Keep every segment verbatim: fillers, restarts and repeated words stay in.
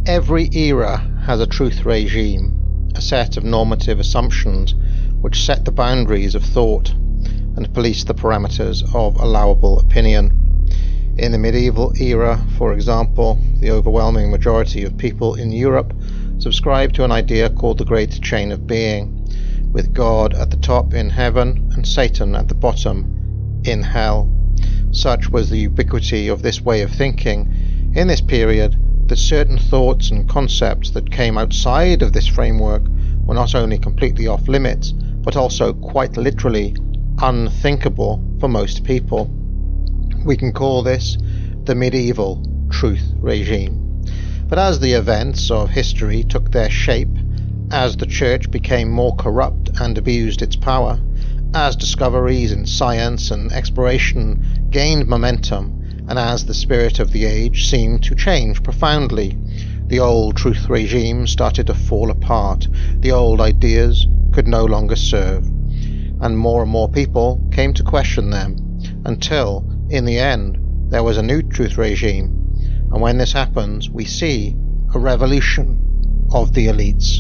Every era has a truth regime, a set of normative assumptions which set the boundaries of thought and police the parameters of allowable opinion. In the medieval era, for example, the overwhelming majority of people in Europe subscribed to an idea called the Great Chain of Being, with God at the top in heaven and Satan at the bottom in hell. Such was the ubiquity of this way of thinking in this period that certain thoughts and concepts that came outside of this framework were not only completely off limits, but also quite literally unthinkable for most people. We can call this the medieval truth regime. But as the events of history took their shape, as the church became more corrupt and abused its power, as discoveries in science and exploration gained momentum, and as the spirit of the age seemed to change profoundly, the old truth regime started to fall apart. The old ideas could no longer serve, and more and more people came to question them, until, in the end, there was a new truth regime. And when this happens, we see a revolution of the elites.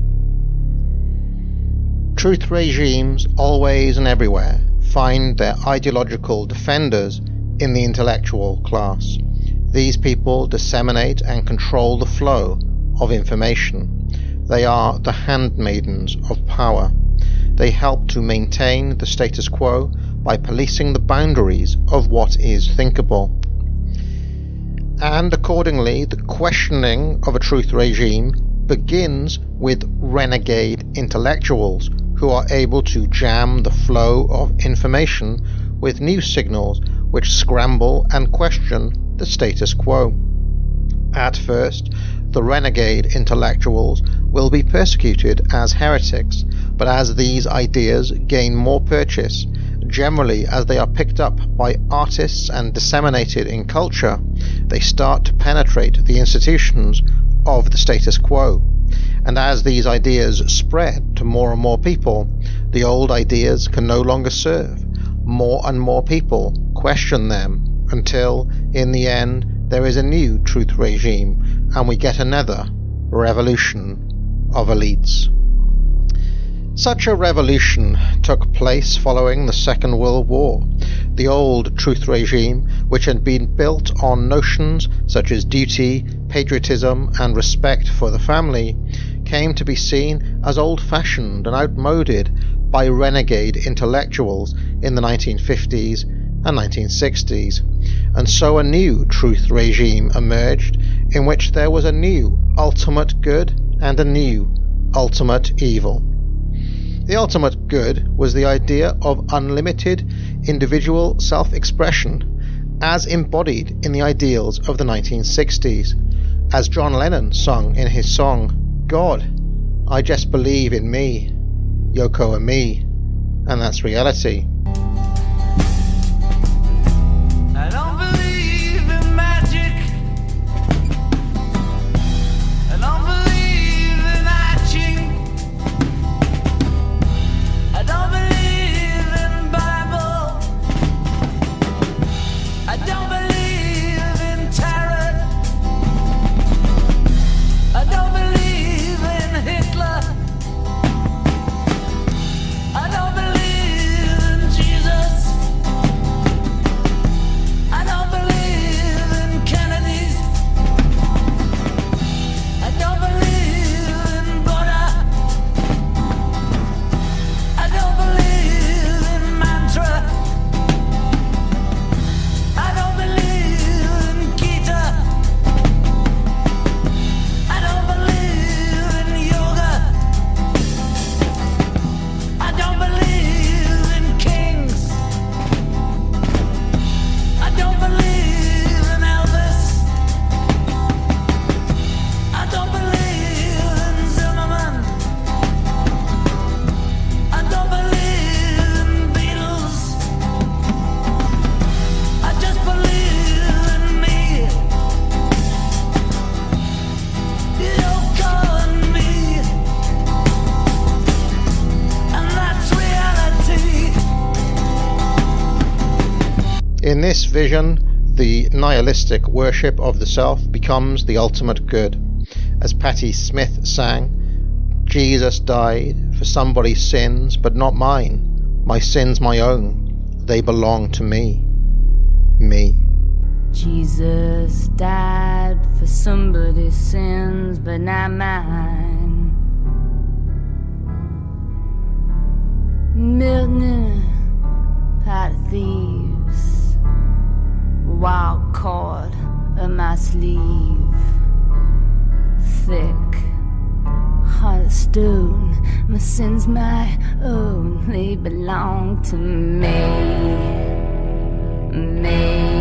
Truth regimes, always and everywhere, find their ideological defenders in the intellectual class. These people disseminate and control the flow of information. They are the handmaidens of power. They help to maintain the status quo by policing the boundaries of what is thinkable. And accordingly, the questioning of a truth regime begins with renegade intellectuals who are able to jam the flow of information with news signals which scramble and question the status quo. At first, the renegade intellectuals will be persecuted as heretics, but as these ideas gain more purchase, generally as they are picked up by artists and disseminated in culture, they start to penetrate the institutions of the status quo. And as these ideas spread to more and more people, the old ideas can no longer serve. More and more people question them, until, in the end, there is a new truth regime, and we get another revolution of elites. Such a revolution took place following the Second World War. The old truth regime, which had been built on notions such as duty, patriotism, and respect for the family, came to be seen as old-fashioned and outmoded by renegade intellectuals in the nineteen fifties and nineteen sixties, and so a new truth regime emerged in which there was a new ultimate good and a new ultimate evil. The ultimate good was the idea of unlimited individual self-expression as embodied in the ideals of the nineteen sixties, as John Lennon sung in his song, "God, I just believe in me, Yoko and me, and that's reality." I don't believe in magic. I don't believe in hatching. I don't believe in Bible. I don't believe in tarot. I don't believe in Hitler. I don't believe in Jesus. I don't believe in Kennedys. I don't believe in Buddha. I don't believe in mantra. I don't believe in Gita. I don't believe in yoga. I don't believe in kings. I don't believe in Elvis. I don't believe in Zimmerman. I don't believe in Beatles. I just believe in me. Yoko and me. And that's reality. In this vision, the nihilistic worship of the self becomes the ultimate good. As Patti Smith sang, Jesus died for somebody's sins, but not mine. My sins my own, they belong to me. Me. Jesus died for somebody's sins, but not mine. Milton in a pot of thieves, wild cord of my sleeve, thick heart of stone. My sins my own, they belong to me. Me.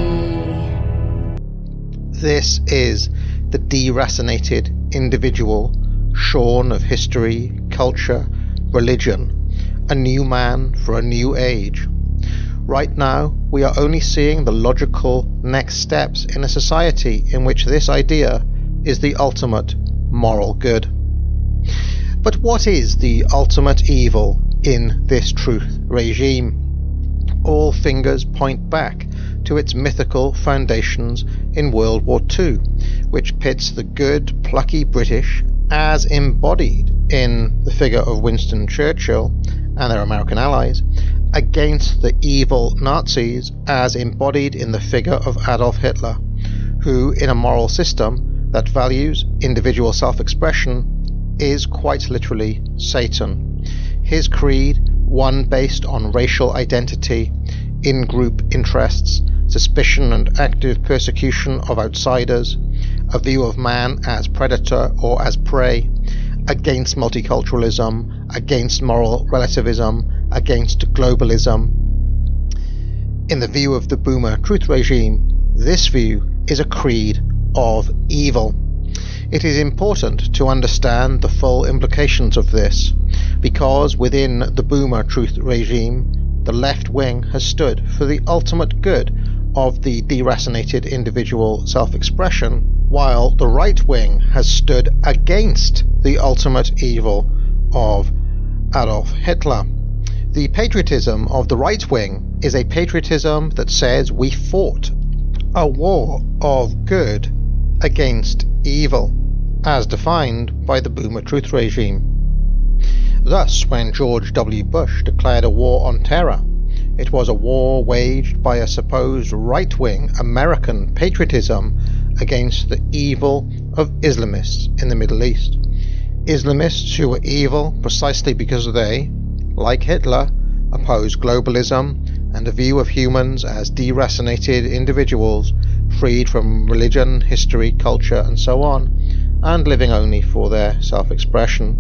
This is the deracinated individual, shorn of history, culture, religion, a new man for a new age. Right now, we are only seeing the logical next steps in a society in which this idea is the ultimate moral good. But what is the ultimate evil in this truth regime? All fingers point back to its mythical foundations in World War Two, which pits the good, plucky British, as embodied in the figure of Winston Churchill and their American allies, against the evil Nazis as embodied in the figure of Adolf Hitler, who, in a moral system that values individual self-expression, is quite literally Satan. His creed, one based on racial identity, in-group interests, suspicion and active persecution of outsiders, a view of man as predator or as prey, against multiculturalism, against moral relativism, against globalism. In the view of the Boomer truth regime, this view is a creed of evil. It is important to understand the full implications of this, because within the Boomer truth regime, the left wing has stood for the ultimate good of the deracinated individual self-expression, while the right wing has stood against the ultimate evil of Adolf Hitler. The patriotism of the right wing is a patriotism that says we fought a war of good against evil, as defined by the Boomer truth regime. Thus, when George W. Bush declared a war on terror, it was a war waged by a supposed right-wing American patriotism against the evil of Islamists in the Middle East. Islamists who were evil precisely because they, like Hitler, oppose globalism and a view of humans as deracinated individuals freed from religion, history, culture, and so on, and living only for their self-expression.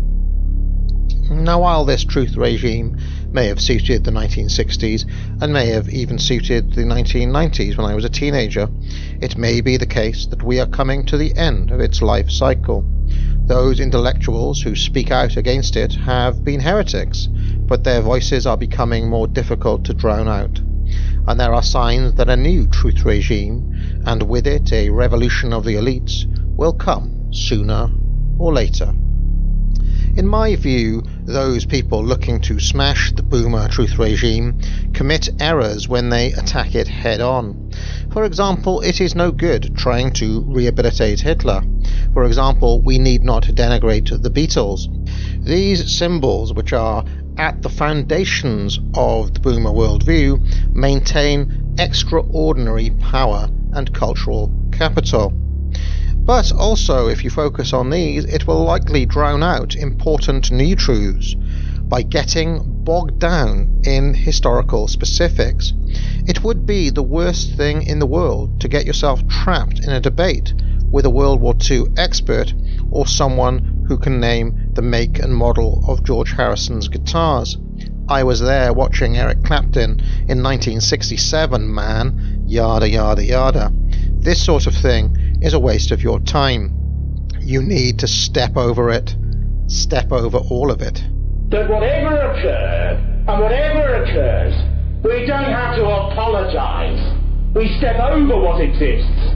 Now, while this truth regime may have suited the nineteen sixties and may have even suited the nineteen nineties when I was a teenager, it may be the case that we are coming to the end of its life cycle. Those intellectuals who speak out against it have been heretics, but their voices are becoming more difficult to drown out. And there are signs that a new truth regime, and with it a revolution of the elites, will come sooner or later. In my view, those people looking to smash the Boomer truth regime commit errors when they attack it head-on. For example, it is no good trying to rehabilitate Hitler. For example, we need not denigrate the Beatles. These symbols, which are at the foundations of the Boomer worldview, maintain extraordinary power and cultural capital. But also, if you focus on these, it will likely drown out important new truths by getting bogged down in historical specifics. It would be the worst thing in the world to get yourself trapped in a debate with a World War Two expert or someone who can name the make and model of George Harrison's guitars. I was there watching Eric Clapton in nineteen sixty-seven, man, yada yada yada. This sort of thing is a waste of your time. You need to step over it. Step over all of it. That whatever occurred and whatever occurs, we don't have to apologise. We step over what exists.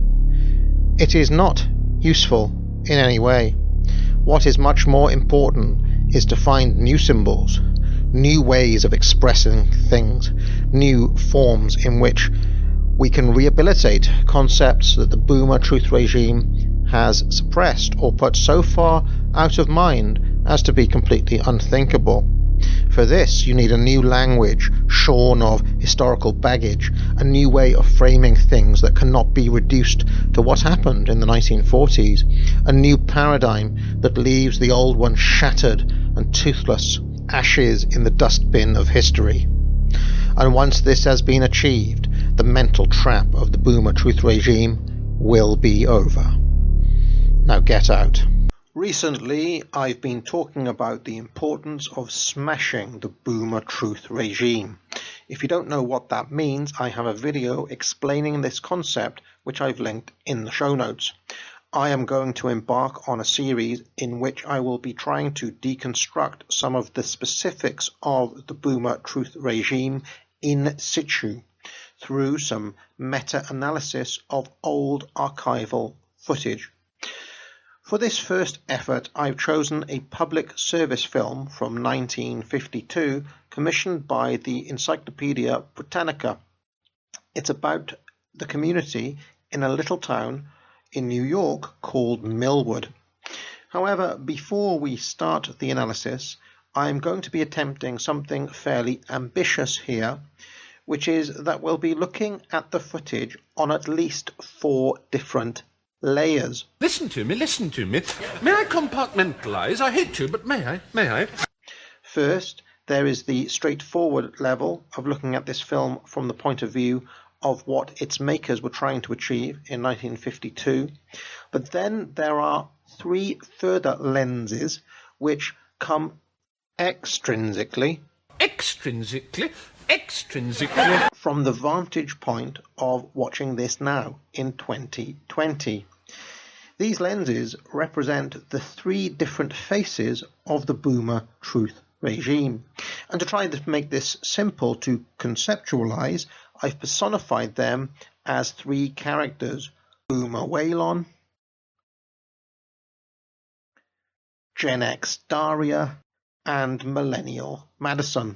It is not useful in any way. What is much more important is to find new symbols, new ways of expressing things, new forms in which we can rehabilitate concepts that the Boomer truth regime has suppressed or put so far out of mind as to be completely unthinkable. For this, you need a new language, shorn of historical baggage, a new way of framing things that cannot be reduced to what happened in the nineteen forties, a new paradigm that leaves the old one shattered and toothless, ashes in the dustbin of history. And once this has been achieved, the mental trap of the boomer truth regime will be over. Now get out. Recently, I've been talking about the importance of smashing the boomer truth regime. If you don't know what that means, I have a video explaining this concept which I've linked in the show notes. I am going to embark on a series in which I will be trying to deconstruct some of the specifics of the boomer truth regime in situ through some meta-analysis of old archival footage. For this first effort, I've chosen a public service film from nineteen fifty-two commissioned by the Encyclopedia Britannica. It's about the community in a little town in New York called Millwood. However, before we start the analysis, I'm going to be attempting something fairly ambitious here, which is that we'll be looking at the footage on at least four different layers. Listen to me, listen to me. May I compartmentalise? I hate to, but may I? May I? First, there is the straightforward level of looking at this film from the point of view of what its makers were trying to achieve in nineteen fifty-two. But then there are three further lenses which come extrinsically, Extrinsically, extrinsically. from the vantage point of watching this now in twenty twenty. These lenses represent the three different faces of the boomer truth regime. And to try to make this simple to conceptualize, I've personified them as three characters: Boomer Waylon, Gen X Daria, and Millennial Madison.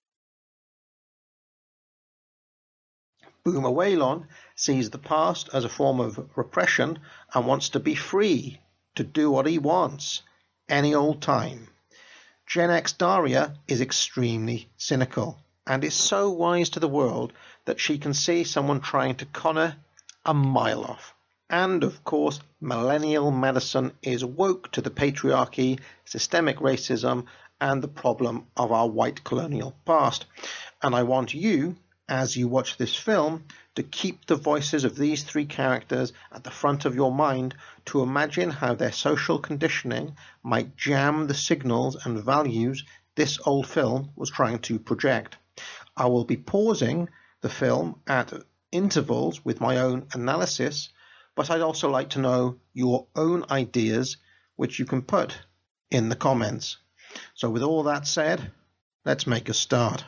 Boomer Waylon sees the past as a form of repression and wants to be free to do what he wants, any old time. Gen X Daria is extremely cynical and is so wise to the world that she can see someone trying to con her a mile off. And, of course, Millennial Madison is woke to the patriarchy, systemic racism, and the problem of our white colonial past. And I want you, as you watch this film, to keep the voices of these three characters at the front of your mind, to imagine how their social conditioning might jam the signals and values this old film was trying to project. I will be pausing the film at intervals with my own analysis, but I'd also like to know your own ideas, which you can put in the comments. So with all that said, let's make a start.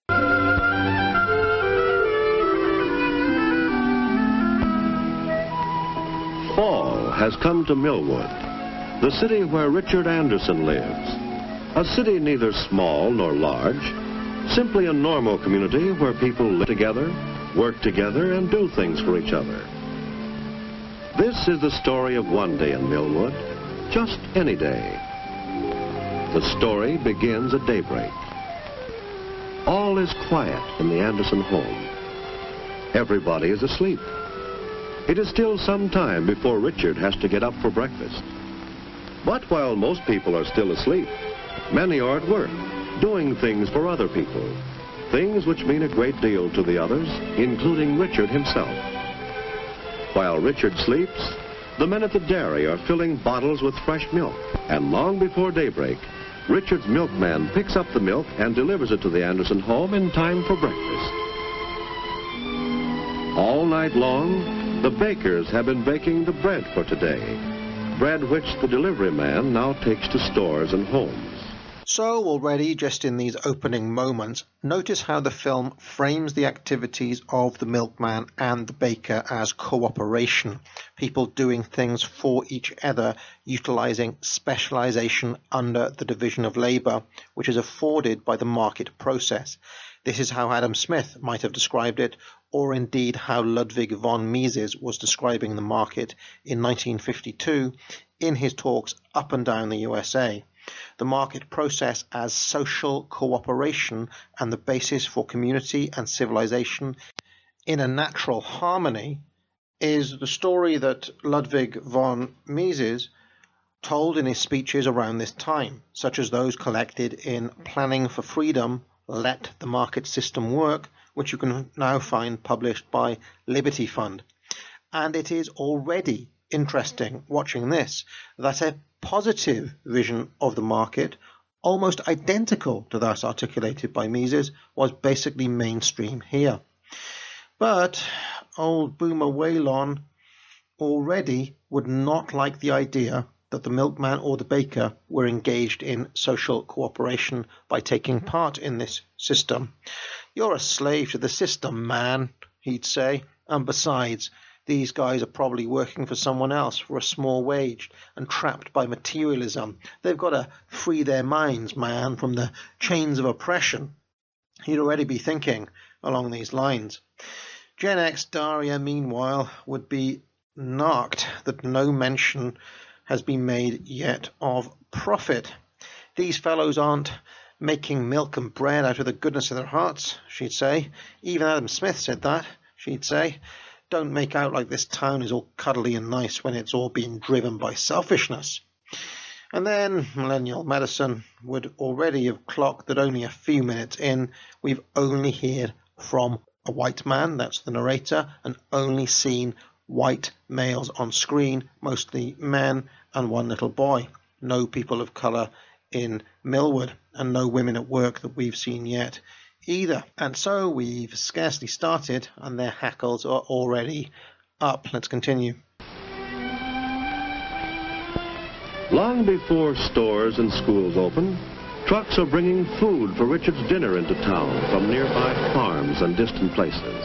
Fall has come to Millwood, the city where Richard Anderson lives. A city neither small nor large, simply a normal community where people live together, work together, and do things for each other. This is the story of one day in Millwood, just any day. The story begins at daybreak. All is quiet in the Anderson home. Everybody is asleep. It is still some time before Richard has to get up for breakfast. But while most people are still asleep, many are at work, doing things for other people, things which mean a great deal to the others, including Richard himself. While Richard sleeps, the men at the dairy are filling bottles with fresh milk, and long before daybreak, Richard's milkman picks up the milk and delivers it to the Anderson home in time for breakfast. All night long, the bakers have been baking the bread for today, bread which the delivery man now takes to stores and homes. So already, just in these opening moments, notice how the film frames the activities of the milkman and the baker as cooperation, people doing things for each other, utilizing specialization under the division of labor, which is afforded by the market process. This is how Adam Smith might have described it, or indeed how Ludwig von Mises was describing the market in nineteen fifty-two in his talks up and down the U S A. The market process as social cooperation and the basis for community and civilization in a natural harmony is the story that Ludwig von Mises told in his speeches around this time, such as those collected in Planning for Freedom, Let the Market System Work, which you can now find published by Liberty Fund. And it is already interesting watching this, that a positive vision of the market, almost identical to that articulated by Mises, was basically mainstream here. But old Boomer Whelan already would not like the idea that the milkman or the baker were engaged in social cooperation by taking part in this system. "You're a slave to the system, man," he'd say, "and besides, these guys are probably working for someone else for a small wage and trapped by materialism. They've got to free their minds, man, from the chains of oppression." He'd already be thinking along these lines. Gen X Daria, meanwhile, would be narked that no mention has been made yet of profit. "These fellows aren't making milk and bread out of the goodness of their hearts," she'd say. "Even Adam Smith said that," she'd say. "Don't make out like this town is all cuddly and nice when it's all being driven by selfishness." And then Millennial Medicine would already have clocked that only a few minutes in, we've only heard from a white man, that's the narrator, and only seen white males on screen, mostly men and one little boy. No people of colour in Millwood, and no women at work that we've seen yet either. And so we've scarcely started and their hackles are already up. Let's continue. Long before stores and schools open, trucks are bringing food for Richard's dinner into town from nearby farms and distant places.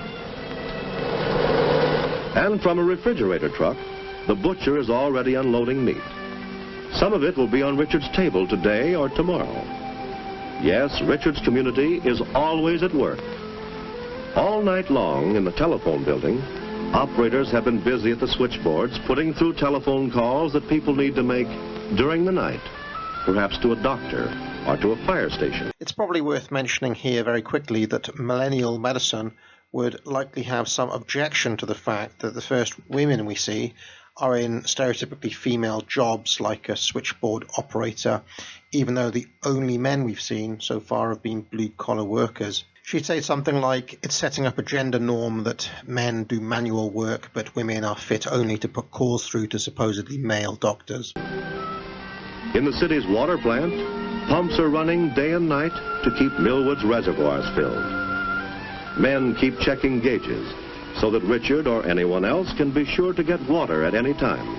And from a refrigerator truck, the butcher is already unloading meat. Some of it will be on Richard's table today or tomorrow. Yes, Richard's community is always at work. All night long in the telephone building, operators have been busy at the switchboards putting through telephone calls that people need to make during the night, perhaps to a doctor or to a fire station. It's probably worth mentioning here very quickly that Millennial Medicine would likely have some objection to the fact that the first women we see are in stereotypically female jobs like a switchboard operator, even though the only men we've seen so far have been blue-collar workers. She'd say something like, it's setting up a gender norm that men do manual work, but women are fit only to put calls through to supposedly male doctors. In the city's water plant, pumps are running day and night to keep Millwood's reservoirs filled. Men keep checking gauges so that Richard or anyone else can be sure to get water at any time.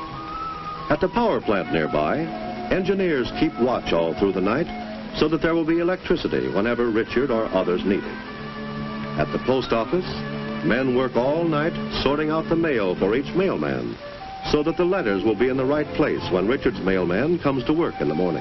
At the power plant nearby, engineers keep watch all through the night so that there will be electricity whenever Richard or others need it. At the post office, men work all night sorting out the mail for each mailman so that the letters will be in the right place when Richard's mailman comes to work in the morning.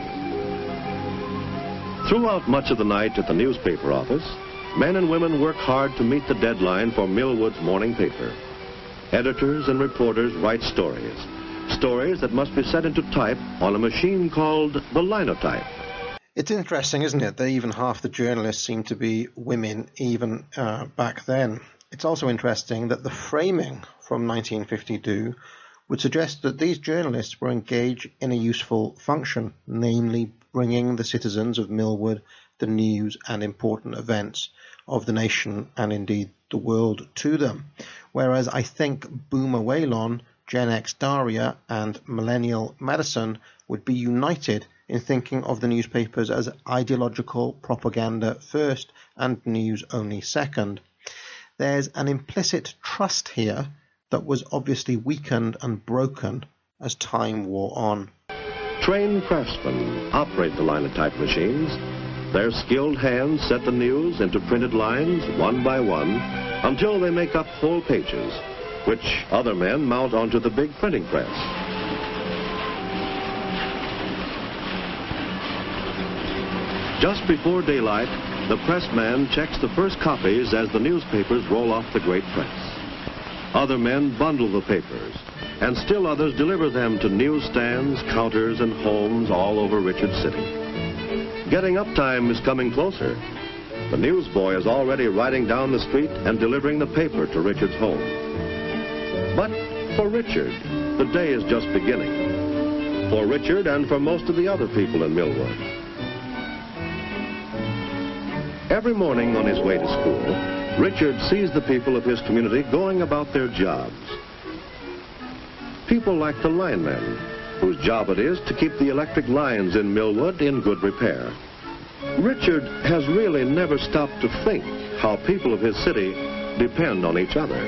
Throughout much of the night at the newspaper office, men and women work hard to meet the deadline for Millwood's morning paper. Editors and reporters write stories, stories that must be set into type on a machine called the linotype. It's interesting, isn't it, that even half the journalists seem to be women even uh, back then. It's also interesting that the framing from nineteen fifty-two would suggest that these journalists were engaged in a useful function, namely bringing the citizens of Millwood the news and important events of the nation and indeed the world to them. Whereas I think Boomer Whelan, Gen X Daria and Millennial Madison would be united in thinking of the newspapers as ideological propaganda first and news only second. There's an implicit trust here that was obviously weakened and broken as time wore on. Trained craftsmen operate the linotype machines. Their skilled hands set the news into printed lines one by one until they make up whole pages, which other men mount onto the big printing press. Just before daylight, the pressman checks the first copies as the newspapers roll off the great press. Other men bundle the papers, and still others deliver them to newsstands, counters, and homes all over Richard City. Getting up time is coming closer. The newsboy is already riding down the street and delivering the paper to Richard's home. But for Richard, the day is just beginning. For Richard and for most of the other people in Millwood. Every morning on his way to school, Richard sees the people of his community going about their jobs. People like the linemen, whose job it is to keep the electric lines in Millwood in good repair. Richard has really never stopped to think how people of his city depend on each other.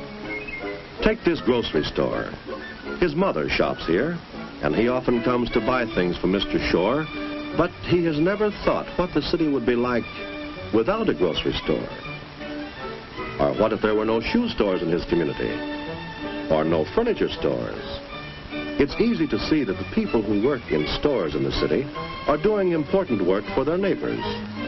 Take this grocery store. His mother shops here, and he often comes to buy things from Mister Shore, but he has never thought what the city would be like without a grocery store. Or what if there were no shoe stores in his community? Or no furniture stores? It's easy to see that the people who work in stores in the city are doing important work for their neighbors.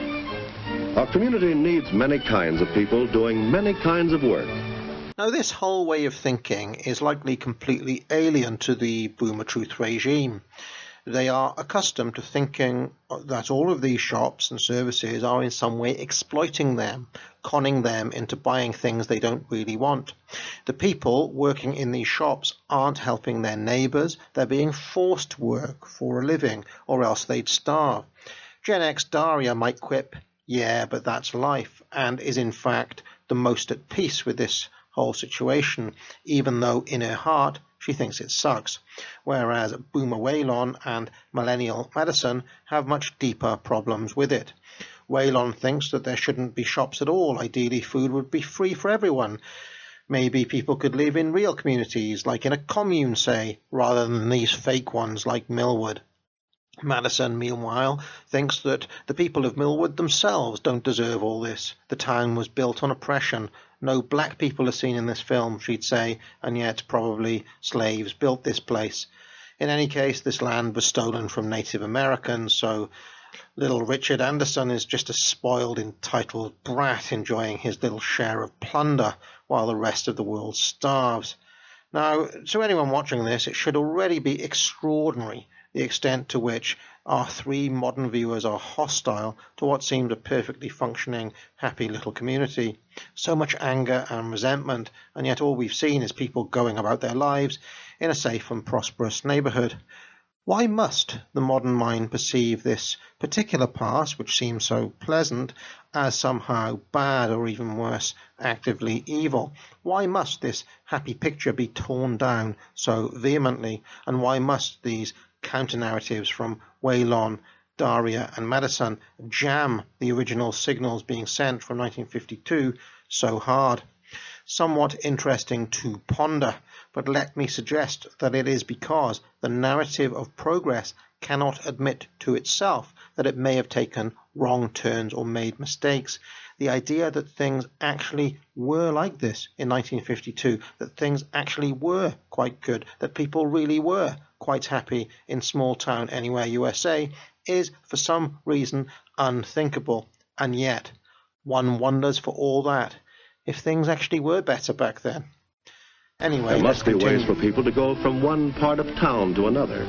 Our community needs many kinds of people doing many kinds of work. Now, this whole way of thinking is likely completely alien to the Boomer Truth regime. They are accustomed to thinking that all of these shops and services are in some way exploiting them, conning them into buying things they don't really want. The people working in these shops aren't helping their neighbours, they're being forced to work for a living, or else they'd starve. Gen X Daria might quip, yeah, but that's life, and is in fact the most at peace with this whole situation, even though in her heart she thinks it sucks, whereas Boomer Waylon and Millennial Madison have much deeper problems with it. Waylon thinks that there shouldn't be shops at all. Ideally, food would be free for everyone. Maybe people could live in real communities, like in a commune, say, rather than these fake ones like Millwood. Madison, meanwhile, thinks that the people of Millwood themselves don't deserve all this. The town was built on oppression. No black people are seen in this film, she'd say, and yet probably slaves built this place. In any case, this land was stolen from Native Americans, so little Richard Anderson is just a spoiled, entitled brat enjoying his little share of plunder while the rest of the world starves. Now, to anyone watching this, it should already be extraordinary the extent to which our three modern viewers are hostile to what seemed a perfectly functioning, happy little community. So much anger and resentment, and yet all we've seen is people going about their lives in a safe and prosperous neighbourhood. Why must the modern mind perceive this particular past, which seems so pleasant, as somehow bad or even worse, actively evil? Why must this happy picture be torn down so vehemently, and why must these counter-narratives from Waylon, Daria and Madison jam the original signals being sent from nineteen fifty-two so hard? Somewhat interesting to ponder, but let me suggest that it is because the narrative of progress cannot admit to itself that it may have taken wrong turns or made mistakes. The idea that things actually were like this in nineteen fifty-two, that things actually were quite good, that people really were quite happy in small town anywhere U S A, is for some reason unthinkable. And yet, one wonders for all that if things actually were better back then. Anyway, there must be continue. ways for people to go from one part of town to another.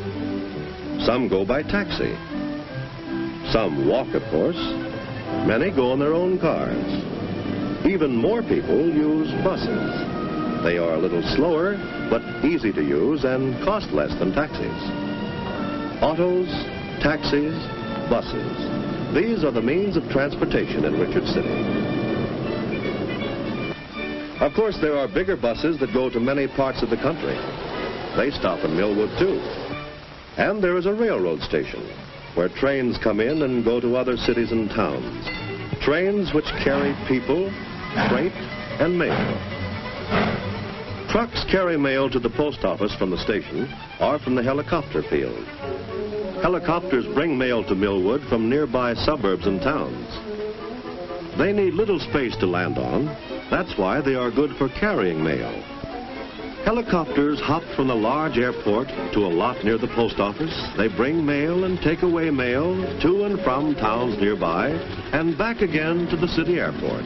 Some go by taxi. Some walk, of course. Many go in their own cars. Even more people use buses. They are a little slower, but easy to use and cost less than taxis. Autos, taxis, buses. These are the means of transportation in Richard City. Of course, there are bigger buses that go to many parts of the country. They stop in Millwood, too. And there is a railroad station where trains come in and go to other cities and towns. Trains which carry people, freight, and mail. Trucks carry mail to the post office from the station or from the helicopter field. Helicopters bring mail to Millwood from nearby suburbs and towns. They need little space to land on. That's why they are good for carrying mail. Helicopters hop from the large airport to a lot near the post office. They bring mail and take away mail to and from towns nearby and back again to the city airport.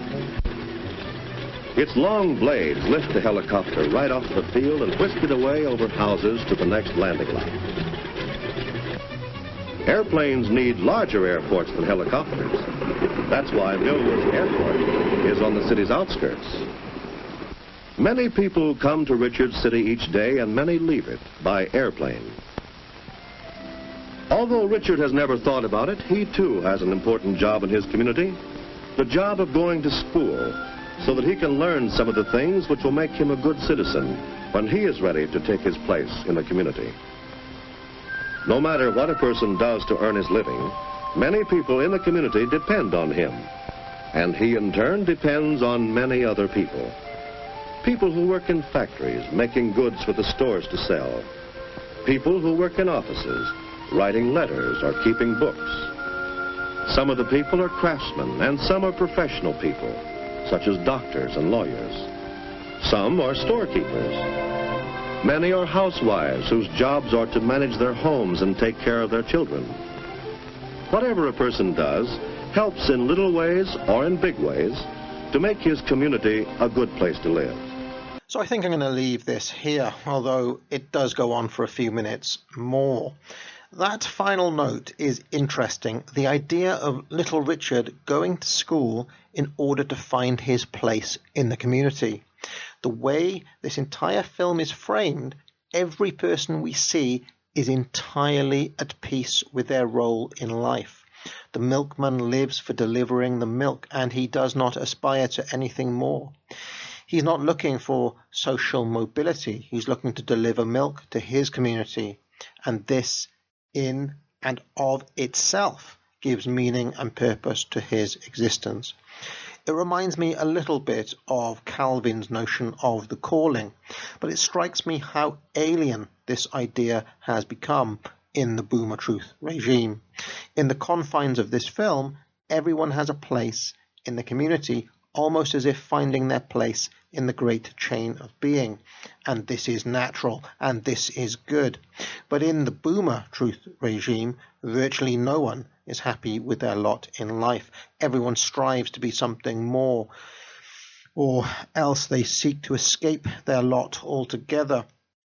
Its long blades lift the helicopter right off the field and whisk it away over houses to the next landing lot. Airplanes need larger airports than helicopters. That's why Millwood Airport is on the city's outskirts. Many people come to Richards City each day and many leave it by airplane. Although Richard has never thought about it, he too has an important job in his community, the job of going to school, so that he can learn some of the things which will make him a good citizen when he is ready to take his place in the community. No matter what a person does to earn his living, many people in the community depend on him, and he in turn depends on many other people. People who work in factories, making goods for the stores to sell. People who work in offices, writing letters or keeping books. Some of the people are craftsmen, and some are professional people, such as doctors and lawyers. Some are storekeepers. Many are housewives whose jobs are to manage their homes and take care of their children. Whatever a person does helps in little ways or in big ways to make his community a good place to live. So I think I'm going to leave this here, although it does go on for a few minutes more. That final note is interesting. The idea of little Richard going to school in order to find his place in the community. The way this entire film is framed, every person we see is entirely at peace with their role in life. The milkman lives for delivering the milk, and he does not aspire to anything more. He's not looking for social mobility. He's looking to deliver milk to his community, and this in and of itself gives meaning and purpose to his existence. It reminds me a little bit of Calvin's notion of the calling, but it strikes me how alien this idea has become in the Boomer Truth regime. In the confines of this film, everyone has a place in the community, almost as if finding their place in the great chain of being. And this is natural, and this is good. But in the Boomer Truth regime, virtually no one is happy with their lot in life. Everyone strives to be something more, or else they seek to escape their lot altogether.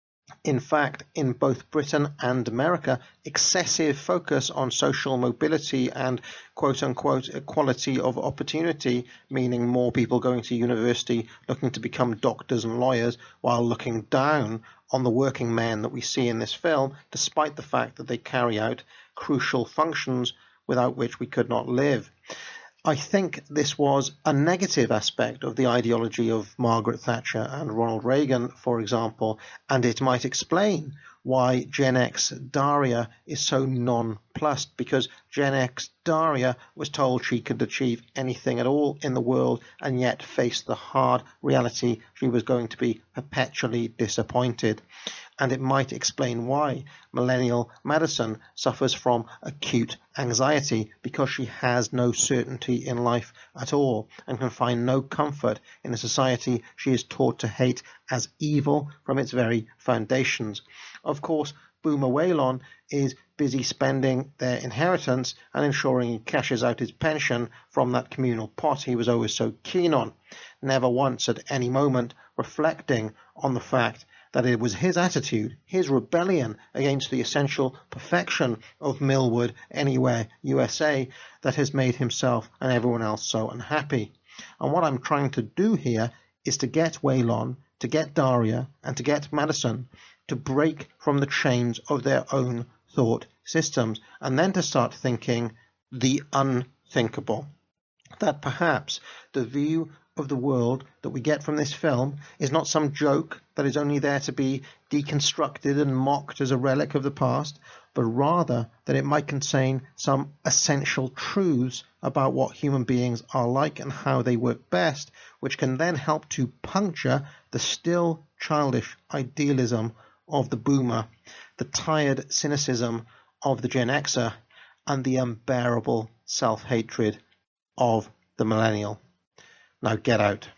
In fact, in both Britain and America, excessive focus on social mobility and quote-unquote equality of opportunity, meaning more people going to university looking to become doctors and lawyers, while looking down on the working men that we see in this film, despite the fact that they carry out crucial functions without which we could not live. I think this was a negative aspect of the ideology of Margaret Thatcher and Ronald Reagan, for example, and it might explain why Gen X Daria is so nonplussed, because Gen X Daria was told she could achieve anything at all in the world and yet faced the hard reality she was going to be perpetually disappointed. And it might explain why millennial Madison suffers from acute anxiety, because she has no certainty in life at all and can find no comfort in a society she is taught to hate as evil from its very foundations. Of course, Boomer Waylon is busy spending their inheritance and ensuring he cashes out his pension from that communal pot he was always so keen on, never once at any moment reflecting on the fact that it was his attitude, his rebellion against the essential perfection of Millwood Anywhere U S A, that has made himself and everyone else so unhappy. And what I'm trying to do here is to get Waylon, to get Daria, and to get Madison to break from the chains of their own thought systems, and then to start thinking the unthinkable. That perhaps the view of the world that we get from this film is not some joke that is only there to be deconstructed and mocked as a relic of the past, but rather that it might contain some essential truths about what human beings are like and how they work best, which can then help to puncture the still childish idealism of the boomer, the tired cynicism of the Gen Xer, and the unbearable self-hatred of the millennial. Now get out.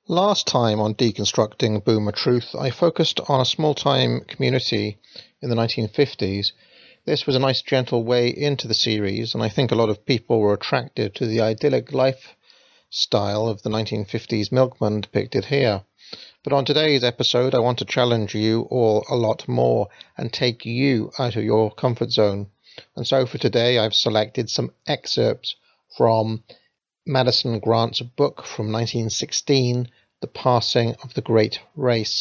Last time on Deconstructing Boomer Truth, I focused on a small-time community in the nineteen fifties. This was a nice gentle way into the series, and I think a lot of people were attracted to the idyllic lifestyle of the nineteen fifties milkman depicted here. But on today's episode, I want to challenge you all a lot more and take you out of your comfort zone. And so for today, I've selected some excerpts from Madison Grant's book from nineteen sixteen, The Passing of the Great Race.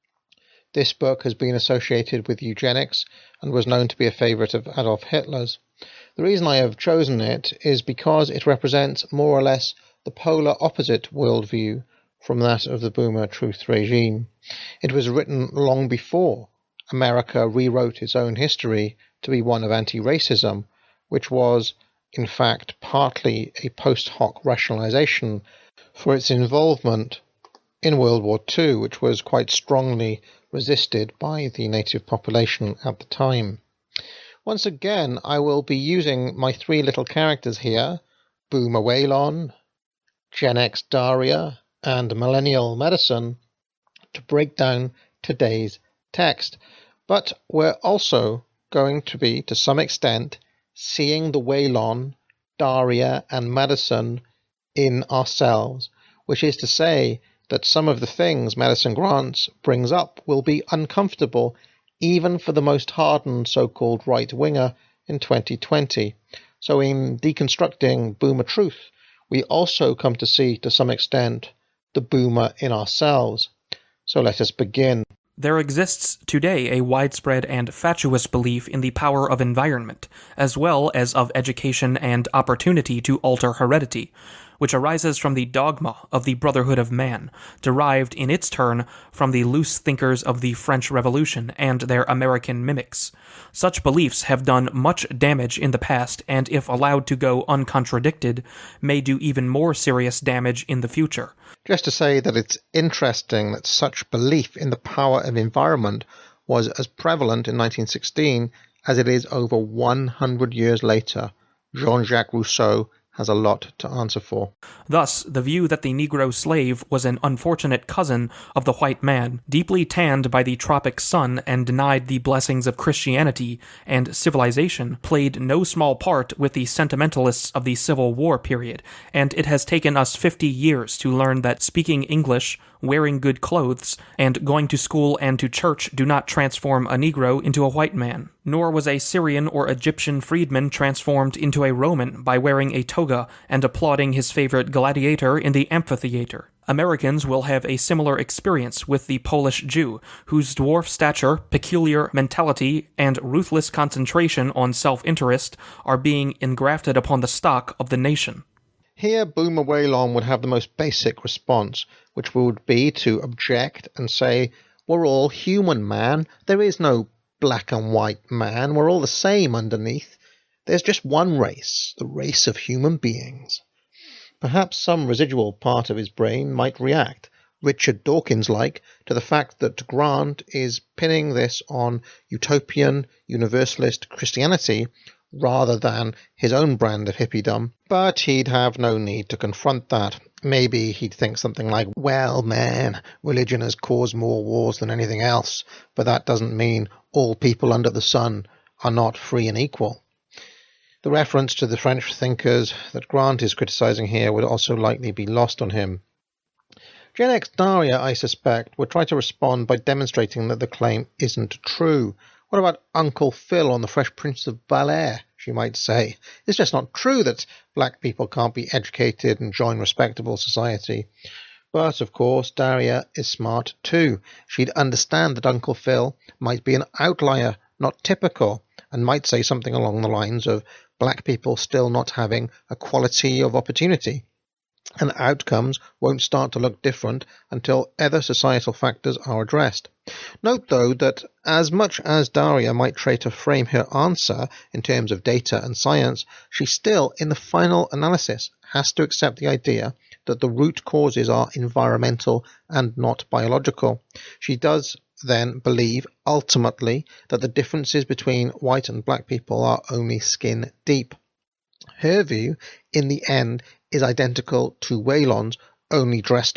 This book has been associated with eugenics and was known to be a favourite of Adolf Hitler's. The reason I have chosen it is because it represents more or less the polar opposite worldview from that of the Boomer Truth regime. It was written long before America rewrote its own history to be one of anti-racism, which was in fact partly a post hoc rationalization for its involvement in World War Two, which was quite strongly resisted by the native population at the time. Once again, I will be using my three little characters here, Boomer Waylon, Gen X Daria, and Millennial Madison, to break down today's text. But we're also going to be, to some extent, seeing the Waylon, Daria, and Madison in ourselves, which is to say that some of the things Madison Grant brings up will be uncomfortable even for the most hardened so-called right-winger in twenty twenty. So in Deconstructing Boomer Truth, we also come to see, to some extent, the boomer in ourselves. So let us begin. There exists today a widespread and fatuous belief in the power of environment, as well as of education and opportunity to alter heredity, which arises from the dogma of the brotherhood of man, derived in its turn from the loose thinkers of the French Revolution and their American mimics. Such beliefs have done much damage in the past, and if allowed to go uncontradicted, may do even more serious damage in the future. Just to say that it's interesting that such belief in the power of environment was as prevalent in nineteen sixteen as it is over one hundred years later. Jean-Jacques Rousseau has a lot to answer for. Thus, the view that the Negro slave was an unfortunate cousin of the white man, deeply tanned by the tropic sun and denied the blessings of Christianity and civilization, played no small part with the sentimentalists of the Civil War period, and it has taken us fifty years to learn that speaking English, wearing good clothes, and going to school and to church do not transform a Negro into a white man. Nor was a Syrian or Egyptian freedman transformed into a Roman by wearing a toga and applauding his favorite gladiator in the amphitheater. Americans will have a similar experience with the Polish Jew, whose dwarf stature, peculiar mentality, and ruthless concentration on self-interest are being engrafted upon the stock of the nation. Here, Boomer Waylon would have the most basic response, which would be to object and say, we're all human, man. There is no black and white man. We're all the same underneath. There's just one race, the race of human beings. Perhaps some residual part of his brain might react, Richard Dawkins-like, to the fact that Grant is pinning this on utopian, universalist Christianity rather than his own brand of hippiedom, but he'd have no need to confront that. Maybe he'd think something like, well, man, religion has caused more wars than anything else, but that doesn't mean all people under the sun are not free and equal. The reference to the French thinkers that Grant is criticizing here would also likely be lost on him. Gen X Daria, I suspect, would try to respond by demonstrating that the claim isn't true. What about Uncle Phil on the Fresh Prince of Bel-Air, she might say. It's just not true that black people can't be educated and join respectable society. But, of course, Daria is smart too. She'd understand that Uncle Phil might be an outlier, not typical, and might say something along the lines of black people still not having equality of opportunity. And outcomes won't start to look different until other societal factors are addressed. Note, though, that as much as Daria might try to frame her answer in terms of data and science, she still, in the final analysis, has to accept the idea that the root causes are environmental and not biological. She does then believe, ultimately, that the differences between white and black people are only skin deep. Her view, in the end, is identical to Waylon's, only dressed up,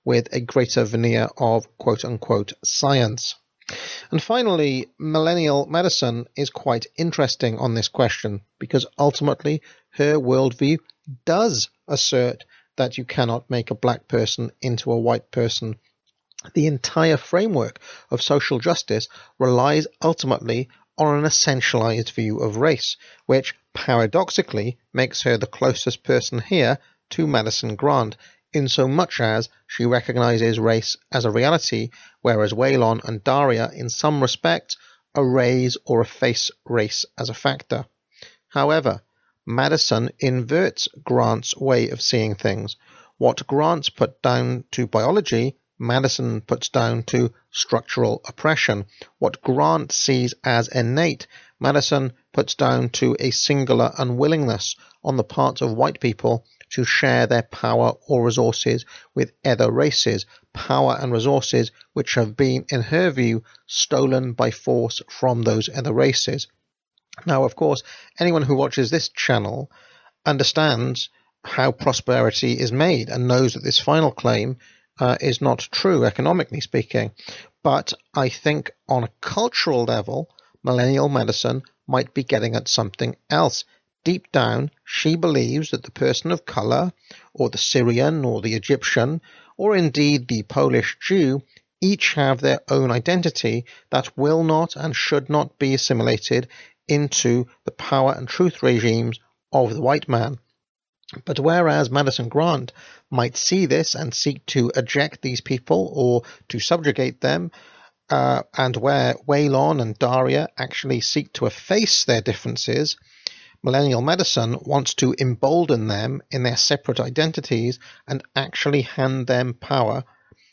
with a greater veneer of quote-unquote science. And finally, millennial medicine is quite interesting on this question, because ultimately her worldview does assert that you cannot make a black person into a white person. The entire framework of social justice relies ultimately on an essentialized view of race, which paradoxically makes her the closest person here to Madison Grant, in so much as she recognizes race as a reality, whereas Waylon and Daria, in some respects, erase or efface race as a factor. However, Madison inverts Grant's way of seeing things. What Grant put down to biology, Madison puts down to structural oppression. What Grant sees as innate, Madison puts down to a singular unwillingness on the part of white people to share their power or resources with other races, power and resources which have been, in her view, stolen by force from those other races. Now, of course, anyone who watches this channel understands how prosperity is made and knows that this final claim uh, is not true, economically speaking. But I think on a cultural level, millennial medicine might be getting at something else. Deep down, she believes that the person of color, or the Syrian, or the Egyptian, or indeed the Polish Jew, each have their own identity that will not and should not be assimilated into the power and truth regimes of the white man. But whereas Madison Grant might see this and seek to eject these people or to subjugate them, uh, and where Waylon and Daria actually seek to efface their differences, millennial medicine wants to embolden them in their separate identities and actually hand them power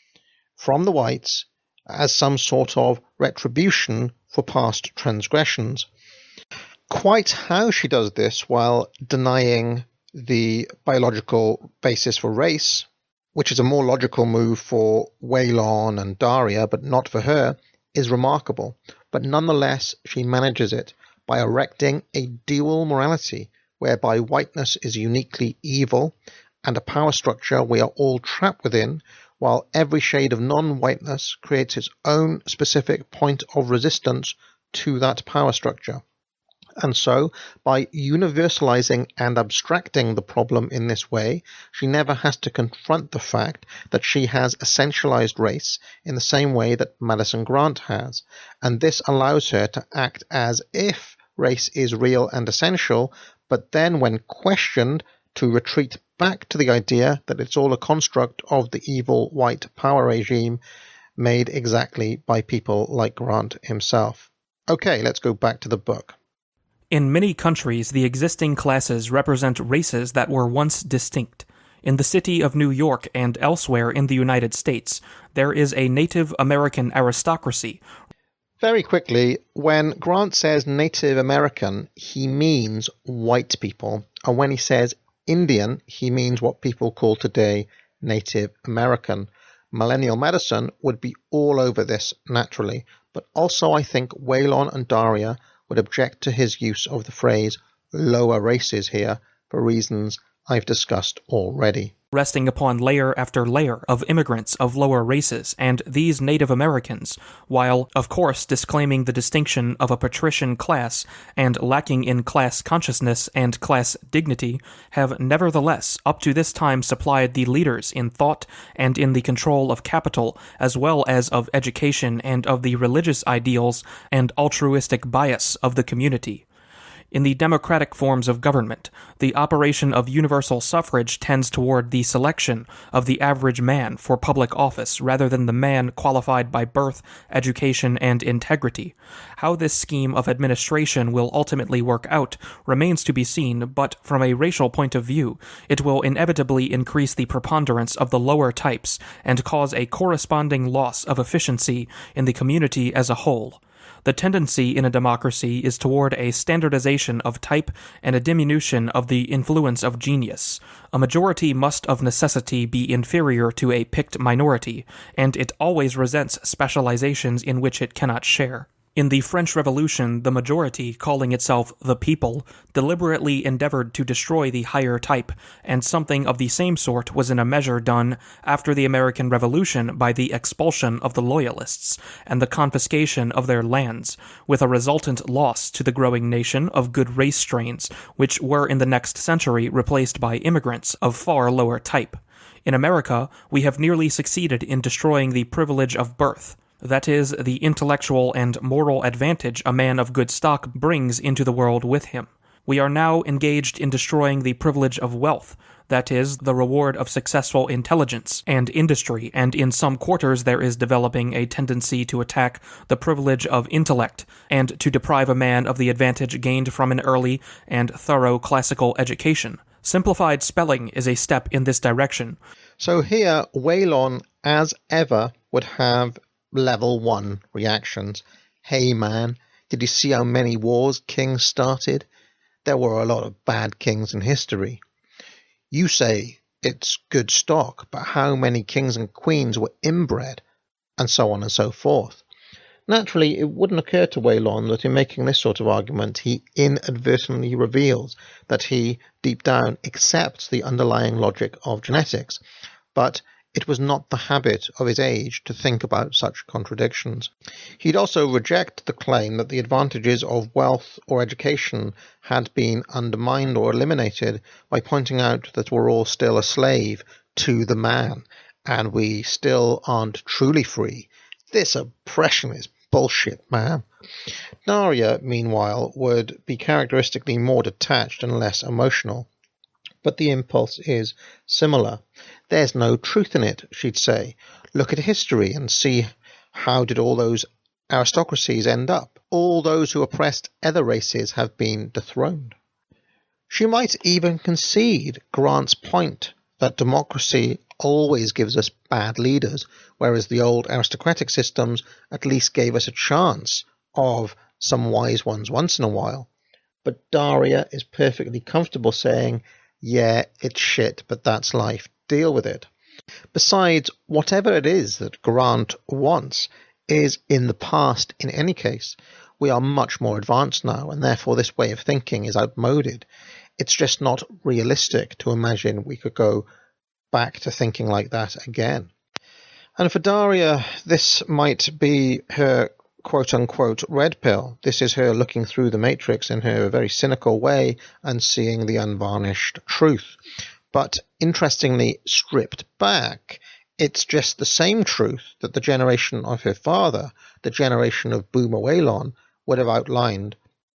from the whites as some sort of retribution for past transgressions. Quite how she does this while denying the biological basis for race, which is a more logical move for Waylon and Daria, but not for her, is remarkable. But nonetheless, she manages it by erecting a dual morality, whereby whiteness is uniquely evil and a power structure we are all trapped within, while every shade of non-whiteness creates its own specific point of resistance to that power structure. And so, by universalizing and abstracting the problem in this way, she never has to confront the fact that she has essentialized race in the same way that Madison Grant has, and this allows her to act as if race is real and essential, but then when questioned, to retreat back to the idea that it's all a construct of the evil white power regime made exactly by people like Grant himself. Okay, let's go back to the book. In many countries, the existing classes represent races that were once distinct. In the city of New York and elsewhere in the United States, there is a Native American aristocracy. Very quickly, when Grant says Native American, he means white people. And when he says Indian, he means what people call today Native American. Millennial medicine would be all over this naturally, but also I think Waylon and Daria would object to his use of the phrase lower races here for reasons I've discussed already. Resting upon layer after layer of immigrants of lower races and these Native Americans, while, of course, disclaiming the distinction of a patrician class and lacking in class consciousness and class dignity, have nevertheless up to this time supplied the leaders in thought and in the control of capital, as well as of education and of the religious ideals and altruistic bias of the community. In the democratic forms of government, the operation of universal suffrage tends toward the selection of the average man for public office rather than the man qualified by birth, education, and integrity. How this scheme of administration will ultimately work out remains to be seen, but from a racial point of view, it will inevitably increase the preponderance of the lower types and cause a corresponding loss of efficiency in the community as a whole. The tendency in a democracy is toward a standardization of type and a diminution of the influence of genius. A majority must of necessity be inferior to a picked minority, and it always resents specializations in which it cannot share. In the French Revolution, the majority, calling itself the people, deliberately endeavored to destroy the higher type, and something of the same sort was in a measure done after the American Revolution by the expulsion of the Loyalists and the confiscation of their lands, with a resultant loss to the growing nation of good race strains, which were in the next century replaced by immigrants of far lower type. In America, we have nearly succeeded in destroying the privilege of birth. That is, the intellectual and moral advantage a man of good stock brings into the world with him. We are now engaged in destroying the privilege of wealth, that is, the reward of successful intelligence and industry, and in some quarters there is developing a tendency to attack the privilege of intellect, and to deprive a man of the advantage gained from an early and thorough classical education. Simplified spelling is a step in this direction. So here, Waylon, as ever, would have level one reactions. Hey man, did you see how many wars kings started? There were a lot of bad kings in history. You say it's good stock, but how many kings and queens were inbred? And so on and so forth. Naturally, it wouldn't occur to Waylon that in making this sort of argument, he inadvertently reveals that he, deep down, accepts the underlying logic of genetics. But it was not the habit of his age to think about such contradictions. He'd also reject the claim that the advantages of wealth or education had been undermined or eliminated by pointing out that we're all still a slave to the man, and we still aren't truly free. This oppression is bullshit, man. Daria, meanwhile, would be characteristically more detached and less emotional. But the impulse is similar. There's no truth in it, she'd say. Look at history and see how did all those aristocracies end up. All those who oppressed other races have been dethroned. She might even concede Grant's point that democracy always gives us bad leaders, whereas the old aristocratic systems at least gave us a chance of some wise ones once in a while. But Daria is perfectly comfortable saying, yeah, it's shit, but that's life. Deal with it. Besides, whatever it is that Grant wants is in the past in any case. We are much more advanced now, and therefore this way of thinking is outmoded. It's just not realistic to imagine we could go back to thinking like that again. And for Daria, this might be her quote-unquote red pill. This is her looking through the matrix in her very cynical way and seeing the unvarnished truth. But interestingly, stripped back, it's just the same truth that the generation of her father, the generation of Boomer Waylon, would have outlined,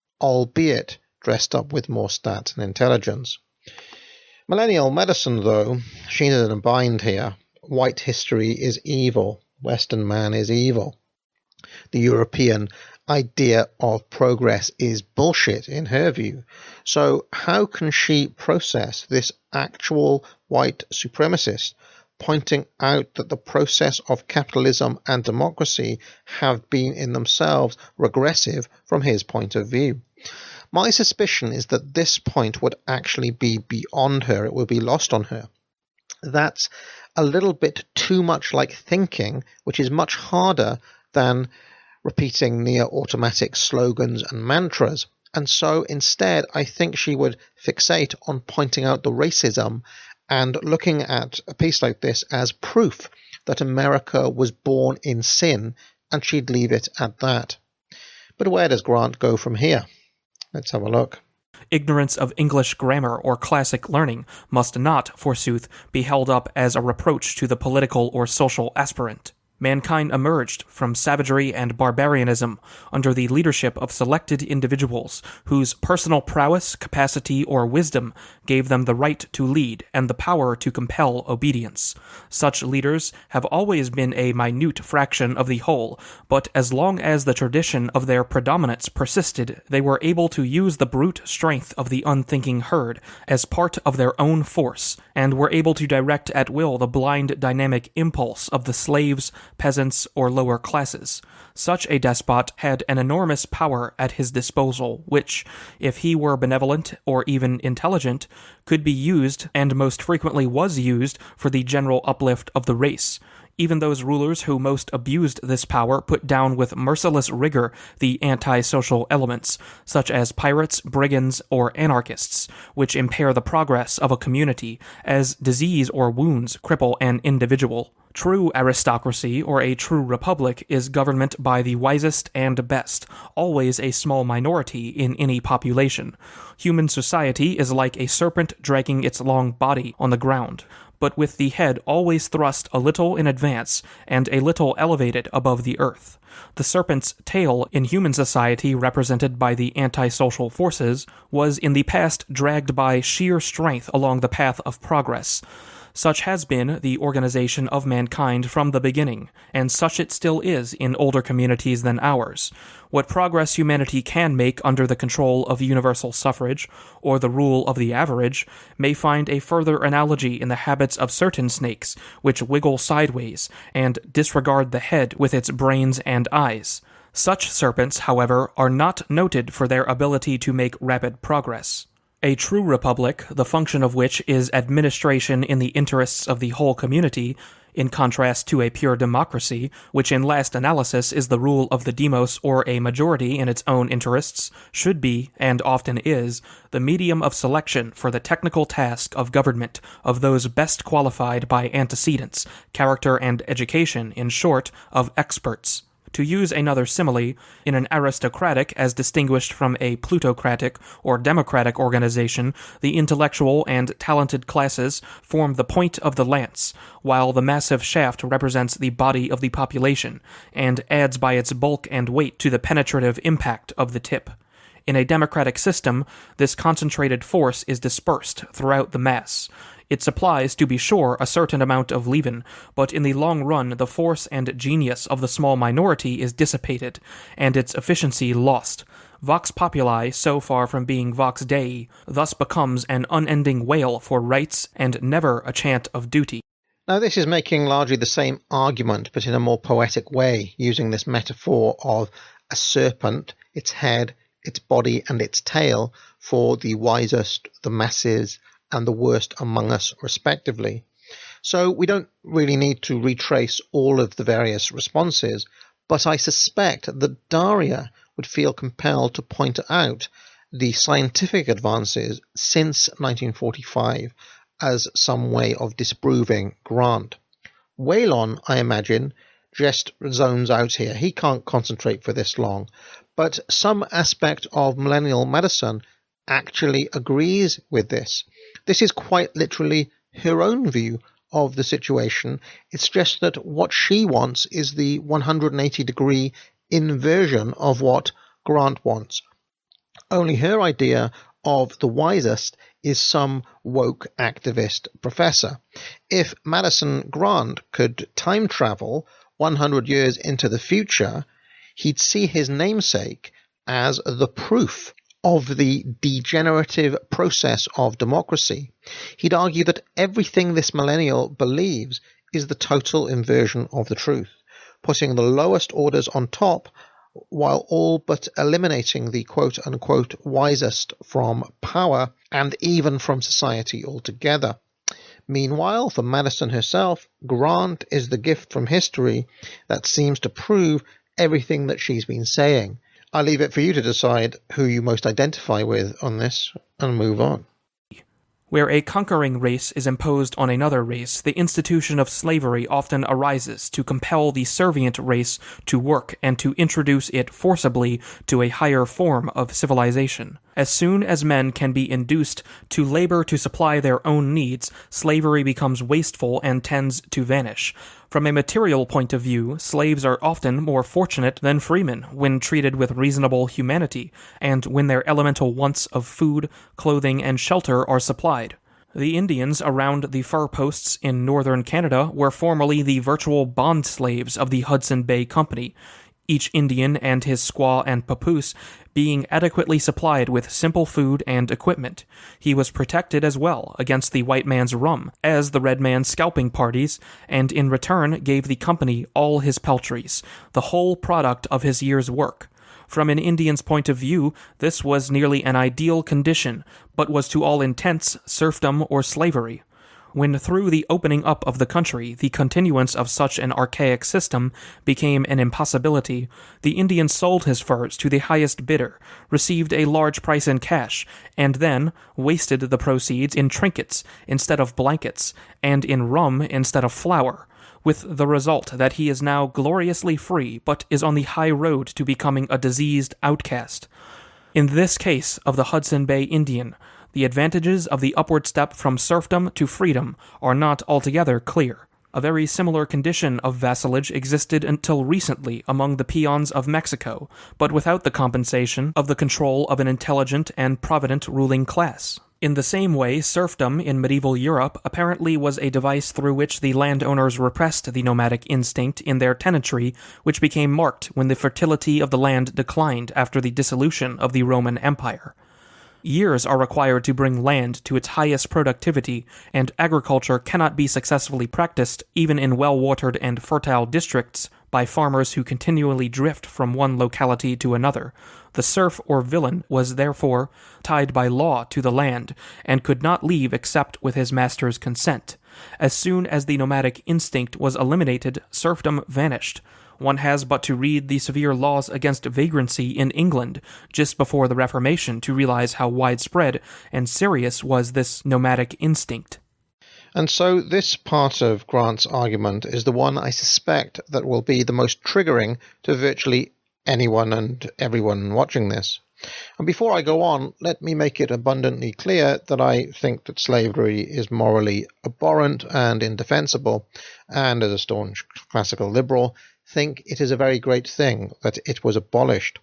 albeit dressed up with more stats and intelligence. Millennial medicine, though, she needed a bind here. White history is evil. Western man is evil. The European idea of progress is bullshit in her view. So how can she process this actual white supremacist pointing out that the process of capitalism and democracy have been in themselves regressive from his point of view? My suspicion is that this point would actually be beyond her. It would be lost on her. That's a little bit too much like thinking, which is much harder than repeating near-automatic slogans and mantras. And so instead, I think she would fixate on pointing out the racism and looking at a piece like this as proof that America was born in sin, and she'd leave it at that. But where does Grant go from here? Let's have a look. Ignorance of English grammar or classic learning must not, forsooth, be held up as a reproach to the political or social aspirant. Mankind emerged from savagery and barbarianism under the leadership of selected individuals whose personal prowess, capacity, or wisdom gave them the right to lead and the power to compel obedience. Such leaders have always been a minute fraction of the whole, but as long as the tradition of their predominance persisted, they were able to use the brute strength of the unthinking herd as part of their own force, and were able to direct at will the blind dynamic impulse of the slaves, peasants, or lower classes. Such a despot had an enormous power at his disposal, which, if he were benevolent or even intelligent, could be used, and most frequently was used, for the general uplift of the race. Even those rulers who most abused this power put down with merciless rigor the anti-social elements, such as pirates, brigands, or anarchists, which impair the progress of a community, as disease or wounds cripple an individual. True aristocracy, or a true republic, is government by the wisest and best, always a small minority in any population. Human society is like a serpent dragging its long body on the ground, but with the head always thrust a little in advance and a little elevated above the earth. The serpent's tail in human society, represented by the antisocial forces, was in the past dragged by sheer strength along the path of progress. Such has been the organization of mankind from the beginning, and such it still is in older communities than ours. What progress humanity can make under the control of universal suffrage, or the rule of the average, may find a further analogy in the habits of certain snakes, which wiggle sideways, and disregard the head with its brains and eyes. Such serpents, however, are not noted for their ability to make rapid progress. A true republic, the function of which is administration in the interests of the whole community, in contrast to a pure democracy, which in last analysis is the rule of the demos or a majority in its own interests, should be, and often is, the medium of selection for the technical task of government of those best qualified by antecedents, character and education, in short, of experts. To use another simile, in an aristocratic as distinguished from a plutocratic or democratic organization, the intellectual and talented classes form the point of the lance, while the massive shaft represents the body of the population, and adds by its bulk and weight to the penetrative impact of the tip. In a democratic system, this concentrated force is dispersed throughout the mass. It supplies, to be sure, a certain amount of leaven, but in the long run the force and genius of the small minority is dissipated, and its efficiency lost. Vox populi, so far from being vox dei, thus becomes an unending wail for rights and never a chant of duty. Now this is making largely the same argument, but in a more poetic way, using this metaphor of a serpent, its head, its body, and its tail for the wisest, the masses, and the worst among us, respectively. So we don't really need to retrace all of the various responses, but I suspect that Daria would feel compelled to point out the scientific advances since nineteen forty-five as some way of disproving Grant. Whelan, I imagine, just zones out here. He can't concentrate for this long, but some aspect of millennial medicine actually agrees with this. This is quite literally her own view of the situation. It's just that what she wants is the one hundred eighty degree inversion of what Grant wants. Only her idea of the wisest is some woke activist professor. If Madison Grant could time travel one hundred years into the future, he'd see his namesake as the proof of the degenerative process of democracy. He'd argue that everything this millennial believes is the total inversion of the truth, putting the lowest orders on top while all but eliminating the quote-unquote wisest from power and even from society altogether. Meanwhile, for Madison herself, Grant is the gift from history that seems to prove everything that she's been saying. I leave it for you to decide who you most identify with on this and move on. Where a conquering race is imposed on another race, the institution of slavery often arises to compel the servient race to work and to introduce it forcibly to a higher form of civilization. As soon as men can be induced to labor to supply their own needs, slavery becomes wasteful and tends to vanish. From a material point of view, slaves are often more fortunate than freemen when treated with reasonable humanity, and when their elemental wants of food, clothing, and shelter are supplied. The Indians around the fur posts in northern Canada were formerly the virtual bond slaves of the Hudson Bay Company, each Indian and his squaw and papoose being adequately supplied with simple food and equipment. He was protected as well against the white man's rum, as the red man's scalping parties, and in return gave the company all his peltries, the whole product of his year's work. From an Indian's point of view, this was nearly an ideal condition, but was to all intents serfdom or slavery. when through the opening up of the country the continuance of such an archaic system became an impossibility, the Indian sold his furs to the highest bidder, received a large price in cash, and then wasted the proceeds in trinkets instead of blankets, and in rum instead of flour, with the result that he is now gloriously free, but is on the high road to becoming a diseased outcast. In this case of the Hudson Bay Indian, the advantages of the upward step from serfdom to freedom are not altogether clear. A very similar condition of vassalage existed until recently among the peons of Mexico, but without the compensation of the control of an intelligent and provident ruling class. In the same way, serfdom in medieval Europe apparently was a device through which the landowners repressed the nomadic instinct in their tenantry, which became marked when the fertility of the land declined after the dissolution of the Roman Empire. Years are required to bring land to its highest productivity, and agriculture cannot be successfully practiced even in well-watered and fertile districts by farmers who continually drift from one locality to another. The serf or villain was therefore tied by law to the land, and could not leave except with his master's consent. As soon as the nomadic instinct was eliminated, serfdom vanished. One has but to read the severe laws against vagrancy in England just before the Reformation to realize how widespread and serious was this nomadic instinct. And so this part of Grant's argument is the one I suspect that will be the most triggering to virtually anyone and everyone watching this. And before I go on, let me make it abundantly clear that I think that slavery is morally abhorrent and indefensible, and as a staunch classical liberal, think it is a very great thing that it was abolished.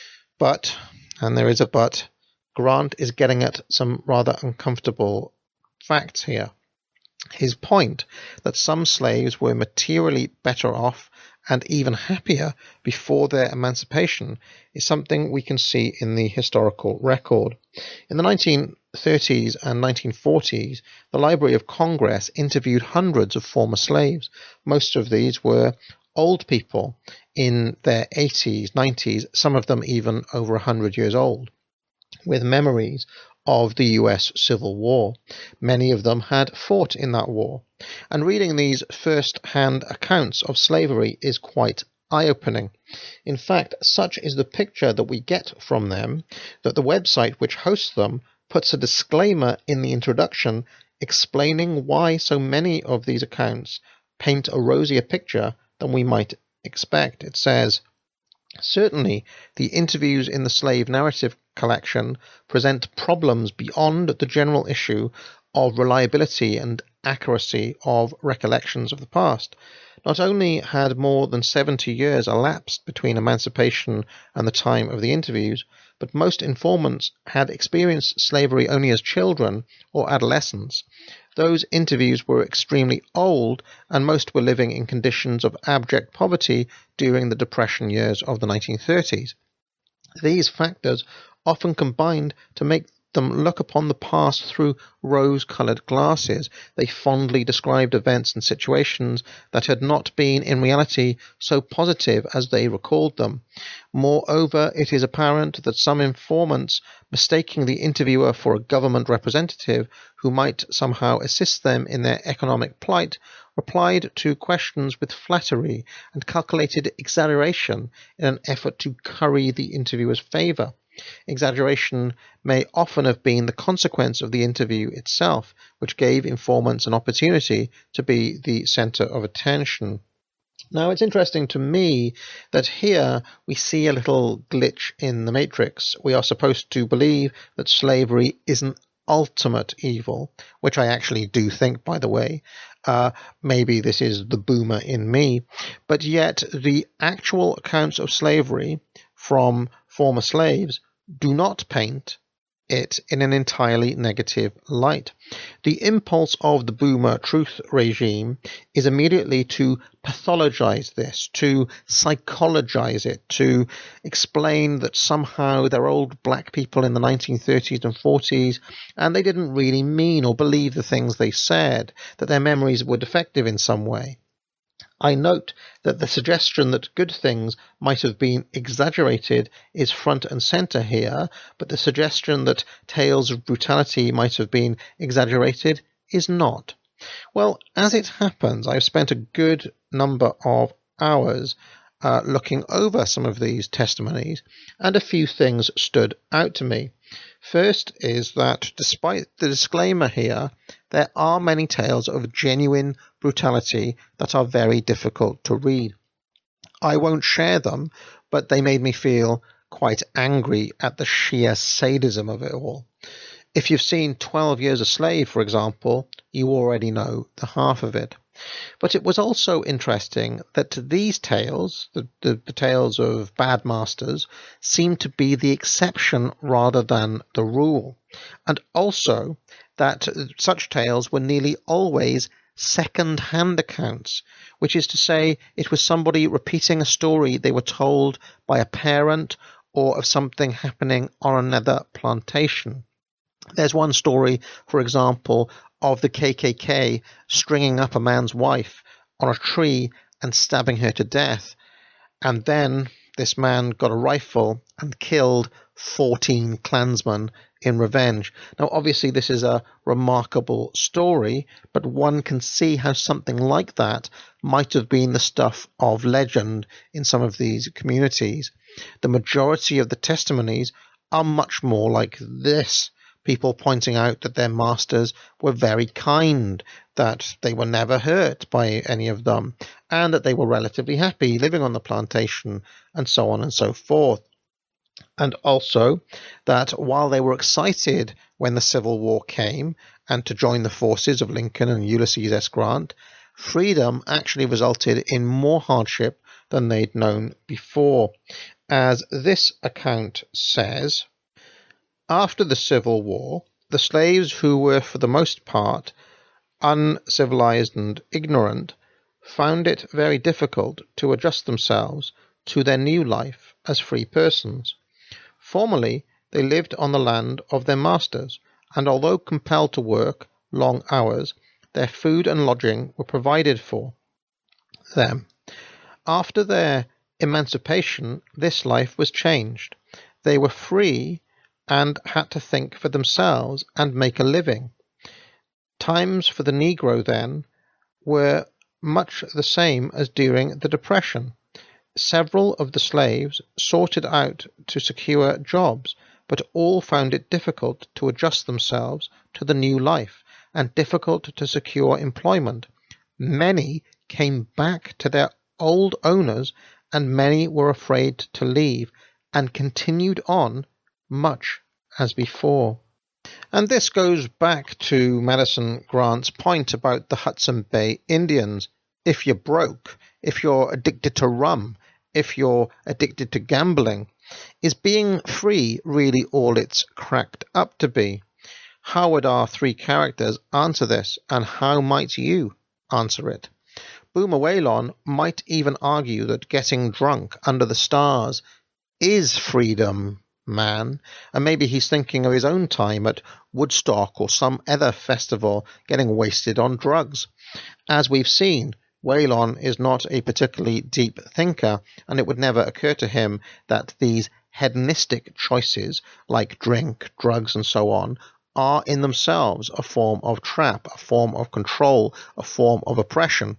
But, and there is a but, Grant is getting at some rather uncomfortable facts here. His point that some slaves were materially better off and even happier before their emancipation is something we can see in the historical record. In the nineteen thirties and nineteen forties, the Library of Congress interviewed hundreds of former slaves. Most of these were old people in their eighties, nineties, some of them even over one hundred years old, with memories of the U S Civil War. Many of them had fought in that war, and reading these first-hand accounts of slavery is quite eye-opening. In fact, such is the picture that we get from them that the website which hosts them puts a disclaimer in the introduction explaining why so many of these accounts paint a rosier picture than we might expect. It says, "Certainly, the interviews in the slave narrative collection present problems beyond the general issue of reliability and accuracy of recollections of the past. Not only had more than seventy years elapsed between emancipation and the time of the interviews, but most informants had experienced slavery only as children or adolescents. Those interviews were extremely old, and most were living in conditions of abject poverty during the Depression years of the nineteen thirties. These factors often combined to make them look upon the past through rose-coloured glasses. They fondly described events and situations that had not been in reality so positive as they recalled them. Moreover, it is apparent that some informants, mistaking the interviewer for a government representative who might somehow assist them in their economic plight, replied to questions with flattery and calculated exaggeration in an effort to curry the interviewer's favour. Exaggeration may often have been the consequence of the interview itself, which gave informants an opportunity to be the centre of attention." Now, it's interesting to me that here we see a little glitch in the matrix. We are supposed to believe that slavery is an ultimate evil, which I actually do think, by the way. Uh, maybe this is the boomer in me. But yet the actual accounts of slavery from former slaves do not paint it in an entirely negative light. The impulse of the boomer truth regime is immediately to pathologize this, to psychologize it, to explain that somehow they're old black people in the nineteen thirties and forties, and they didn't really mean or believe the things they said, that their memories were defective in some way. I note that the suggestion that good things might have been exaggerated is front and centre here, but the suggestion that tales of brutality might have been exaggerated is not. Well, as it happens, I've spent a good number of hours uh, looking over some of these testimonies, and a few things stood out to me. First is that despite the disclaimer here, there are many tales of genuine brutality that are very difficult to read. I won't share them, but they made me feel quite angry at the sheer sadism of it all. If you've seen twelve Years a Slave, for example, you already know the half of it. But it was also interesting that these tales, the, the, the tales of bad masters, seem to be the exception rather than the rule. And also that such tales were nearly always second-hand accounts, which is to say it was somebody repeating a story they were told by a parent or of something happening on another plantation. There's one story, for example, of the K K K stringing up a man's wife on a tree and stabbing her to death, and then this man got a rifle and killed fourteen Klansmen in revenge. Now, obviously, this is a remarkable story, but one can see how something like that might have been the stuff of legend in some of these communities. The majority of the testimonies are much more like this. People pointing out that their masters were very kind, that they were never hurt by any of them, and that they were relatively happy living on the plantation, and so on and so forth. And also that while they were excited when the Civil War came and to join the forces of Lincoln and Ulysses S. Grant, freedom actually resulted in more hardship than they'd known before. As this account says, after the Civil War, the slaves, who were for the most part uncivilized and ignorant, found it very difficult to adjust themselves to their new life as free persons. Formerly, they lived on the land of their masters, and although compelled to work long hours, their food and lodging were provided for them. After their emancipation, this life was changed. They were free and had to think for themselves and make a living. Times for the Negro then were much the same as during the Depression. Several of the slaves sought it out to secure jobs, but all found it difficult to adjust themselves to the new life and difficult to secure employment. Many came back to their old owners, and many were afraid to leave and continued on much as before. And this goes back to Madison Grant's point about the Hudson Bay Indians. If you're broke, if you're addicted to rum, if you're addicted to gambling, is being free really all it's cracked up to be? How would our three characters answer this, and how might you answer it? Boomer Waylon might even argue that getting drunk under the stars is freedom, man, and maybe he's thinking of his own time at Woodstock or some other festival getting wasted on drugs. As we've seen, Waylon is not a particularly deep thinker, and it would never occur to him that these hedonistic choices like drink, drugs, and so on are in themselves a form of trap, a form of control, a form of oppression.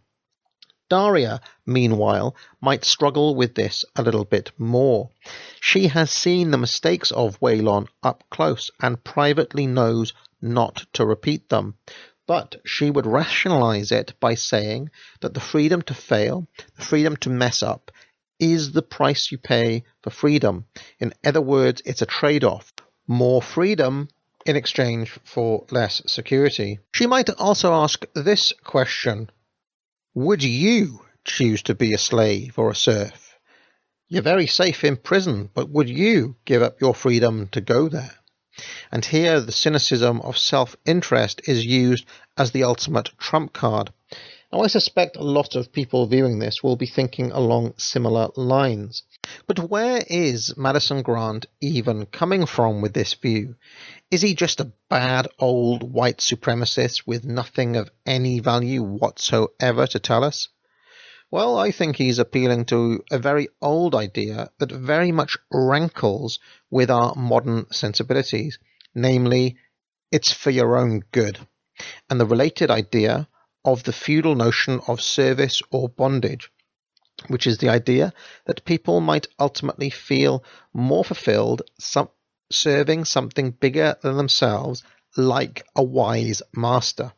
Daria, meanwhile, might struggle with this a little bit more. She has seen the mistakes of Waylon up close and privately knows not to repeat them. But she would rationalize it by saying that the freedom to fail, the freedom to mess up, is the price you pay for freedom. In other words, it's a trade-off. More freedom in exchange for less security. She might also ask this question: would you choose to be a slave or a serf? You're very safe in prison, but would you give up your freedom to go there? And here the cynicism of self-interest is used as the ultimate trump card. Now, I suspect a lot of people viewing this will be thinking along similar lines. But where is Madison Grant even coming from with this view? Is he just a bad old white supremacist with nothing of any value whatsoever to tell us? Well, I think he's appealing to a very old idea that very much rankles with our modern sensibilities, namely, it's for your own good. And the related idea of the feudal notion of service or bondage, which is the idea that people might ultimately feel more fulfilled some, serving something bigger than themselves, like a wise master.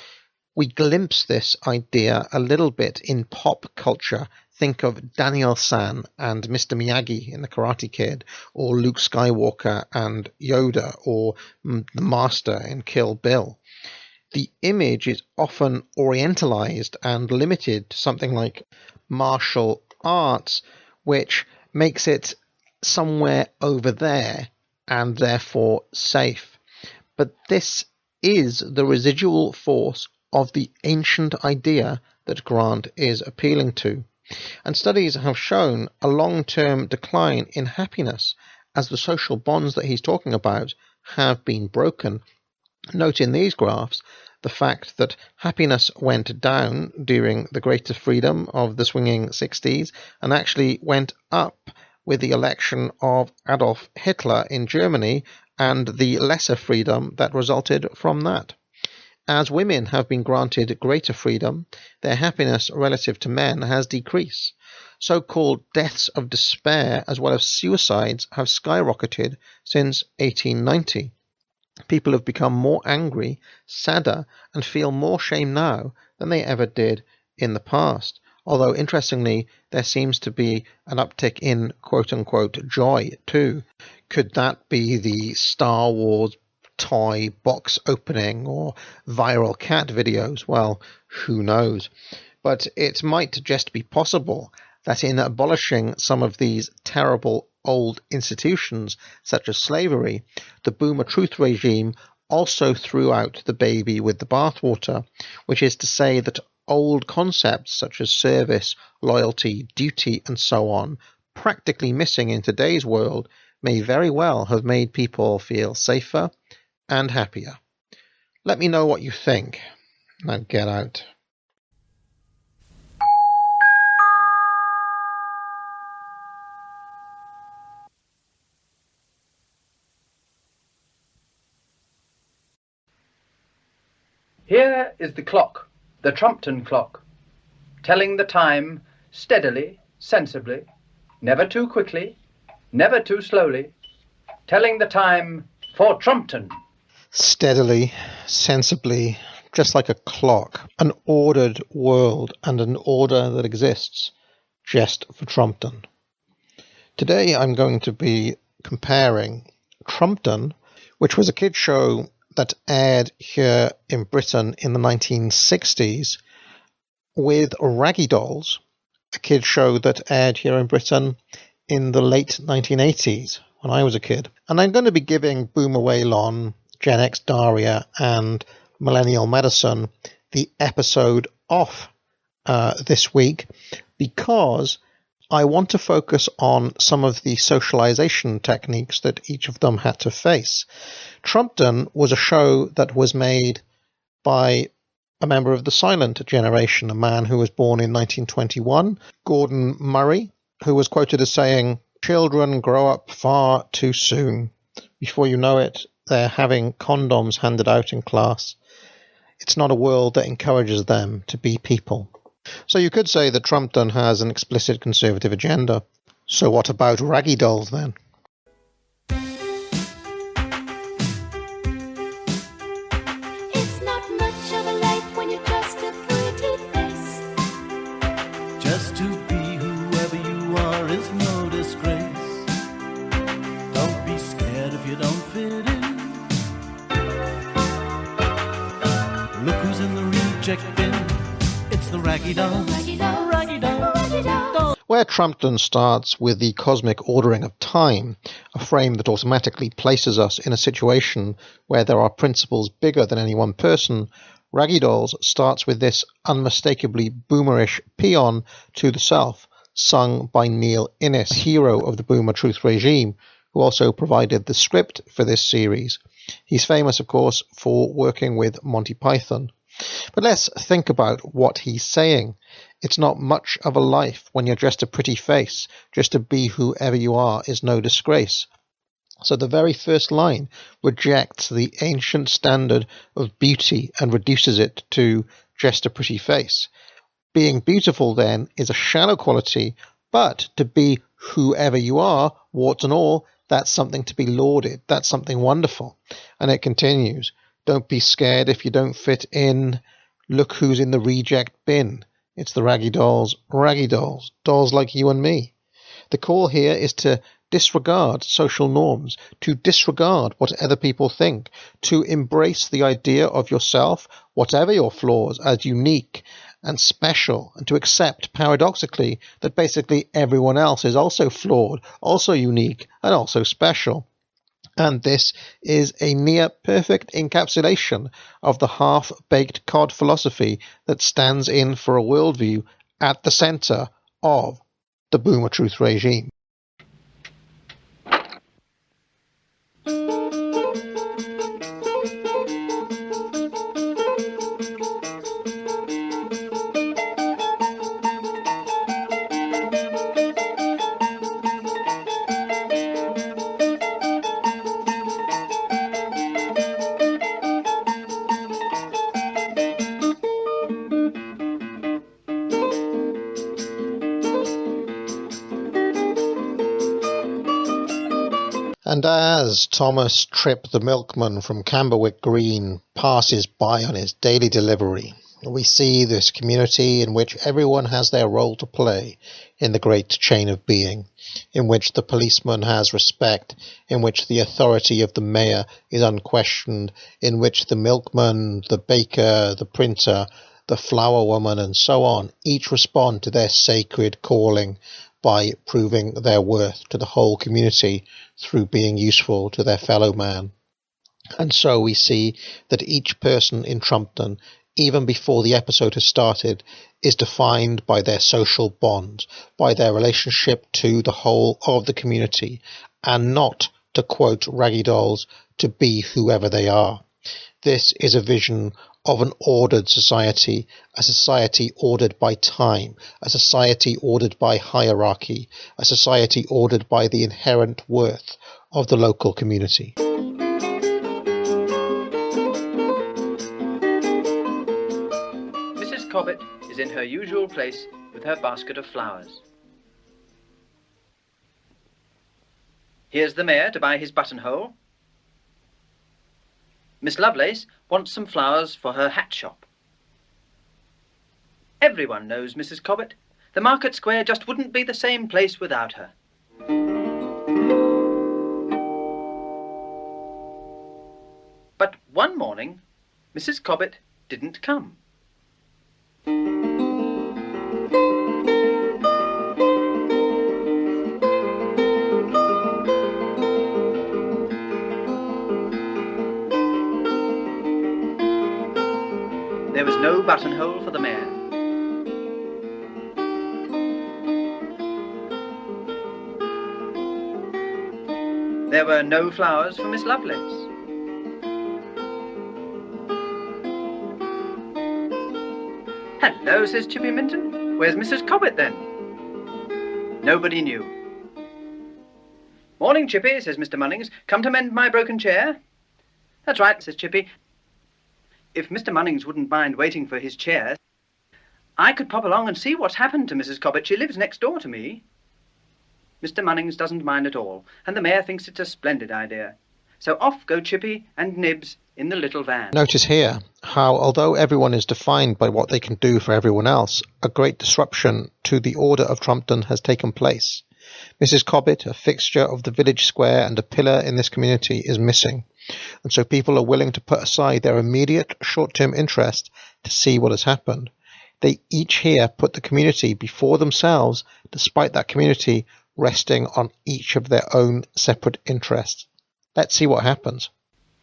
We glimpse this idea a little bit in pop culture. Think of Daniel-san and Mister Miyagi in The Karate Kid, or Luke Skywalker and Yoda, or the Master in Kill Bill. The image is often orientalized and limited to something like martial arts, which makes it somewhere over there and therefore safe. But this is the residual force of the ancient idea that Grant is appealing to. And studies have shown a long-term decline in happiness as the social bonds that he's talking about have been broken. Note in these graphs the fact that happiness went down during the greater freedom of the swinging sixties and actually went up with the election of Adolf Hitler in Germany and the lesser freedom that resulted from that. As women have been granted greater freedom, their happiness relative to men has decreased. So-called deaths of despair as well as suicides have skyrocketed since eighteen ninety. People have become more angry, sadder, and feel more shame now than they ever did in the past. Although, interestingly, there seems to be an uptick in quote-unquote joy too. Could that be the Star Wars toy box opening or viral cat videos? Well, who knows? But it might just be possible that in abolishing some of these terrible old institutions such as slavery, the Boomer Truth regime also threw out the baby with the bathwater, which is to say that old concepts such as service, loyalty, duty, and so on, practically missing in today's world, may very well have made people feel safer and happier. Let me know what you think. Now get out. Here is the clock, the Trumpton clock, telling the time steadily, sensibly, never too quickly, never too slowly, telling the time for Trumpton. Steadily, sensibly, just like a clock, an ordered world and an order that exists just for Trumpton. Today I'm going to be comparing Trumpton, which was a kids show that aired here in Britain in the nineteen sixties, with Raggy Dolls, a kids show that aired here in Britain in the late nineteen eighties when I was a kid. And I'm going to be giving Boomer Waylon, Gen X Daria, and Millennial Medicine the episode off uh, this week because I want to focus on some of the socialization techniques that each of them had to face. Trumpton was a show that was made by a member of the silent generation, a man who was born in nineteen twenty-one, Gordon Murray, who was quoted as saying, "Children grow up far too soon. Before you know it, they're having condoms handed out in class. It's not a world that encourages them to be people." So you could say that Trumpton has an explicit conservative agenda. So what about Raggy Dolls then? It's not much of a life when you're just a pretty face. Just to be whoever you are is no disgrace. Don't be scared if you don't fit in. Look who's in the reject bin. It's the Raggy Dolls. Raggy Dolls. Raggy Dolls. Raggy Dolls. Where Trumpton starts with the cosmic ordering of time, a frame that automatically places us in a situation where there are principles bigger than any one person, Raggy Dolls starts with this unmistakably boomerish paean to the self, sung by Neil Innes, hero of the Boomer Truth regime, who also provided the script for this series. He's famous, of course, for working with Monty Python. But let's think about what he's saying. It's not much of a life when you're just a pretty face. Just to be whoever you are is no disgrace. So the very first line rejects the ancient standard of beauty and reduces it to just a pretty face. Being beautiful, then, is a shallow quality, but to be whoever you are, warts and all, that's something to be lauded. That's something wonderful. And it continues, don't be scared if you don't fit in. Look who's in the reject bin. It's the raggy dolls, raggy dolls, dolls like you and me. The call here is to disregard social norms, to disregard what other people think, to embrace the idea of yourself, whatever your flaws, as unique and special, and to accept, paradoxically, that basically everyone else is also flawed, also unique, and also special. And this is a near-perfect encapsulation of the half-baked cod philosophy that stands in for a worldview at the centre of the Boomer Truth regime. And as Thomas Tripp the milkman from Camberwick Green passes by on his daily delivery, we see this community in which everyone has their role to play in the great chain of being, in which the policeman has respect, in which the authority of the mayor is unquestioned, in which the milkman, the baker, the printer, the flower woman, and so on, each respond to their sacred calling by proving their worth to the whole community through being useful to their fellow man. And so we see that each person in Trumpton, even before the episode has started, is defined by their social bonds, by their relationship to the whole of the community, and not, to quote Raggy Dolls, to be whoever they are. This is a vision of an ordered society, a society ordered by time, a society ordered by hierarchy, a society ordered by the inherent worth of the local community. Missus Cobbett is in her usual place with her basket of flowers. Here's the mayor to buy his buttonhole. Miss Lovelace wants some flowers for her hat shop. Everyone knows Missus Cobbett. The Market Square just wouldn't be the same place without her. But one morning, Missus Cobbett didn't come. There was no buttonhole for the mayor. There were no flowers for Miss Lovelace. Hello, says Chippy Minton. Where's Missus Cobbett then? Nobody knew. Morning, Chippy, says Mister Munnings. Come to mend my broken chair? That's right, says Chippy. If Mister Munnings wouldn't mind waiting for his chair, I could pop along and see what's happened to Missus Cobbett. She lives next door to me. Mister Munnings doesn't mind at all, and the mayor thinks it's a splendid idea. So off go Chippy and Nibs in the little van. Notice here how, although everyone is defined by what they can do for everyone else, a great disruption to the order of Trumpton has taken place. Missus Cobbett, a fixture of the village square and a pillar in this community, is missing. And so people are willing to put aside their immediate short-term interest to see what has happened. They each here put the community before themselves, despite that community resting on each of their own separate interests. Let's see what happens.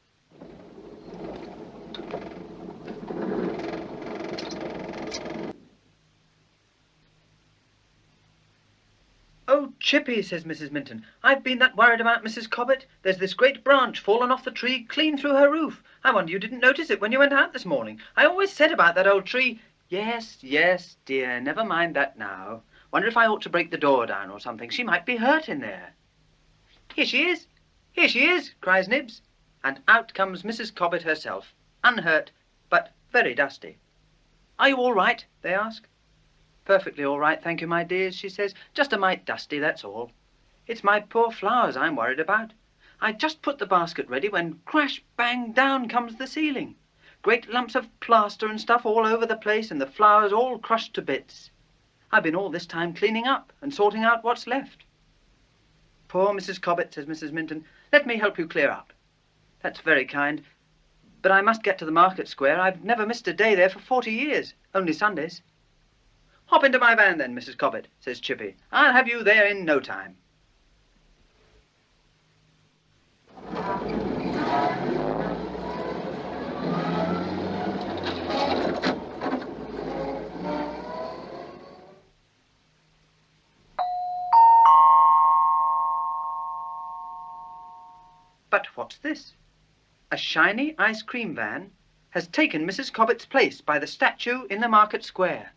Oh, Chippy, says Missus Minton, I've been that worried about Missus Cobbett. There's this great branch fallen off the tree clean through her roof. I wonder you didn't notice it when you went out this morning. I always said about that old tree. Yes, yes, dear, never mind that now. Wonder if I ought to break the door down or something. She might be hurt in there. Here she is. Here she is, cries Nibs. And out comes Missus Cobbett herself, unhurt, but very dusty. "Are you all right?" they ask. "Perfectly all right, thank you, my dears," she says. "Just a mite dusty, that's all. It's my poor flowers I'm worried about. I just put the basket ready when crash, bang, down comes the ceiling. Great lumps of plaster and stuff all over the place and the flowers all crushed to bits. I've been all this time cleaning up and sorting out what's left." "Poor Missus Cobbett," says Missus Minton. "Let me help you clear up." "That's very kind, but I must get to the market square. I've never missed a day there for forty years, only Sundays." "Hop into my van then, Missus Cobbett," says Chippy. "I'll have you there in no time." But what's this? A shiny ice cream van has taken Missus Cobbett's place by the statue in the market square.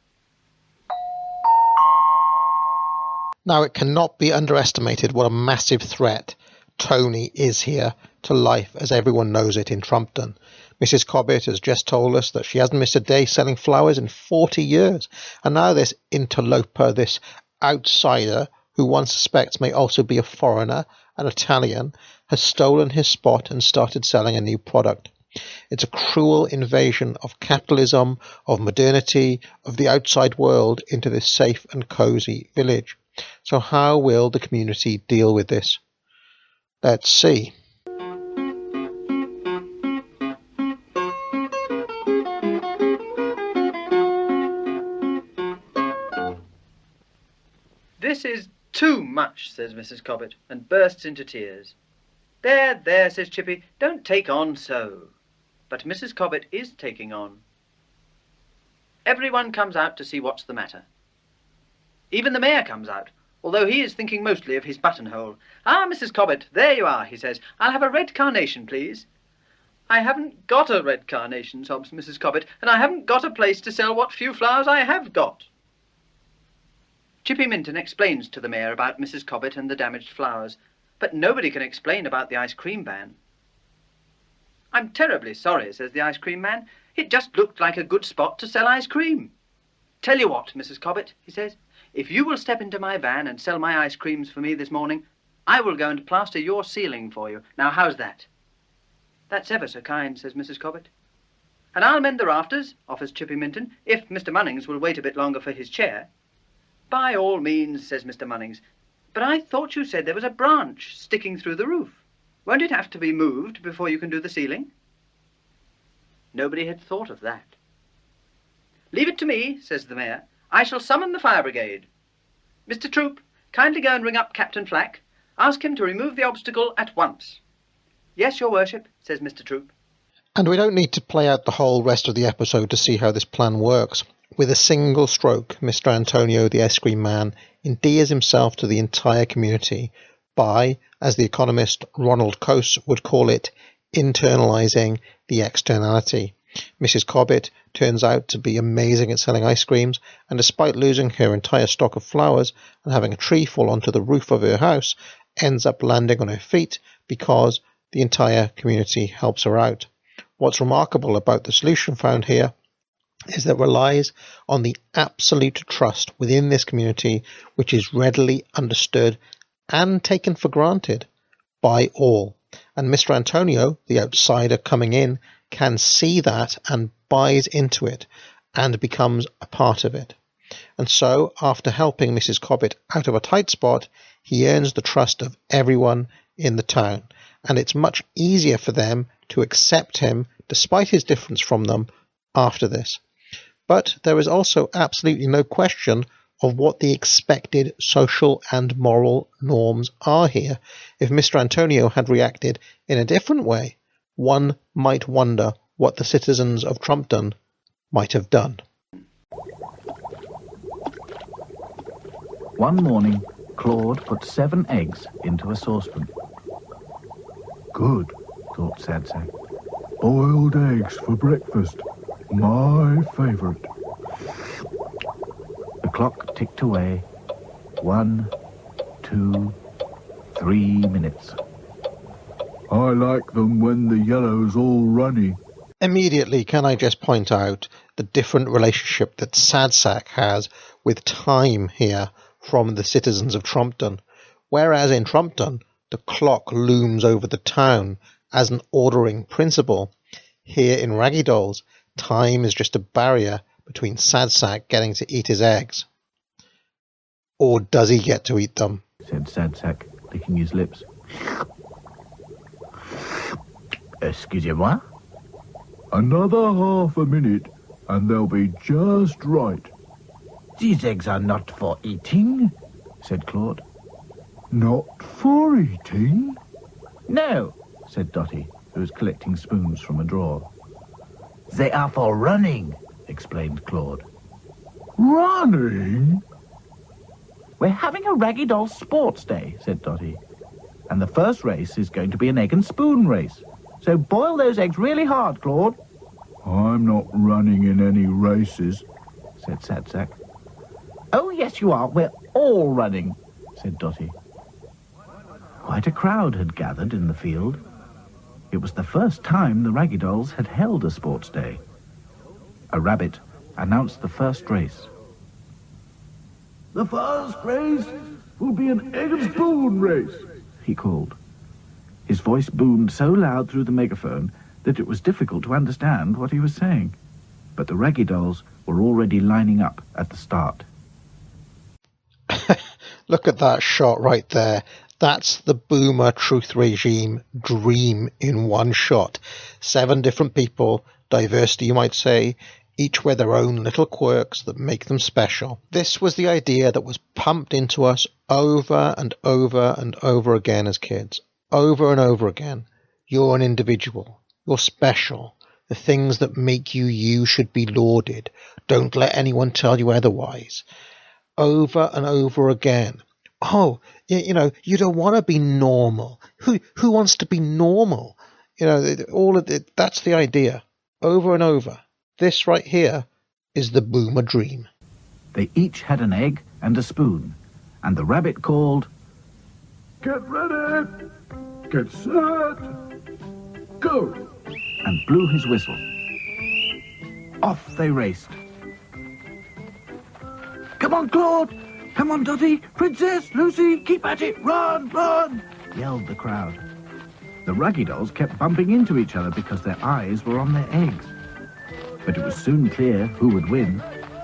Now, it cannot be underestimated what a massive threat Tony is here to life as everyone knows it in Trumpton. Missus Cobbett has just told us that she hasn't missed a day selling flowers in forty years. And now this interloper, this outsider, who one suspects may also be a foreigner, an Italian, has stolen his spot and started selling a new product. It's a cruel invasion of capitalism, of modernity, of the outside world into this safe and cosy village. So how will the community deal with this? Let's see. "This is too much," says Missus Cobbett, and bursts into tears. "There, there," says Chippy, "don't take on so." But Missus Cobbett is taking on. Everyone comes out to see what's the matter. Even the mayor comes out, although he is thinking mostly of his buttonhole. "Ah, Missus Cobbett, there you are," he says. "I'll have a red carnation, please." "I haven't got a red carnation," sobs Missus Cobbett, "and I haven't got a place to sell what few flowers I have got." Chippy Minton explains to the mayor about Missus Cobbett and the damaged flowers, but nobody can explain about the ice cream van. "I'm terribly sorry," says the ice cream man. "It just looked like a good spot to sell ice cream. Tell you what, Missus Cobbett," he says, "if you will step into my van and sell my ice creams for me this morning, I will go and plaster your ceiling for you. Now, how's that?" "That's ever so kind," says Missus Cobbett. "And I'll mend the rafters," offers Chippy Minton, "if Mister Munnings will wait a bit longer for his chair." "By all means," says Mister Munnings. "But I thought you said there was a branch sticking through the roof. Won't it have to be moved before you can do the ceiling?" Nobody had thought of that. "Leave it to me," says the mayor. "I shall summon the fire brigade. Mister Troop, kindly go and ring up Captain Flack. Ask him to remove the obstacle at once." "Yes, your worship," says Mister Troop. And we don't need to play out the whole rest of the episode to see how this plan works. With a single stroke, Mister Antonio, the ice cream man, endears himself to the entire community by, as the economist Ronald Coase would call it, internalizing the externality. Missus Cobbett turns out to be amazing at selling ice creams, and despite losing her entire stock of flowers and having a tree fall onto the roof of her house, ends up landing on her feet because the entire community helps her out. What's remarkable about the solution found here is that it relies on the absolute trust within this community, which is readily understood and taken for granted by all. And Mister Antonio, the outsider coming in, can see that and buys into it and becomes a part of it. And so, after helping Missus Cobbett out of a tight spot, he earns the trust of everyone in the town. And it's much easier for them to accept him, despite his difference from them, after this. But there is also absolutely no question of what the expected social and moral norms are here. If Mister Antonio had reacted in a different way, one might wonder what the citizens of Trumpton might have done. One morning, Claude put seven eggs into a saucepan. "Good," thought Sadsack. "Boiled eggs for breakfast. My favourite." The clock ticked away. One, two, three minutes. "I like them when the yellow's all runny," Immediately, can I just point out the different relationship that Sadsack has with time here from the citizens of Trompton? Whereas in Trompton, the clock looms over the town as an ordering principle, here in Raggy Dolls, time is just a barrier between Sadsack getting to eat his eggs. Or does he get to eat them? Said Sadsack, licking his lips. Excusez-moi? Another half a minute, and they'll be just right. These eggs are not for eating, said Claude. Not for eating? No, said Dotty, who was collecting spoons from a drawer. They are for running, explained Claude. Running? We're having a Raggy Doll sports day, said Dotty. And the first race is going to be an egg and spoon race. So boil those eggs really hard, Claude. I'm not running in any races, said Sadsack. Oh, yes, you are. We're all running, said Dotty. Quite a crowd had gathered in the field. It was the first time the Raggy Dolls had held a sports day. A rabbit announced the first race. The first race will be an egg and spoon race, he called. His voice boomed so loud through the megaphone that it was difficult to understand what he was saying. But the Raggy Dolls were already lining up at the start. Look at that shot right there. That's the Boomer Truth Regime dream in one shot. Seven different people, diversity you might say, each with their own little quirks that make them special. This was the idea that was pumped into us over and over and over again as kids. Over and over again. You're an individual. You're special. The things that make you you should be lauded. Don't let anyone tell you otherwise. Over and over again. Oh, you, you know, you don't want to be normal. Who who wants to be normal? You know, all of it, that's the idea. Over and over. This right here is the Boomer dream. They each had an egg and a spoon, and the rabbit called, Get ready! Get set! Go! And blew his whistle. Off they raced. Come on, Claude! Come on, Dotty! Princess! Lucy! Keep at it! Run! Run! Yelled the crowd. The Raggy Dolls kept bumping into each other because their eyes were on their eggs. But it was soon clear who would win.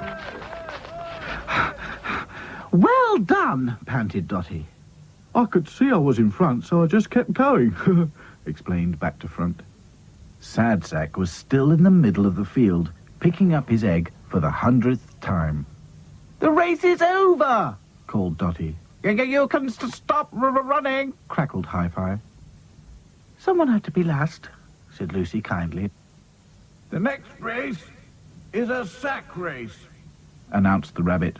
Well done, panted Dotty. I could see I was in front, so I just kept going, explained back to front. Sadsack was still in the middle of the field, picking up his egg for the hundredth time. The race is over, called Dotty. You can stop running, crackled Hi-Fi. Someone had to be last, said Lucy kindly. The next race is a sack race, announced the rabbit.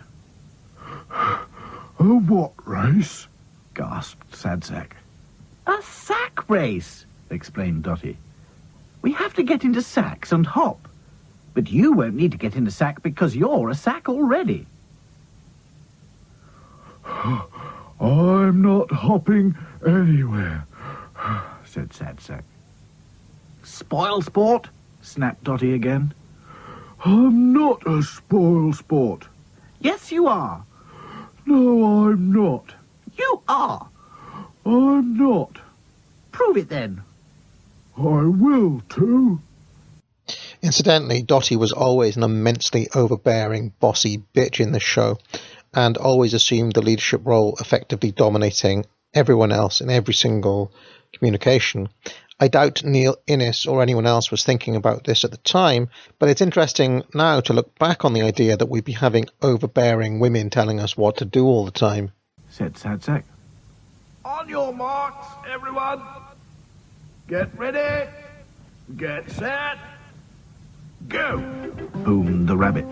A what race? Gasped Sadsack. A sack race, explained Dotty. We have to get into sacks and hop. But you won't need to get in a sack because you're a sack already. I'm not hopping anywhere, said Sadsack. Spoil sport, snapped Dotty again. I'm not a spoil sport. Yes, you are. No, I'm not. You are. I'm not. Prove it then. I will too. Incidentally, Dotty was always an immensely overbearing, bossy bitch in this show, and always assumed the leadership role, effectively dominating everyone else in every single communication. I doubt Neil Innes or anyone else was thinking about this at the time, but it's interesting now to look back on the idea that we'd be having overbearing women telling us what to do all the time. Said Sadsack. On your marks, everyone. Get ready. Get set. Go! Boomed the rabbit.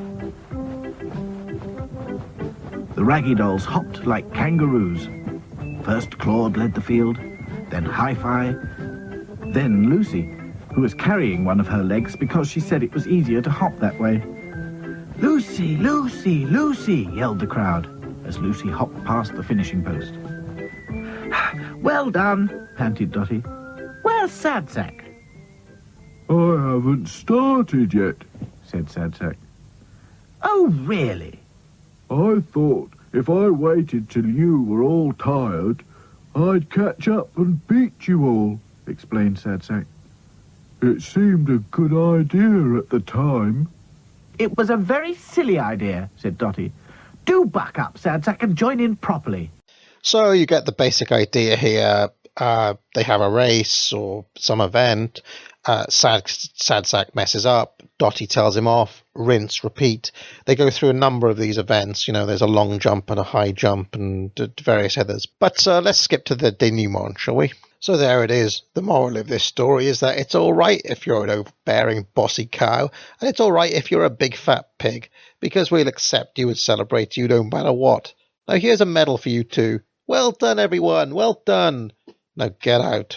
The Raggy Dolls hopped like kangaroos. First Claude led the field, then Hi-Fi, then Lucy, who was carrying one of her legs because she said it was easier to hop that way. Lucy, Lucy, Lucy, yelled the crowd as Lucy hopped past the finishing post. Well done, panted Dotty. Where's Sadsack? I haven't started yet, said Sad Sack. Oh, really? I thought if I waited till you were all tired, I'd catch up and beat you all, explained Sad Sack. It seemed a good idea at the time. It was a very silly idea, said Dotty. Do buck up, Sad Sack, and join in properly. So you get the basic idea here. Uh, they have a race or some event. Uh, Sad, Sad Sack messes up. Dotty tells him off. Rinse, repeat. They go through a number of these events. You know, there's a long jump and a high jump and uh, various others. But uh, let's skip to the denouement, shall we? So there it is. The moral of this story is that it's all right if you're an overbearing, bossy cow, and it's all right if you're a big fat pig, because we'll accept you and celebrate you no matter what. Now here's a medal for you two. Well done, everyone. Well done. Now get out.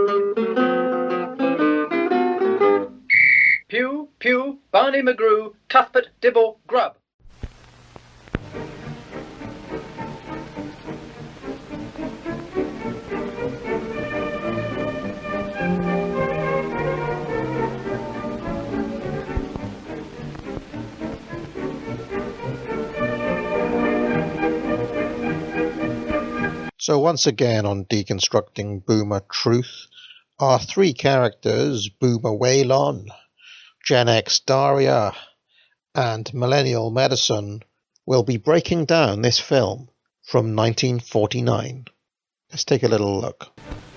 Pew, pew, Barney McGrew, Cuthbert, Dibble, Grub. So once again on Deconstructing Boomer Truth, our three characters, Boomer Waylon, Gen X Daria, and Millennial Medicine, will be breaking down this film from nineteen forty-nine. Let's take a little look.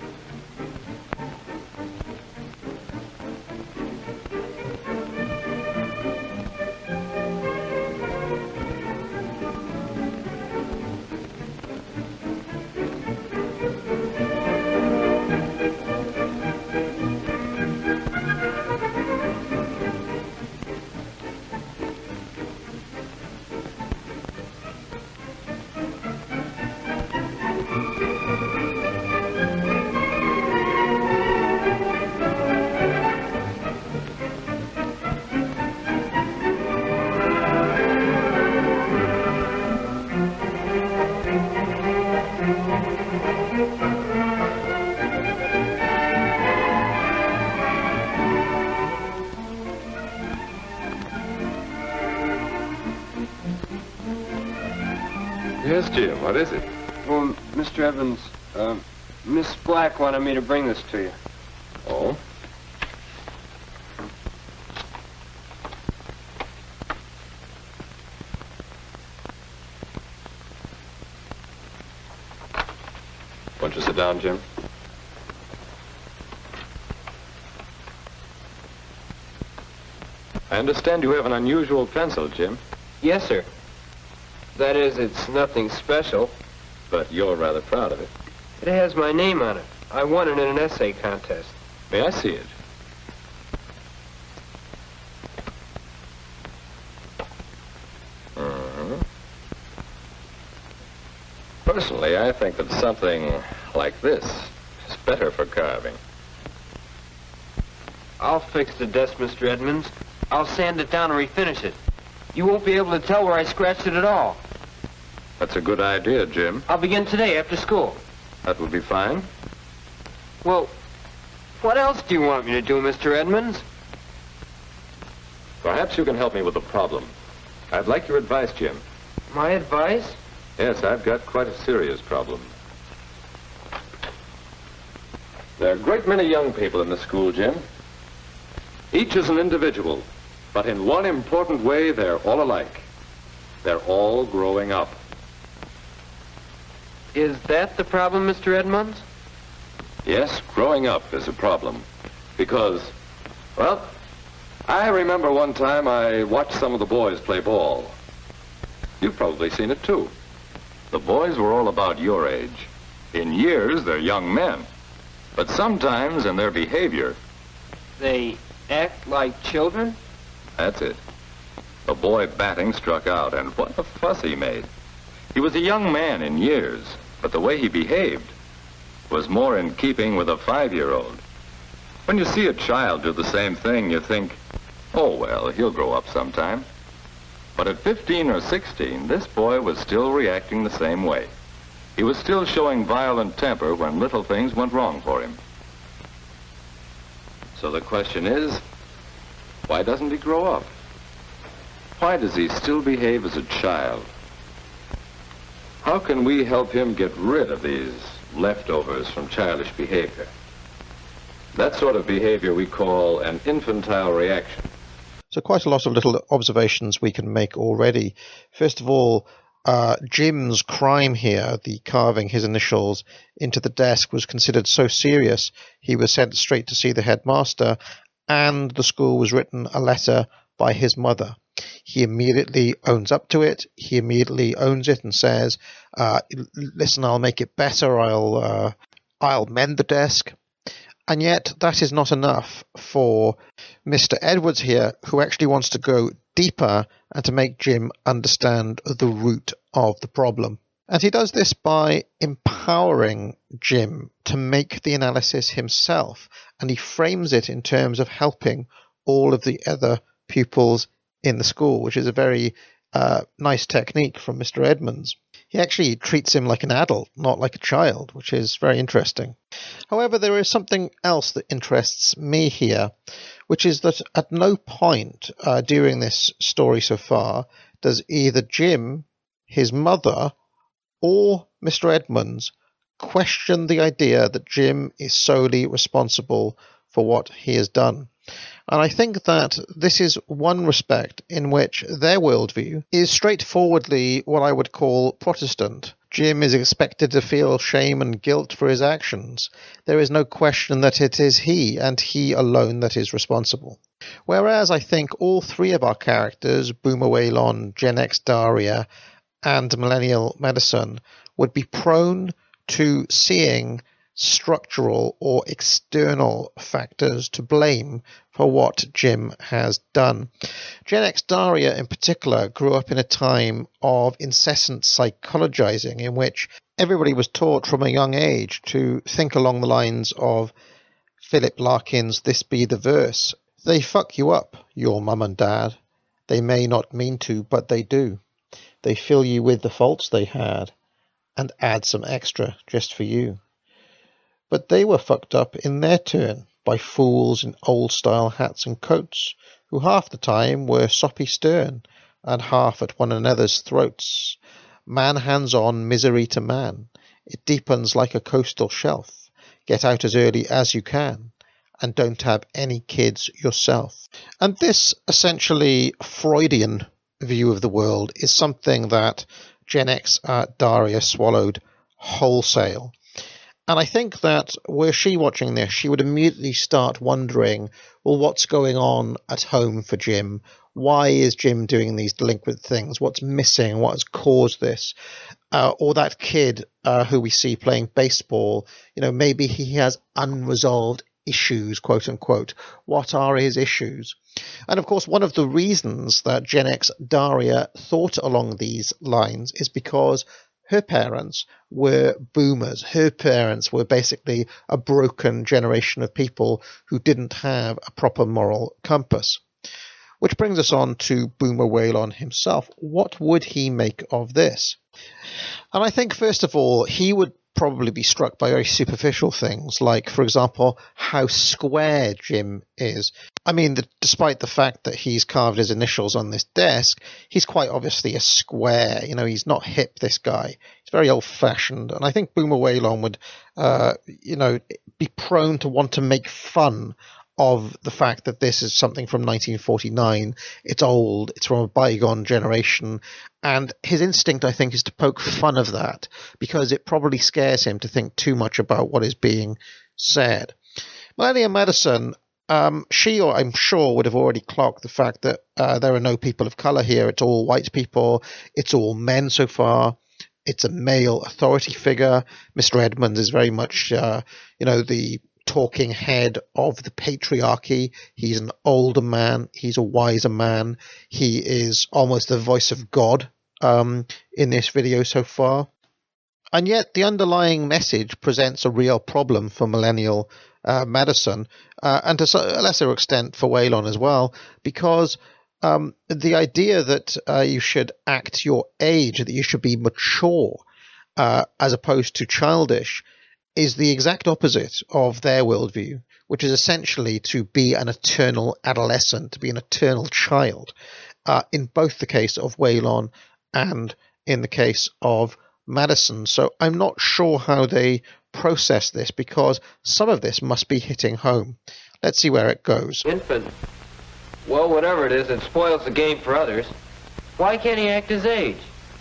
Yes, Jim, what is it? Well, Mister Evans, uh, Miss Black wanted me to bring this to you. Oh? Why don't you sit down, Jim? I understand you have an unusual pencil, Jim. Yes, sir. That is, it's nothing special. But you're rather proud of it. It has my name on it. I won it in an essay contest. May I see it? Uh-huh. Personally, I think that something like this is better for carving. I'll fix the desk, Mister Edmonds. I'll sand it down and refinish it. You won't be able to tell where I scratched it at all. That's a good idea, Jim. I'll begin today after school. That will be fine. Well, what else do you want me to do, Mister Edmonds? Perhaps you can help me with a problem. I'd like your advice, Jim. My advice? Yes, I've got quite a serious problem. There are a great many young people in the school, Jim. Each is an individual, but in one important way, they're all alike. They're all growing up. Is that the problem, Mister Edmonds? Yes, growing up is a problem. Because, well, I remember one time I watched some of the boys play ball. You've probably seen it too. The boys were all about your age. In years, they're young men. But sometimes in their behavior... They act like children? That's it. The boy batting struck out, and what a fuss he made. He was a young man in years, but the way he behaved was more in keeping with a five-year-old. When you see a child do the same thing, you think, oh, well, he'll grow up sometime. But at fifteen or sixteen, this boy was still reacting the same way. He was still showing violent temper when little things went wrong for him. So the question is, why doesn't he grow up? Why does he still behave as a child? How can we help him get rid of these leftovers from childish behavior? That sort of behavior we call an infantile reaction. So quite a lot of little observations we can make already. First of all, uh, Jim's crime here, the carving his initials into the desk, was considered so serious he was sent straight to see the headmaster, and the school was written a letter by his mother. He immediately owns up to it. He immediately owns it and says, uh, listen, I'll make it better. I'll, uh, I'll mend the desk. And yet that is not enough for Mister Edwards here, who actually wants to go deeper and to make Jim understand the root of the problem. And he does this by empowering Jim to make the analysis himself, and he frames it in terms of helping all of the other pupils in the school, which is a very uh, nice technique from Mister Edmonds. He actually treats him like an adult, not like a child, which is very interesting. However, there is something else that interests me here, which is that at no point uh, during this story so far does either Jim, his mother, or Mister Edmonds question the idea that Jim is solely responsible for what he has done. And I think that this is one respect in which their worldview is straightforwardly what I would call Protestant. Jim is expected to feel shame and guilt for his actions. There is no question that it is he, and he alone, that is responsible. Whereas I think all three of our characters, Boomer Waylon, Gen X Daria, and Millennial Madison, would be prone to seeing structural or external factors to blame for what Jim has done. Gen X Daria in particular grew up in a time of incessant psychologizing in which everybody was taught from a young age to think along the lines of Philip Larkin's This Be the Verse. They fuck you up, your mum and dad. They may not mean to, but they do. They fill you with the faults they had and add some extra just for you. But they were fucked up in their turn by fools in old-style hats and coats, who half the time were soppy stern and half at one another's throats. Man hands-on, misery to man. It deepens like a coastal shelf. Get out as early as you can, and don't have any kids yourself. And this essentially Freudian view of the world is something that Gen X uh, Daria swallowed wholesale. And I think that were she watching this, she would immediately start wondering, well, what's going on at home for Jim? Why is Jim doing these delinquent things? What's missing? What has caused this? Uh, or that kid uh, who we see playing baseball, you know, maybe he has unresolved issues, quote unquote. What are his issues? And of course, one of the reasons that Gen X Daria thought along these lines is because her parents were boomers. Her parents were basically a broken generation of people who didn't have a proper moral compass. Which brings us on to Boomer Waylon himself. What would he make of this? And I think, first of all, he would probably be struck by very superficial things, like, for example, how square Jim is. I mean, the, despite the fact that he's carved his initials on this desk, he's quite obviously a square. You know, he's not hip, this guy. He's very old-fashioned. And I think Boomer Waylon would, uh, you know, be prone to want to make fun of the fact that this is something from nineteen forty-nine. It's old, it's from a bygone generation, and his instinct, I think, is to poke fun of that, because it probably scares him to think too much about what is being said. Millennium Madison, um, she, or I'm sure, would have already clocked the fact that uh, there are no people of colour here. It's all white people, it's all men so far. It's a male authority figure. Mister Edmonds is very much, uh, you know, the talking head of the patriarchy. He's an older man. He's a wiser man. He is almost the voice of God um, in this video so far. And yet the underlying message presents a real problem for millennial uh, Madison, uh, and to a lesser extent for Waylon as well, because um, the idea that uh, you should act your age, that you should be mature uh, as opposed to childish, is the exact opposite of their worldview, which is essentially to be an eternal adolescent, to be an eternal child, uh, in both the case of Waylon and in the case of Madison. So I'm not sure how they process this, because some of this must be hitting home. Let's see where it goes. Infant. Well, whatever it is, it spoils the game for others. Why can't he act his age?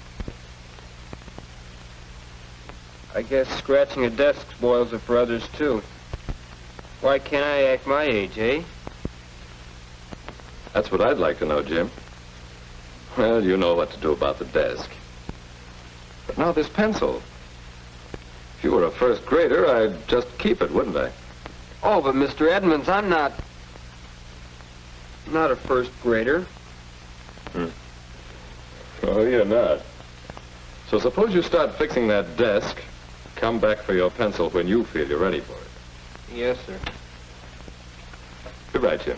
I guess scratching a desk spoils it for others, too. Why can't I act my age, eh? That's what I'd like to know, Jim. Well, you know what to do about the desk. But now this pencil. If you were a first grader, I'd just keep it, wouldn't I? Oh, but Mister Edmonds, I'm not... not a first grader. Hmm. Oh, you're not. So suppose you start fixing that desk. Come back for your pencil when you feel you're ready for it. Yes, sir. Goodbye, Jim.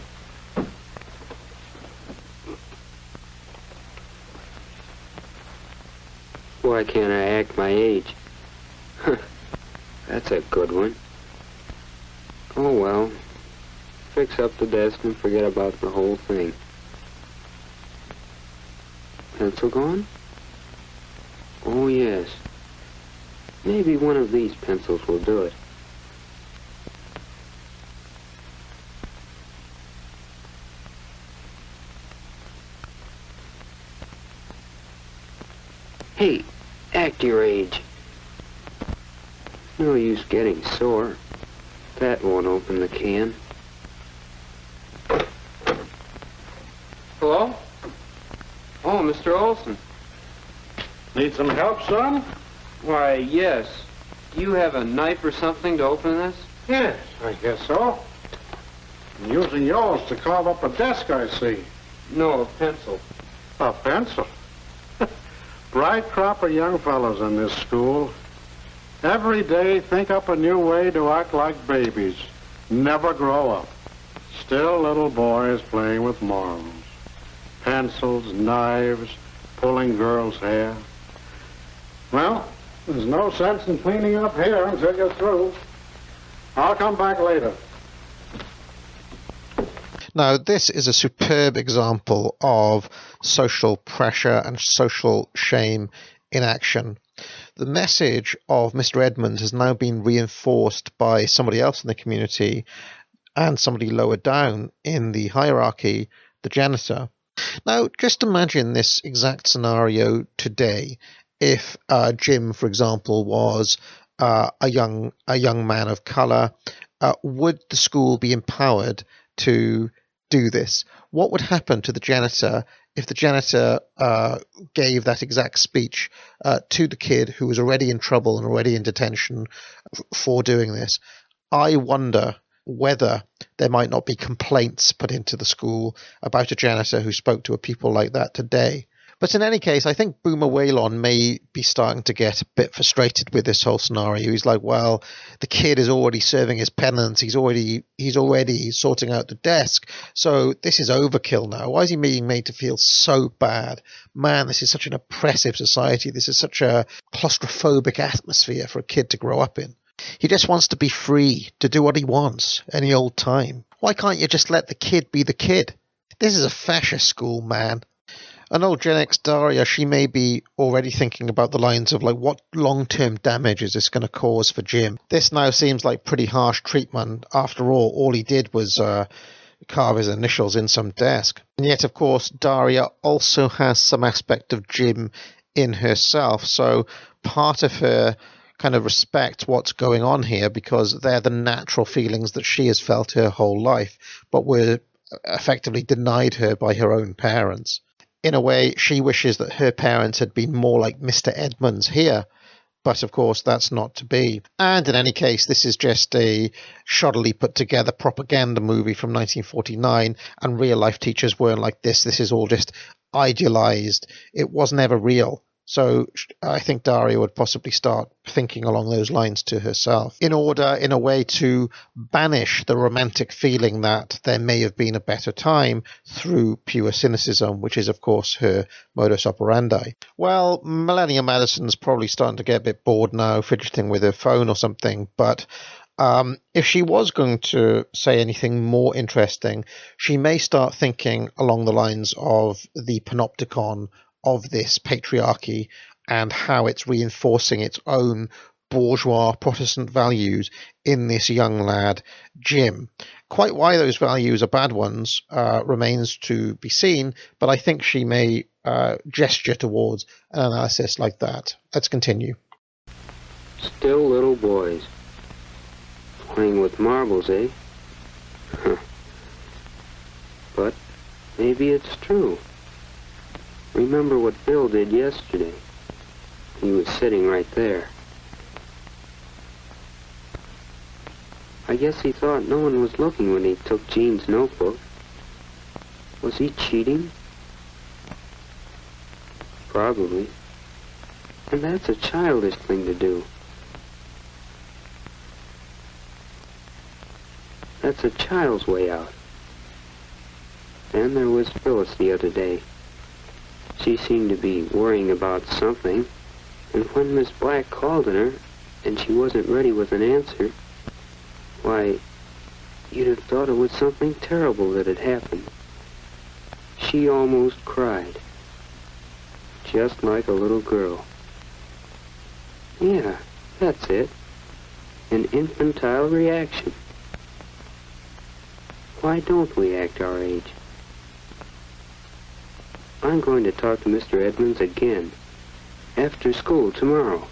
Why can't I act my age? That's a good one. Oh, well. Fix up the desk and forget about the whole thing. Pencil gone? Oh, yes. Maybe one of these pencils will do it. Hey, act your age. No use getting sore. That won't open the can. Hello? Oh, Mister Olson. Need some help, son? Why, yes. Do you have a knife or something to open this? Yes, I guess so. I'm using yours to carve up a desk, I see. No, a pencil. A pencil? Bright crop of young fellows in this school. Every day think up a new way to act like babies. Never grow up. Still little boys playing with morals. Pencils, knives, pulling girls' hair. Well, there's no sense in cleaning up here until you're through. I'll come back later. Now, this is a superb example of social pressure and social shame in action. The message of Mister Edmonds has now been reinforced by somebody else in the community and somebody lower down in the hierarchy, the janitor. Now, just imagine this exact scenario today. If uh, Jim, for example, was uh, a young a young man of color, uh, would the school be empowered to do this? What would happen to the janitor if the janitor uh, gave that exact speech uh, to the kid who was already in trouble and already in detention f- for doing this? I wonder whether there might not be complaints put into the school about a janitor who spoke to a people like that today. But in any case, I think Boomer Waylon may be starting to get a bit frustrated with this whole scenario. He's like, well, the kid is already serving his penance. He's already he's already sorting out the desk. So this is overkill now. Why is he being made to feel so bad? Man, this is such an oppressive society. This is such a claustrophobic atmosphere for a kid to grow up in. He just wants to be free, to do what he wants, any old time. Why can't you just let the kid be the kid? This is a fascist school, man. And old Gen X Daria, she may be already thinking about the lines of, like, what long-term damage is this going to cause for Jim? This now seems like pretty harsh treatment. After all, all he did was uh, carve his initials in some desk. And yet, of course, Daria also has some aspect of Jim in herself. So part of her kind of respects what's going on here because they're the natural feelings that she has felt her whole life, but were effectively denied her by her own parents. In a way, she wishes that her parents had been more like Mister Edmonds here, but of course that's not to be. And in any case, this is just a shoddily put together propaganda movie from nineteen forty-nine, and real life teachers weren't like this. This is all just idealized. It was never real. So I think Daria would possibly start thinking along those lines to herself in order, in a way, to banish the romantic feeling that there may have been a better time through pure cynicism, which is, of course, her modus operandi. Well, Melania Madison's probably starting to get a bit bored now, fidgeting with her phone or something, but Um, if she was going to say anything more interesting, she may start thinking along the lines of the panopticon of this patriarchy and how it's reinforcing its own bourgeois Protestant values in this young lad, Jim. Quite why those values are bad ones uh, remains to be seen, but I think she may uh, gesture towards an analysis like that. Let's continue. Still little boys. Playing with marbles, eh? Huh. But maybe it's true. Remember what Bill did yesterday. He was sitting right there. I guess he thought no one was looking when he took Jean's notebook. Was he cheating? Probably. And that's a childish thing to do. That's a child's way out. Then there was Phyllis the other day. She seemed to be worrying about something, and when Miss Black called on her, and she wasn't ready with an answer, why, you'd have thought it was something terrible that had happened. She almost cried. Just like a little girl. Yeah, that's it. An infantile reaction. Why don't we act our age? I'm going to talk to Mister Edmonds again. After school tomorrow.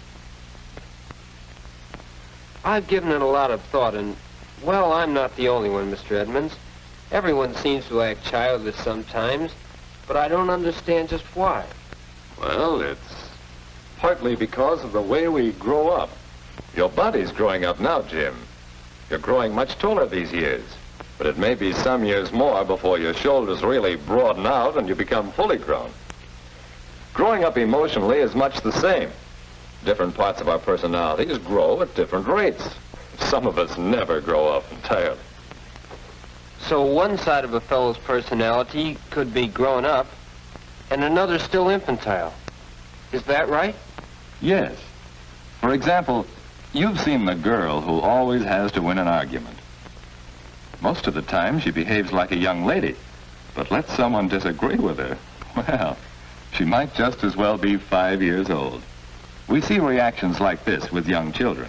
I've given it a lot of thought, and, well, I'm not the only one, Mister Edmonds. Everyone seems to act childish sometimes, but I don't understand just why. Well, it's partly because of the way we grow up. Your body's growing up now, Jim. You're growing much taller these years, but it may be some years more before your shoulders really broaden out and you become fully grown. Growing up emotionally is much the same. Different parts of our personalities grow at different rates. Some of us never grow up entirely. So one side of a fellow's personality could be grown up, and another still infantile. Is that right? Yes. For example, you've seen the girl who always has to win an argument. Most of the time, she behaves like a young lady, but let someone disagree with her, well, she might just as well be five years old. We see reactions like this with young children.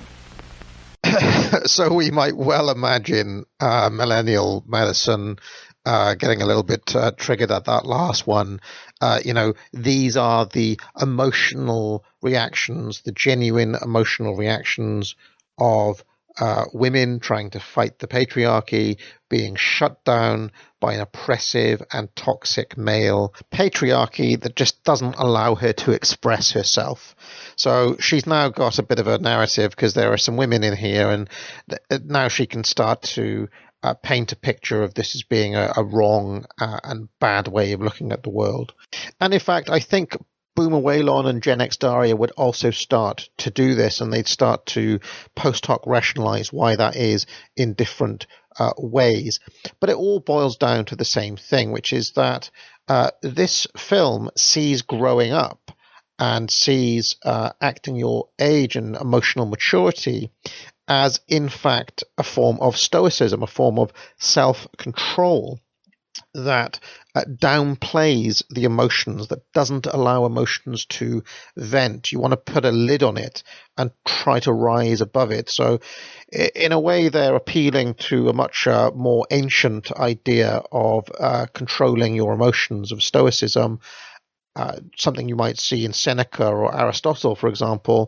So we might well imagine uh, millennial Madison uh, getting a little bit uh, triggered at that last one. Uh, you know, these are the emotional reactions, the genuine emotional reactions of uh, women trying to fight the patriarchy, being shut down by an oppressive and toxic male patriarchy that just doesn't allow her to express herself. So she's now got a bit of a narrative because there are some women in here, and th- now she can start to uh, paint a picture of this as being a, a wrong uh, and bad way of looking at the world. And in fact, I think Boomer Waylon and Gen X Daria would also start to do this, and they'd start to post hoc rationalize why that is in different uh, ways. But it all boils down to the same thing, which is that uh, this film sees growing up and sees uh, acting your age and emotional maturity as, in fact, a form of stoicism, a form of self-control that uh, downplays the emotions, that doesn't allow emotions to vent. You want to put a lid on it and try to rise above it. So in a way, they're appealing to a much uh, more ancient idea of uh, controlling your emotions, of stoicism, uh, something you might see in Seneca or Aristotle, for example.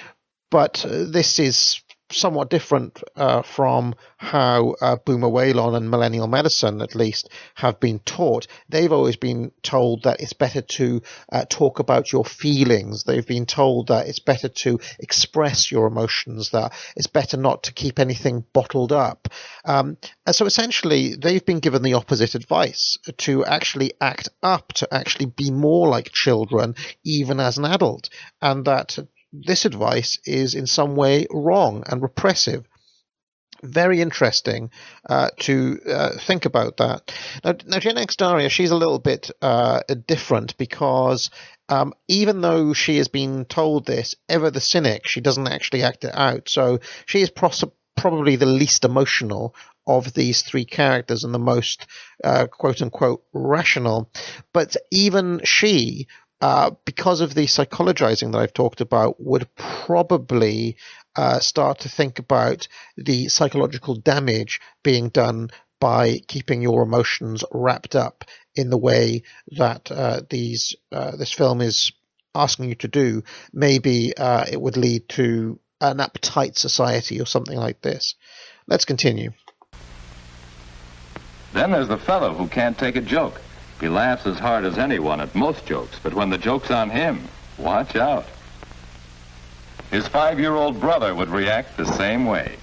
But uh, this is somewhat different uh, from how uh, Boomer Waylon and Millennial Medicine, at least, have been taught. They've always been told that it's better to uh, talk about your feelings. They've been told that it's better to express your emotions, that it's better not to keep anything bottled up. Um, and so essentially, they've been given the opposite advice, to actually act up, to actually be more like children, even as an adult, and that this advice is in some way wrong and repressive. Very interesting uh, to uh, think about that. Now, now, Gen X Daria, she's a little bit uh, different because um, even though she has been told this, ever the cynic, she doesn't actually act it out. So she is poss- probably the least emotional of these three characters and the most uh, quote-unquote rational. But even she, uh, because of the psychologizing that I've talked about, would probably uh, start to think about the psychological damage being done by keeping your emotions wrapped up in the way that uh, these uh, this film is asking you to do. Maybe uh, it would lead to an uptight society or something like this. Let's continue. Then there's the fellow who can't take a joke. He laughs as hard as anyone at most jokes, but when the joke's on him, watch out. His five-year-old brother would react the same way.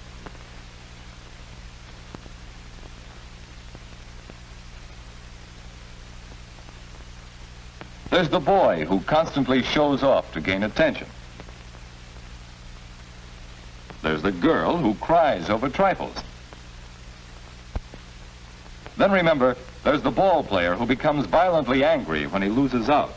There's the boy who constantly shows off to gain attention. There's the girl who cries over trifles. Then remember, there's the ball player who becomes violently angry when he loses out.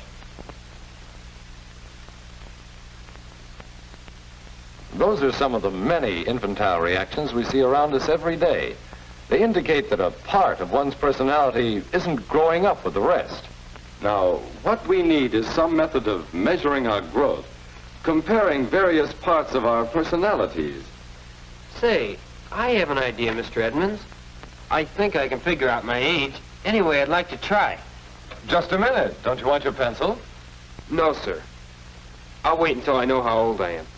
Those are some of the many infantile reactions we see around us every day. They indicate that a part of one's personality isn't growing up with the rest. Now, what we need is some method of measuring our growth, comparing various parts of our personalities. Say, I have an idea, Mister Edmonds. I think I can figure out my age. Anyway, I'd like to try. Just a minute. Don't you want your pencil? No, sir. I'll wait until I know how old I am.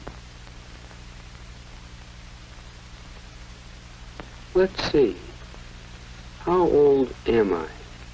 Let's see. How old am I?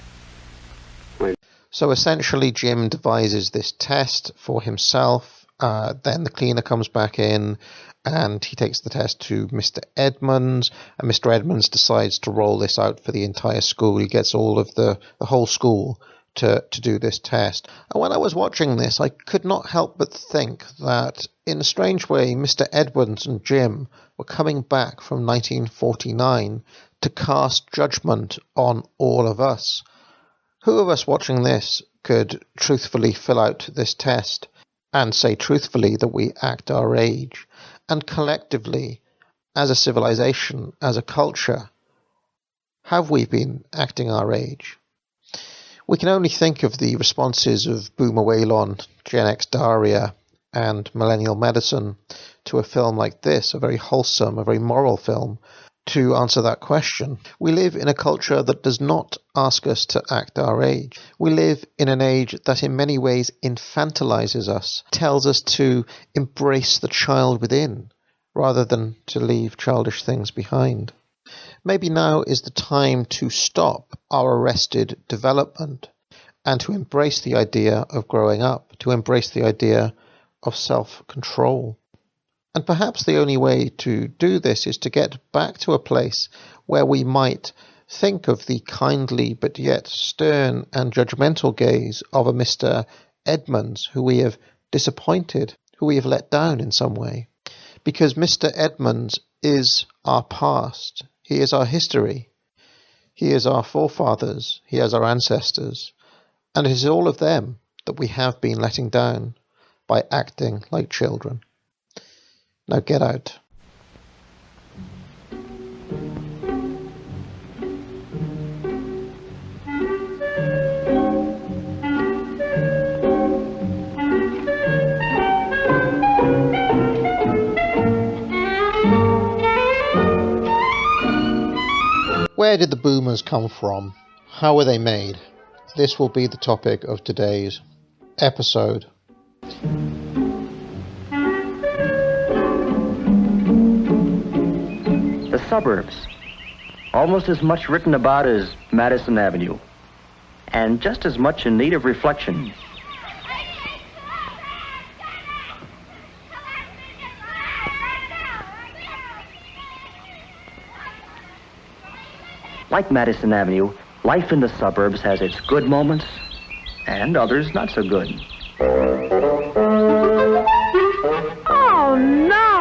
So essentially, Jim devises this test for himself. Uh, then the cleaner comes back in and he takes the test to Mister Edmonds, and Mister Edmonds decides to roll this out for the entire school. He gets all of the, the whole school to, to do this test. And when I was watching this, I could not help but think that in a strange way, Mister Edmonds and Jim were coming back from nineteen forty-nine to cast judgment on all of us. Who of us watching this could truthfully fill out this test and say truthfully that we act our age? And collectively, as a civilization, as a culture, have we been acting our age? We can only think of the responses of Boomer Waylon, Gen X Daria, and Millennial Medicine to a film like this, a very wholesome, a very moral film, to answer that question. We live in a culture that does not ask us to act our age. We live in an age that in many ways infantilizes us, tells us to embrace the child within, rather than to leave childish things behind. Maybe now is the time to stop our arrested development and to embrace the idea of growing up, to embrace the idea of self-control. And perhaps the only way to do this is to get back to a place where we might think of the kindly but yet stern and judgmental gaze of a Mister Edmonds who we have disappointed, who we have let down in some way. Because Mister Edmonds is our past, he is our history, he is our forefathers, he is our ancestors, and it is all of them that we have been letting down by acting like children. Now get out. Where did the boomers come from? How were they made? This will be the topic of today's episode. The suburbs. Almost as much written about as Madison Avenue. And just as much in need of reflection. Like Madison Avenue, life in the suburbs has its good moments and others not so good. Oh, no!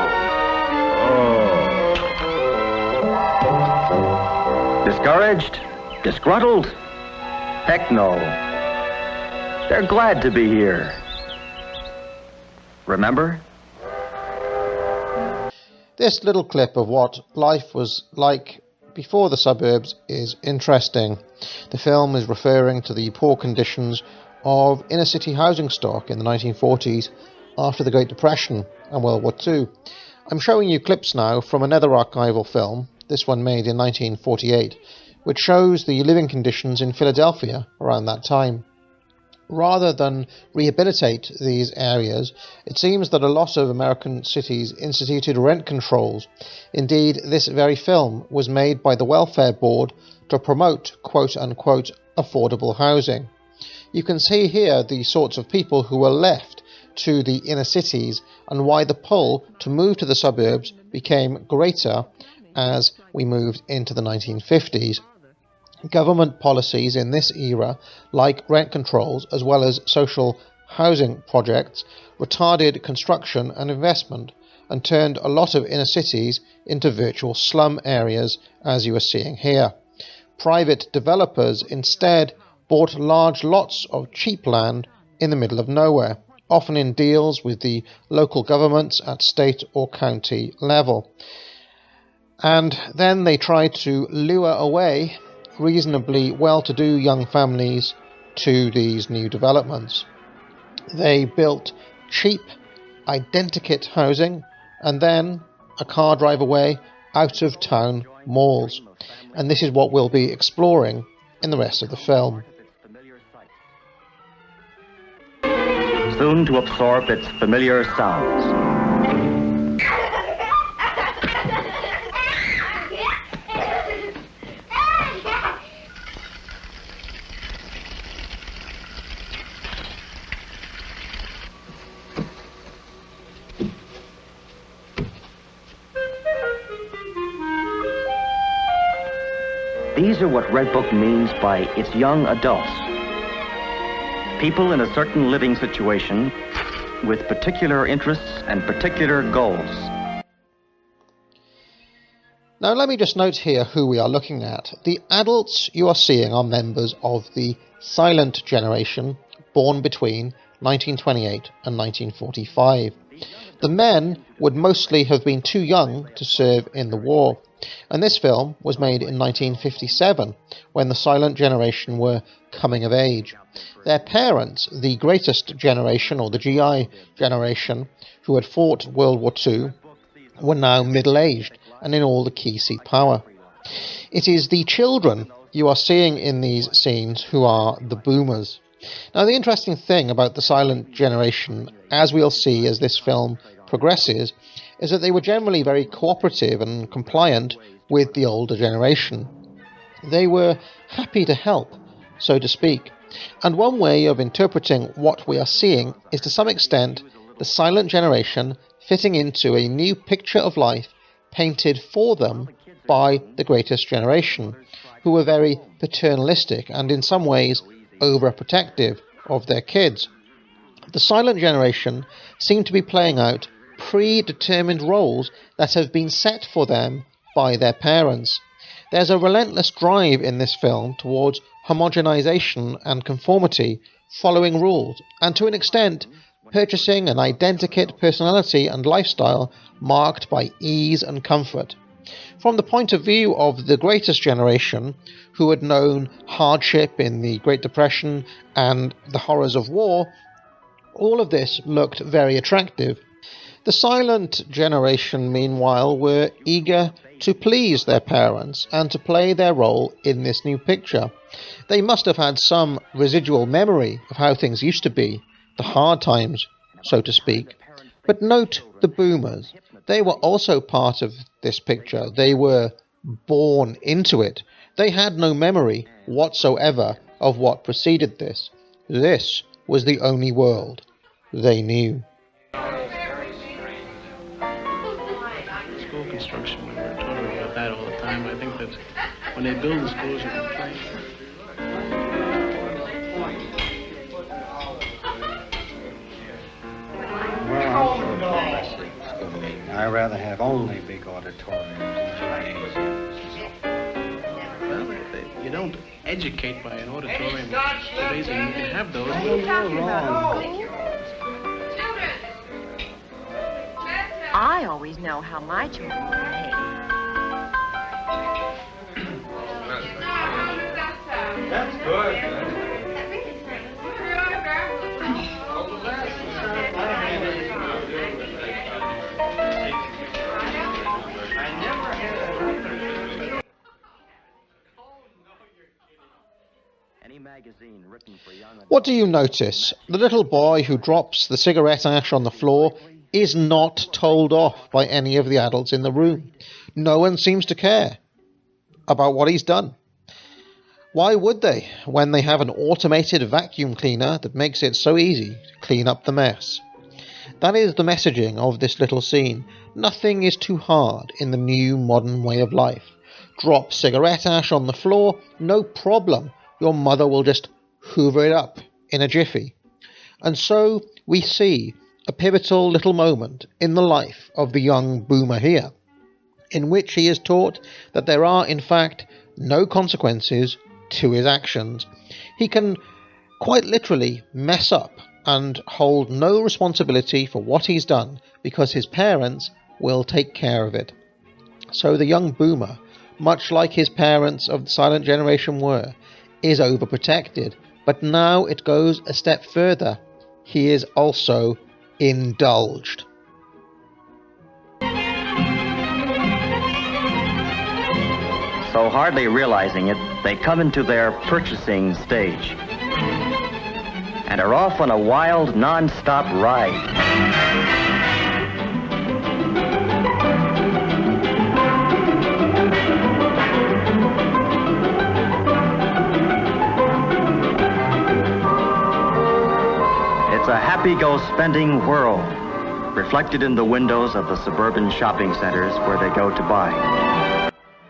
Discouraged? Disgruntled? Heck no. They're glad to be here. Remember? This little clip of what life was like before the suburbs is interesting. The film is referring to the poor conditions of inner city housing stock in the nineteen forties after the Great Depression and World War Two. I'm showing you clips now from another archival film, this one made in nineteen forty-eight, which shows the living conditions in Philadelphia around that time. Rather than rehabilitate these areas, it seems that a lot of American cities instituted rent controls. Indeed, this very film was made by the Welfare Board to promote quote-unquote affordable housing. You can see here the sorts of people who were left to the inner cities and why the pull to move to the suburbs became greater as we moved into the nineteen fifties. Government policies in this era, like rent controls as well as social housing projects, retarded construction and investment and turned a lot of inner cities into virtual slum areas, as you are seeing here. Private developers instead bought large lots of cheap land in the middle of nowhere, often in deals with the local governments at state or county level. And then they tried to lure away reasonably well-to-do young families to these new developments. They built cheap, identikit housing and then a car drive away out-of-town malls. And this is what we'll be exploring in the rest of the film. Soon to absorb its familiar sounds. These are what Red Book means by its young adults. People in a certain living situation with particular interests and particular goals. Now let me just note here who we are looking at. The adults you are seeing are members of the silent generation born between nineteen twenty-eight and nineteen forty-five. The men would mostly have been too young to serve in the war. And this film was made in nineteen fifty-seven, when the silent generation were coming of age. Their parents, the greatest generation, or the G I generation, who had fought World War Two, were now middle-aged and in all the key seat power. It is the children you are seeing in these scenes who are the boomers. Now, the interesting thing about the silent generation, as we'll see as this film progresses, is that they were generally very cooperative and compliant with the older generation. They were happy to help, so to speak. And one way of interpreting what we are seeing is to some extent the silent generation fitting into a new picture of life painted for them by the greatest generation, who were very paternalistic and in some ways overprotective of their kids. The silent generation seem to be playing out predetermined roles that have been set for them by their parents. There's a relentless drive in this film towards homogenization and conformity, following rules, and to an extent purchasing an identikit personality and lifestyle marked by ease and comfort. From the point of view of the greatest generation, who had known hardship in the Great Depression and the horrors of war, all of this looked very attractive. The silent generation, meanwhile, were eager to please their parents and to play their role in this new picture. They must have had some residual memory of how things used to be, the hard times, so to speak. But note the boomers. They were also part of this picture. They were born into it. They had no memory whatsoever of what preceded this. This was the only world they knew. School construction, we were talking about that all the time. I think that when they build the schools, you can play. I rather have only big auditoriums and gymnasiums. Well, they, you don't educate by an auditorium. Today's, and you can have those. Oh, you're wrong. I always know how my children behave. That's good. What do you notice? The little boy who drops the cigarette ash on the floor is not told off by any of the adults in the room. No one seems to care about what he's done. Why would they, when they have an automated vacuum cleaner that makes it so easy to clean up the mess? That is the messaging of this little scene. Nothing is too hard in the new modern way of life. Drop cigarette ash on the floor, no problem. Your mother will just hoover it up in a jiffy. And so we see a pivotal little moment in the life of the young boomer here, in which he is taught that there are in fact no consequences to his actions. He can quite literally mess up and hold no responsibility for what he's done because his parents will take care of it. So the young boomer, much like his parents of the silent generation were, is overprotected, but now it goes a step further. He is also indulged. So hardly realizing it, they come into their purchasing stage and are off on a wild, non-stop ride. It's a happy-go-spending world, reflected in the windows of the suburban shopping centers where they go to buy.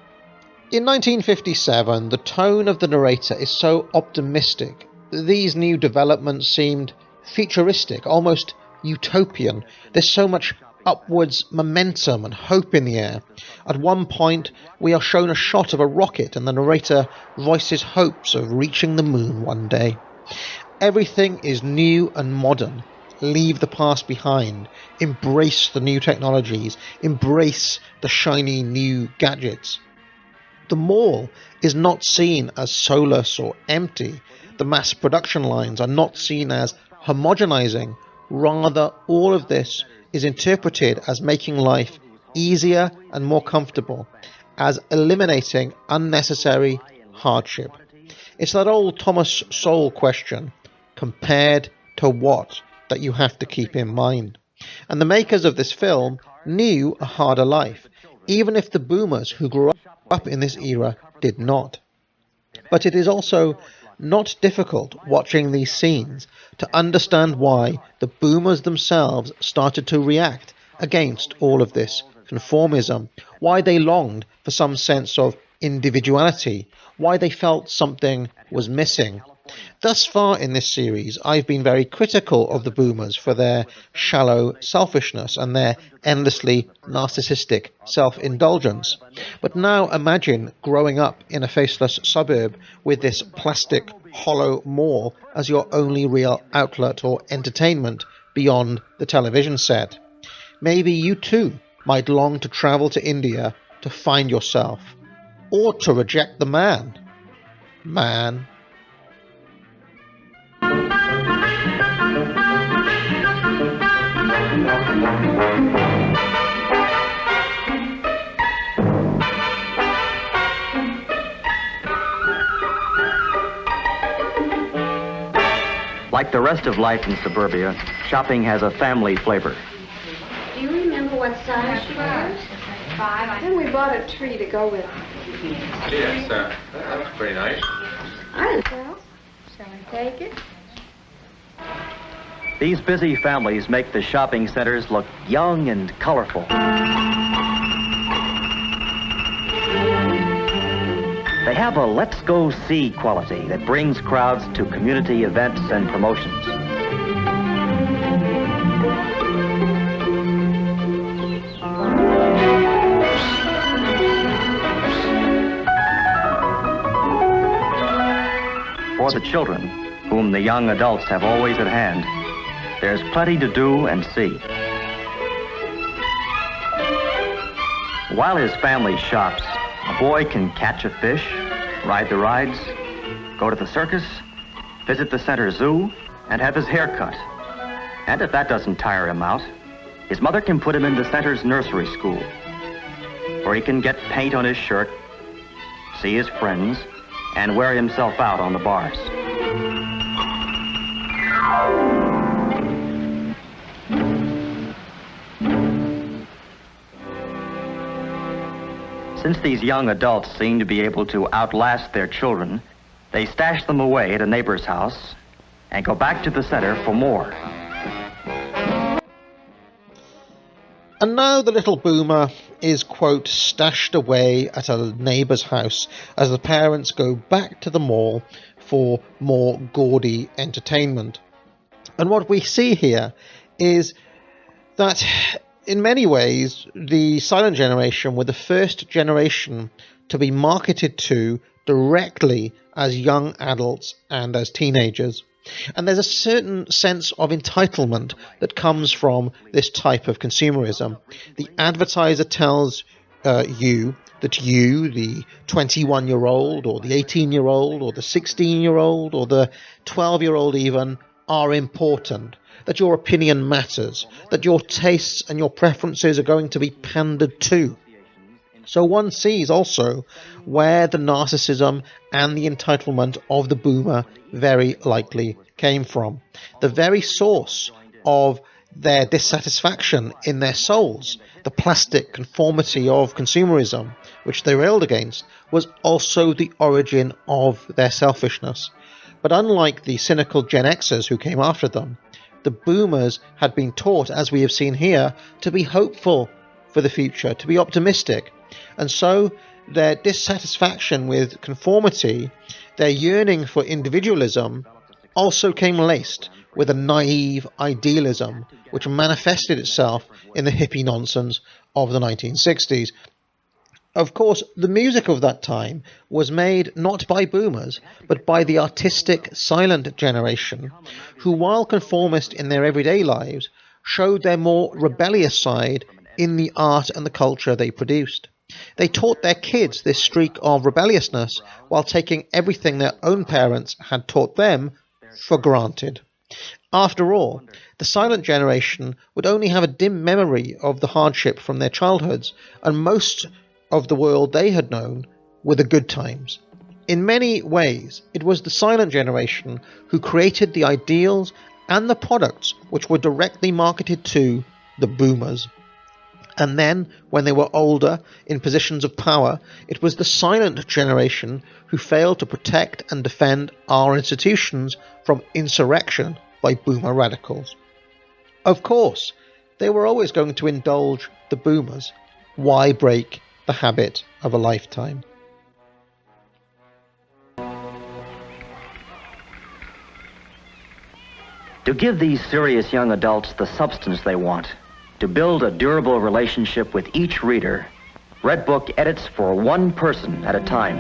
In nineteen fifty-seven, the tone of the narrator is so optimistic. These new developments seemed futuristic, almost utopian. There's so much upwards momentum and hope in the air. At one point, we are shown a shot of a rocket, and the narrator voices hopes of reaching the moon one day. Everything is new and modern. Leave the past behind. Embrace the new technologies. Embrace the shiny new gadgets. The mall is not seen as soulless or empty. The mass production lines are not seen as homogenizing. Rather, all of this is interpreted as making life easier and more comfortable, as eliminating unnecessary hardship. It's that old Thomas Sowell question, compared to what, that you have to keep in mind. And the makers of this film knew a harder life, even if the boomers who grew up in this era did not. But it is also not difficult watching these scenes to understand why the boomers themselves started to react against all of this conformism, why they longed for some sense of individuality, why they felt something was missing. Thus far in this series, I've been very critical of the boomers for their shallow selfishness and their endlessly narcissistic self-indulgence. But now imagine growing up in a faceless suburb with this plastic, hollow mall as your only real outlet or entertainment beyond the television set. Maybe you too might long to travel to India to find yourself, or to reject the man. Man. Like the rest of life in suburbia, shopping has a family flavor. Do you remember what size she was? Five. Then we bought a tree to go with it. Yes, uh, that was pretty nice. I didn't tell. Shall I take it? These busy families make the shopping centers look young and colorful. They have a let's go see quality that brings crowds to community events and promotions. For the children, whom the young adults have always at hand, there's plenty to do and see. While his family shops, a boy can catch a fish, ride the rides, go to the circus, visit the center zoo, and have his hair cut. And if that doesn't tire him out, his mother can put him in the center's nursery school, where he can get paint on his shirt, see his friends, and wear himself out on the bars. Since these young adults seem to be able to outlast their children, they stash them away at a neighbor's house and go back to the center for more. And now the little boomer is, quote, stashed away at a neighbour's house as the parents go back to the mall for more gaudy entertainment. And what we see here is that in many ways the silent generation were the first generation to be marketed to directly as young adults and as teenagers. And there's a certain sense of entitlement that comes from this type of consumerism. The advertiser tells uh, you that you, the twenty-one-year-old or the eighteen-year-old or the sixteen-year-old or the twelve-year-old even, are important, that your opinion matters, that your tastes and your preferences are going to be pandered to. So one sees also where the narcissism and the entitlement of the boomer very likely came from. The very source of their dissatisfaction in their souls, the plastic conformity of consumerism, which they railed against, was also the origin of their selfishness. But unlike the cynical Gen Xers who came after them, the boomers had been taught, as we have seen here, to be hopeful for the future, to be optimistic. And so their dissatisfaction with conformity, their yearning for individualism, also came laced with a naive idealism which manifested itself in the hippie nonsense of the nineteen sixties. Of course, the music of that time was made not by boomers, but by the artistic silent generation, who, while conformist in their everyday lives, showed their more rebellious side in the art and the culture they produced. They taught their kids this streak of rebelliousness while taking everything their own parents had taught them for granted. After all, the silent generation would only have a dim memory of the hardship from their childhoods, and most of the world they had known were the good times. In many ways, it was the silent generation who created the ideals and the products which were directly marketed to the boomers. And then, when they were older, in positions of power, it was the silent generation who failed to protect and defend our institutions from insurrection by boomer radicals. Of course, they were always going to indulge the boomers. Why break the habit of a lifetime? To give these serious young adults the substance they want, to build a durable relationship with each reader, Redbook edits for one person at a time.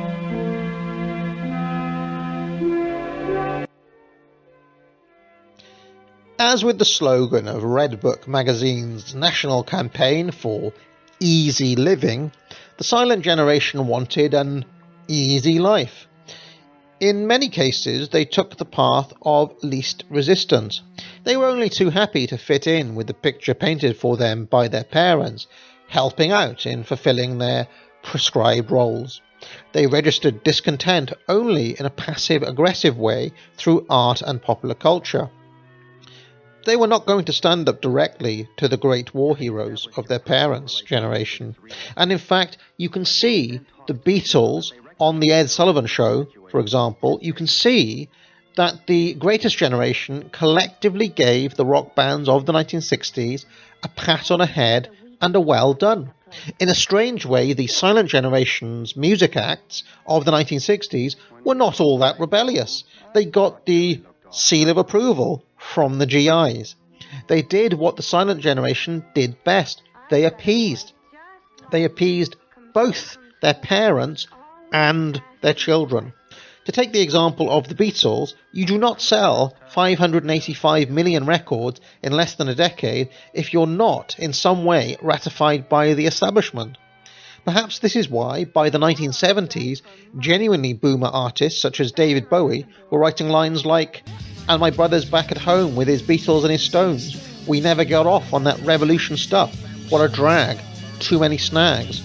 As with the slogan of Redbook magazine's national campaign for easy living, the silent generation wanted an easy life. In many cases, they took the path of least resistance. They were only too happy to fit in with the picture painted for them by their parents, helping out in fulfilling their prescribed roles. They registered discontent only in a passive-aggressive way through art and popular culture. They were not going to stand up directly to the great war heroes of their parents' generation. And in fact, you can see the Beatles on the Ed Sullivan Show, for example. You can see that the greatest generation collectively gave the rock bands of the nineteen sixties a pat on the head and a well done. In a strange way, the silent generation's music acts of the nineteen sixties were not all that rebellious. They got the seal of approval from the G Is. They did what the silent generation did best. They appeased. They appeased both their parents and their children. To take the example of the Beatles, you do not sell five hundred eighty-five million records in less than a decade if you're not in some way ratified by the establishment. Perhaps this is why, by the nineteen seventies, genuinely boomer artists such as David Bowie were writing lines like, "And my brother's back at home with his Beatles and his Stones. We never got off on that revolution stuff. What a drag. Too many snags."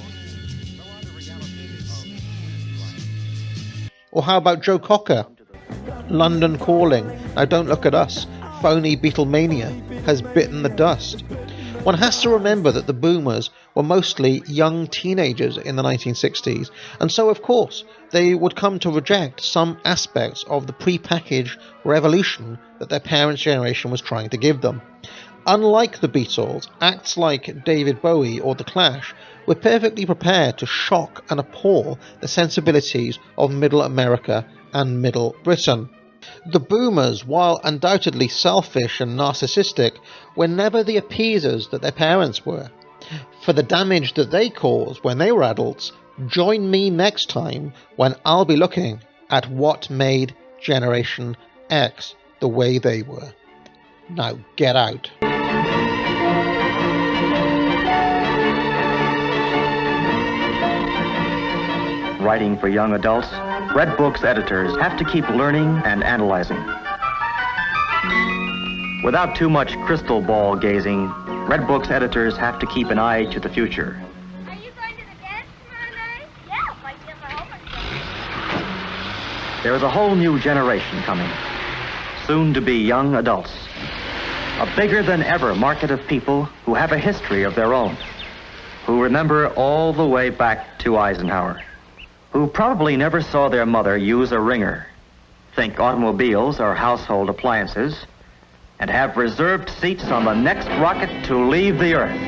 Or how about Joe Cocker? "London Calling, now don't look at us. Phony Beatlemania has bitten the dust." One has to remember that the boomers were mostly young teenagers in the nineteen sixties, and so of course they would come to reject some aspects of the pre-packaged revolution that their parents' generation was trying to give them. Unlike the Beatles, acts like David Bowie or The Clash were perfectly prepared to shock and appall the sensibilities of Middle America and Middle Britain. The boomers, while undoubtedly selfish and narcissistic, were never the appeasers that their parents were. For the damage that they caused when they were adults, join me next time when I'll be looking at what made Generation X the way they were. Now get out. Writing for young adults, Red Book's editors have to keep learning and analyzing. Without too much crystal ball gazing, Red Book's editors have to keep an eye to the future. Are you going to the dance tomorrow night? Yeah, if I get my homework done. There is a whole new generation coming, soon to be young adults. A bigger than ever market of people who have a history of their own, who remember all the way back to Eisenhower, who probably never saw their mother use a ringer, think automobiles or household appliances, and have reserved seats on the next rocket to leave the Earth.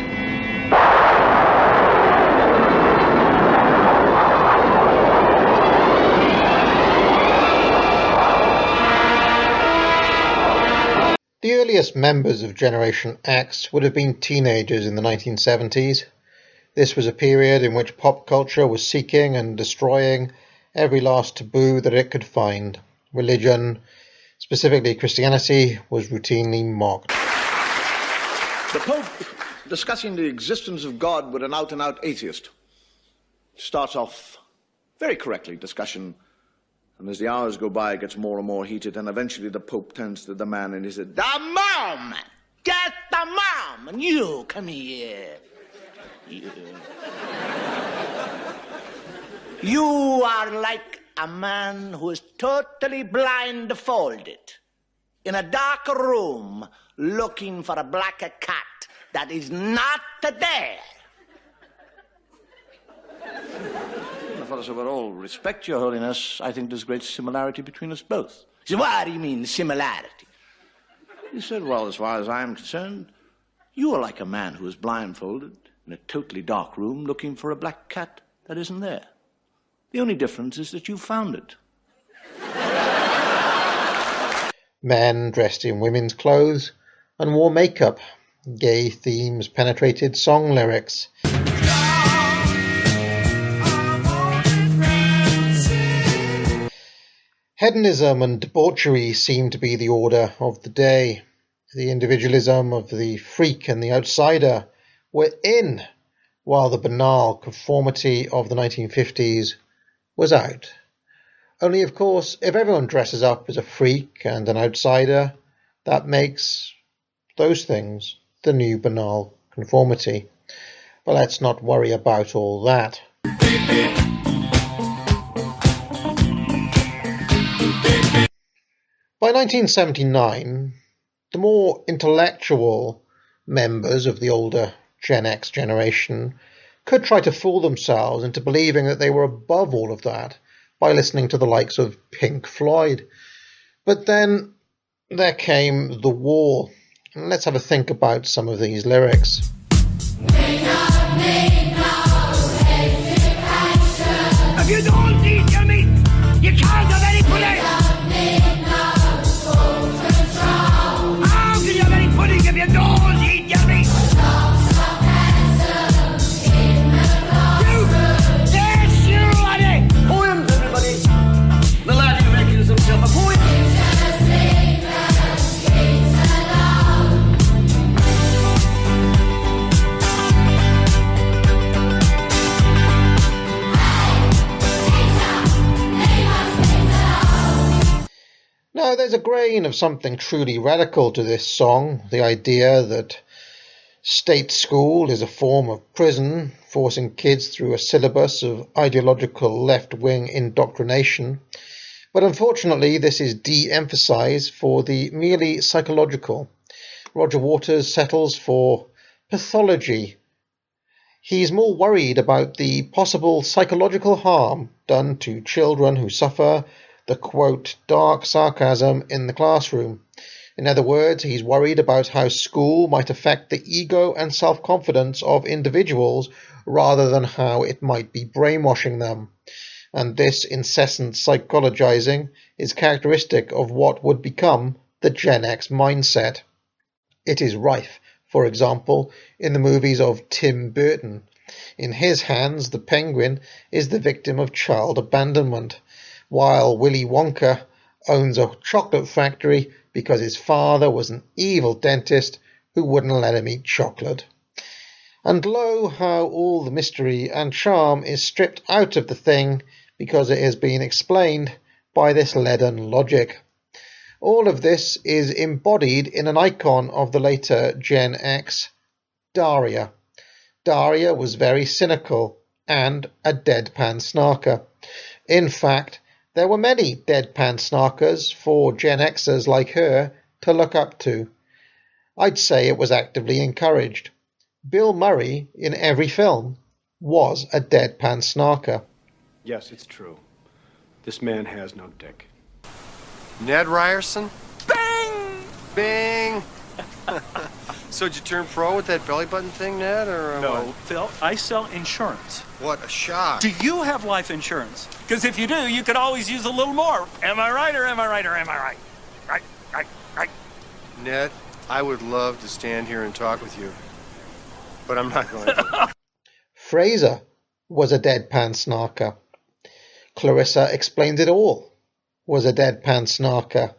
The earliest members of Generation X would have been teenagers in the nineteen seventies. This was a period in which pop culture was seeking and destroying every last taboo that it could find. Religion, specifically Christianity, was routinely mocked. The Pope, discussing the existence of God with an out-and-out atheist, starts off very correctly, discussion, and as the hours go by, it gets more and more heated, and eventually the Pope turns to the man and he said, "The mom! Get the mom! And you, come here. You. You are like a man who is totally blindfolded in a dark room looking for a black cat that is not there." The fellow said, "With all respect, Your Holiness, I think there's great similarity between us both." He said, "What do you mean, similarity?" He said, "Well, as far as I'm concerned, you are like a man who is blindfolded in a totally dark room looking for a black cat that isn't there. The only difference is that you found it." Men dressed in women's clothes and wore makeup. Gay themes penetrated song lyrics. Hedonism and debauchery seemed to be the order of the day. The individualism of the freak and the outsider were in, while the banal conformity of the nineteen fifties was out. Only, of course, if everyone dresses up as a freak and an outsider, that makes those things the new banal conformity. But let's not worry about all that. By nineteen seventy-nine, the more intellectual members of the older Gen X generation could try to fool themselves into believing that they were above all of that by listening to the likes of Pink Floyd. But then there came the war. And let's have a think about some of these lyrics. If you don't eat your meat, you can't have any pudding. How can you have any pudding if you don't eat your meat? Yes, you laddie! Poems, everybody! The laddie reckons himself a poet. Now, there's a grain of something truly radical to this song, the idea that state school is a form of prison, forcing kids through a syllabus of ideological left-wing indoctrination. But unfortunately, this is de-emphasized for the merely psychological. Roger Waters settles for pathology. He's more worried about the possible psychological harm done to children who suffer the, quote, dark sarcasm in the classroom. In other words, he's worried about how school might affect the ego and self-confidence of individuals rather than how it might be brainwashing them. And this incessant psychologizing is characteristic of what would become the Gen X mindset. It is rife, for example, in the movies of Tim Burton. In his hands, the penguin is the victim of child abandonment, while Willy Wonka owns a chocolate factory because his father was an evil dentist who wouldn't let him eat chocolate. And lo, how all the mystery and charm is stripped out of the thing because it has been explained by this leaden logic. All of this is embodied in an icon of the later Gen X, Daria. Daria was very cynical and a deadpan snarker. In fact, there were many deadpan snarkers for Gen Xers like her to look up to. I'd say it was actively encouraged. Bill Murray, in every film, was a deadpan snarker. Yes, it's true. This man has no dick. Ned Ryerson? Bing! Bing! So did you turn pro with that belly button thing, Ned, or uh, No, what? Phil, I sell insurance. What a shock. Do you have life insurance? Because if you do, you could always use a little more. Am I right or am I right or am I right? Right, right, right. Ned, I would love to stand here and talk with you, but I'm not going to. Fraser was a deadpan snarker. Clarissa Explains It All was a deadpan snarker.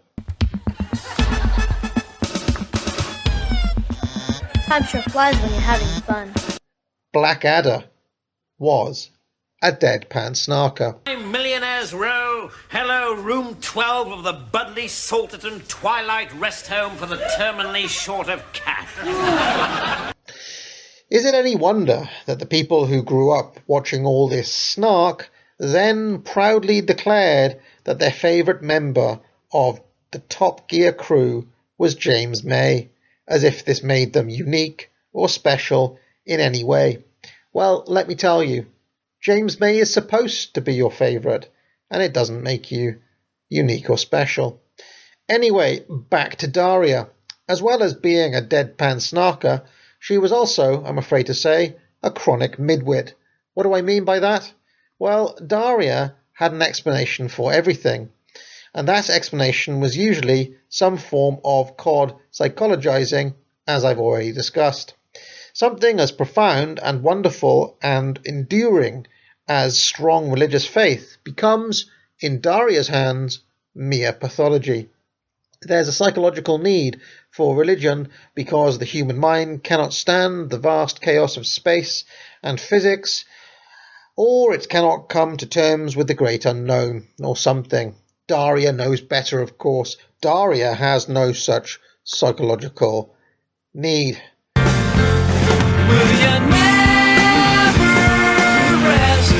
Time sure flies when you're having fun. Blackadder was a deadpan snarker. Millionaires Row. Hello, room twelve of the Budley Salterton Twilight Rest Home for the terminally short of cash. Is it any wonder that the people who grew up watching all this snark then proudly declared that their favourite member of the Top Gear crew was James May, as if this made them unique or special in any way? Well, let me tell you, James May is supposed to be your favourite, and it doesn't make you unique or special. Anyway, back to Daria. As well as being a deadpan snarker, she was also, I'm afraid to say, a chronic midwit. What do I mean by that? Well, Daria had an explanation for everything, and that explanation was usually some form of cod psychologizing, as I've already discussed. Something as profound and wonderful and enduring as strong religious faith becomes, in Daria's hands, mere pathology. There's a psychological need for religion because the human mind cannot stand the vast chaos of space and physics, or it cannot come to terms with the great unknown, or something. Daria knows better, of course. Daria has no such psychological need. Will you never rest?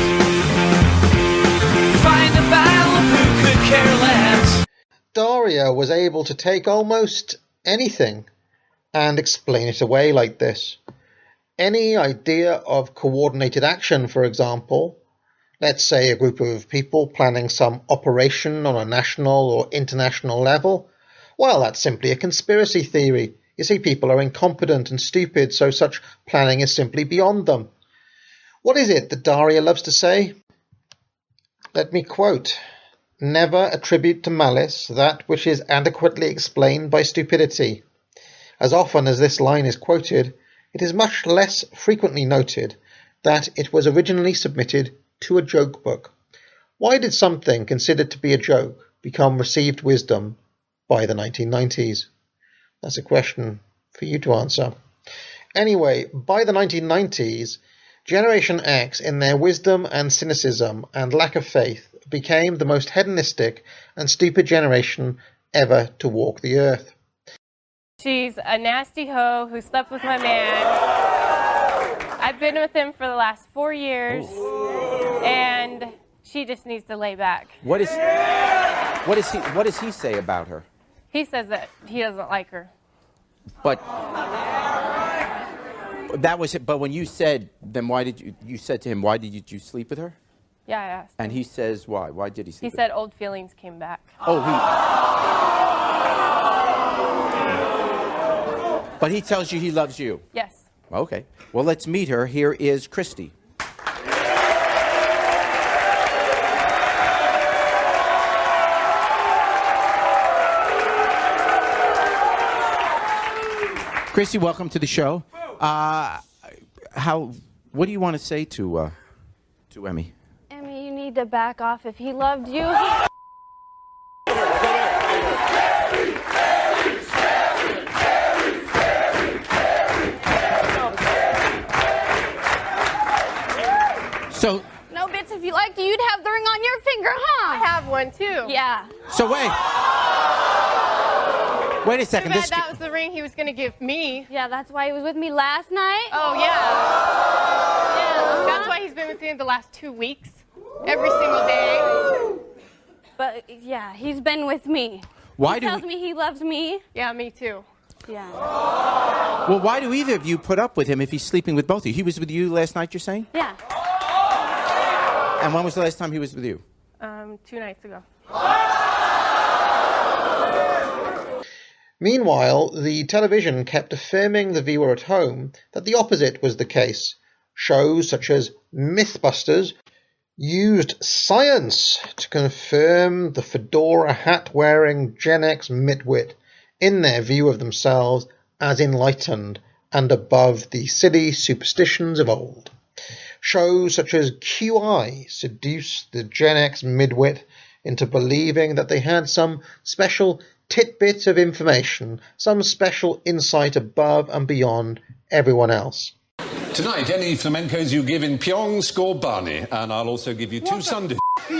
Find a battle who could care less. Daria was able to take almost anything and explain it away like this. Any idea of coordinated action, for example, let's say a group of people planning some operation on a national or international level, well, that's simply a conspiracy theory. You see, people are incompetent and stupid, so such planning is simply beyond them. What is it that Daria loves to say? Let me quote, "Never attribute to malice that which is adequately explained by stupidity." As often as this line is quoted, it is much less frequently noted that it was originally submitted to a joke book. Why did something considered to be a joke become received wisdom by the nineteen nineties? That's a question for you to answer. Anyway, by the nineteen nineties, Generation X, in their wisdom and cynicism and lack of faith, became the most hedonistic and stupid generation ever to walk the earth. She's a nasty hoe who slept with my man. I've been with him for the last four years, and she just needs to lay back. What is, what is he, what does he say about her? He says that he doesn't like her. But that was it. But when you said, then why did you, you said to him, why did you, you sleep with her? Yeah, I asked. And he says, why? Why did he sleep He with said her? old feelings came back. Oh, he... But he tells you he loves you? Yes. Okay. Well, let's meet her. Here is Christy. Christy, welcome to the show. Uh, how? What do you want to say to uh, to Emmy? Emmy, you need to back off. If he loved you, So, no bits. If you liked you, you'd have the ring on your finger, huh? I have one too. Yeah. so wait. Wait a second. Too bad This that was the ring he was going to give me. Yeah, that's why he was with me last night. Oh, yeah. Yeah, that's why he's been with me the last two weeks. Every single day. But, yeah, he's been with me. Why he do tells we- me he loves me. Yeah, me too. Yeah. Well, why do either of you put up with him if he's sleeping with both of you? He was with you last night, you're saying? Yeah. And when was the last time he was with you? Um, two nights ago. Meanwhile, the television kept affirming the viewer at home that the opposite was the case. Shows such as Mythbusters used science to confirm the fedora hat-wearing Gen X midwit in their view of themselves as enlightened and above the silly superstitions of old. Shows such as Q I seduced the Gen X midwit into believing that they had some special tidbit of information, some special insight above and beyond everyone else. Tonight, any flamencos you give in Pyong score Barney, and I'll also give you two Sundays.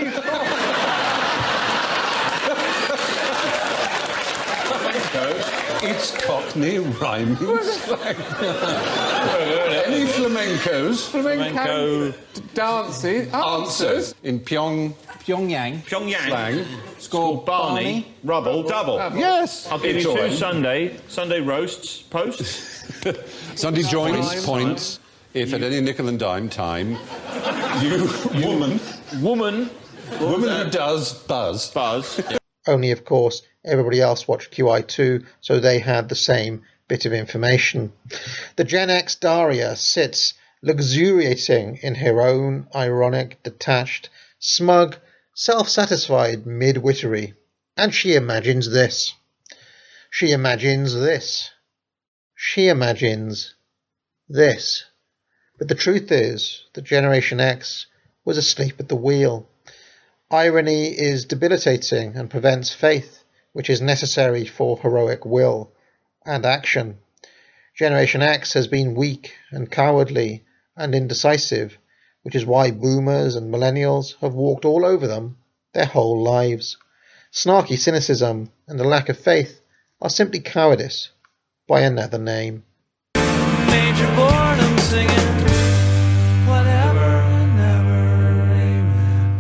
It's Cockney rhyming slang. Any flamencos, Flamenco. dances, answers in Pyong Pyongyang Pyongyang. slang. Score Barney. Rubble. Double. Yes. I'll give It's you all two right. Sunday. Sunday roasts. Posts. Sunday joints, points. If at any nickel and dime time, you woman, woman, woman who does buzz, buzz. Only, of course, everybody else watched Q I too, so they had the same bit of information. The Gen X Daria sits luxuriating in her own ironic, detached, smug, self-satisfied midwittery, and she imagines this. She imagines this. She imagines this. But the truth is that Generation X was asleep at the wheel. Irony is debilitating and prevents faith, which is necessary for heroic will and action. Generation X has been weak and cowardly and indecisive, which is why boomers and millennials have walked all over them their whole lives. Snarky cynicism and a lack of faith are simply cowardice by another name. Major boredom singing whatever and never, amen.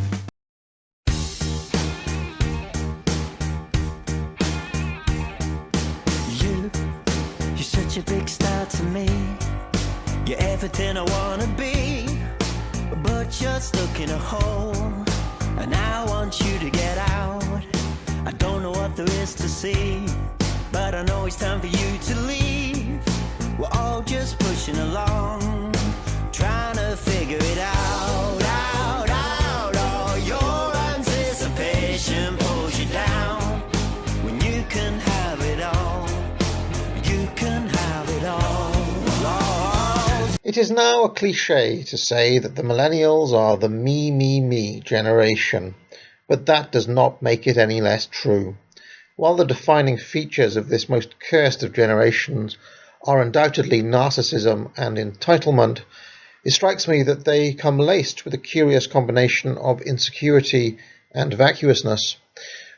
You, you're such a big star to me. You're everything I wanna be, but you're stuck in a hole, and I want you to get out. I don't know what there is to see, but I know it's time for you to leave. We're all just pushing along, trying to figure it out, out, out. All your anticipation pulls you down when you can have it all. You can have it all. all. It is now a cliche to say that the millennials are the me, me, me generation, but that does not make it any less true. While the defining features of this most cursed of generations are undoubtedly narcissism and entitlement, it strikes me that they come laced with a curious combination of insecurity and vacuousness.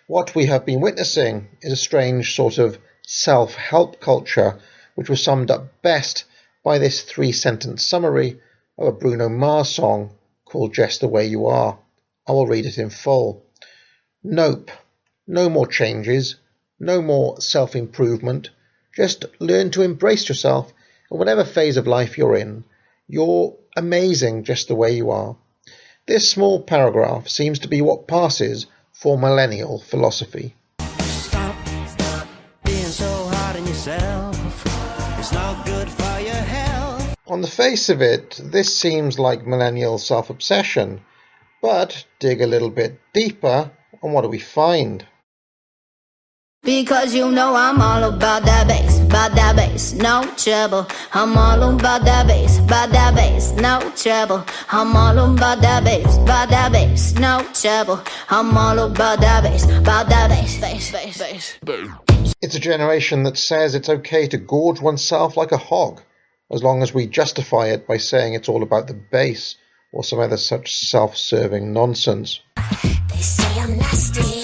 What we have been witnessing is a strange sort of self-help culture, which was summed up best by this three-sentence summary of a Bruno Mars song called Just the Way You Are. I will read it in full. Nope. No more changes. No more self-improvement. Just learn to embrace yourself in whatever phase of life you're in. You're amazing just the way you are. This small paragraph seems to be what passes for millennial philosophy. Stop, stop being so hard on yourself. It's not good for your health. On the face of it, this seems like millennial self-obsession, but dig a little bit deeper, and what do we find? Because you know I'm all about that bass, about that bass, no trouble. I'm all about that bass, about that bass, no trouble. I'm all about that bass, about that bass, no trouble. I'm all about that bass, about that bass, bass, bass, bass. It's a generation that says it's okay to gorge oneself like a hog, as long as we justify it by saying it's all about the bass, or some other such self-serving nonsense. They say I'm nasty.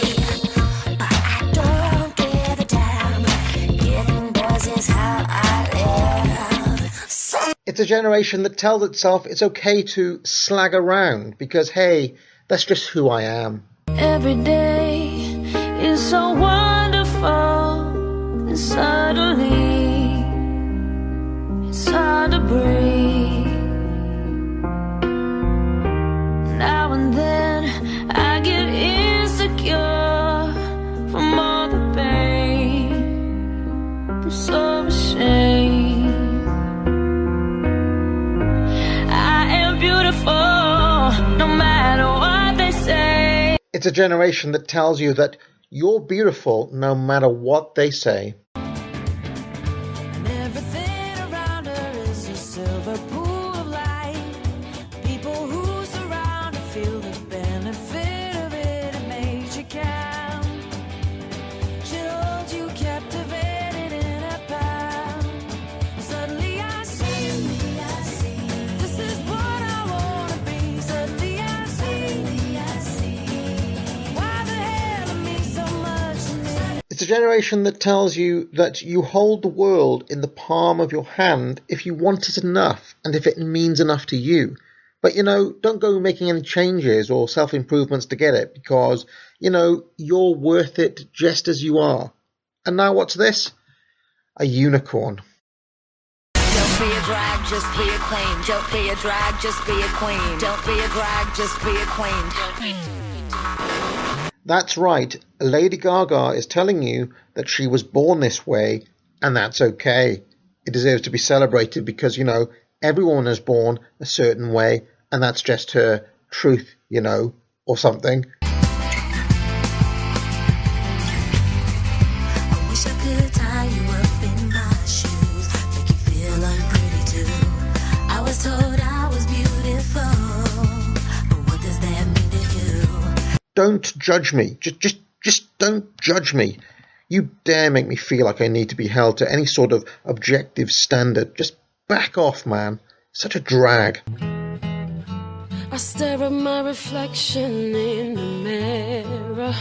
It's a generation that tells itself it's okay to slag around because, hey, that's just who I am. Every day is so wonderful, and suddenly it's hard to breathe. Now and then I get insecure from all the pain. I'm so ashamed. No matter what they say. It's a generation that tells you that you're beautiful no matter what they say. And everything around her is a silver pool of light. People who surround her feel the benefit of it. It makes you count. She holds you captivated in her palm. Suddenly I see, Suddenly I see. This is what I want to be. Suddenly I see, I see. Why the hell it means so much to me. It's a generation that tells you that you hold the world in the palm of your hand if you want it enough and if it means enough to you. But, you know, don't go making any changes or self-improvements to get it because, you know, you're worth it just as you are. And now what's this? A unicorn. Don't be a drag, just be a queen. Don't be a drag, just be a queen. Don't be a drag, just be a queen. That's right. Lady Gaga is telling you that she was born this way, and that's okay. It deserves to be celebrated because, you know, everyone is born a certain way, and that's just her truth, you know, or something. I wish I could tie you up in my shoes, make you feel unpretty too. I was told I was beautiful, but what does that mean to you? Don't judge me. Just, just, just don't judge me. You dare make me feel like I need to be held to any sort of objective standard. Just back off, man. Such a drag. I stare at my reflection in the mirror.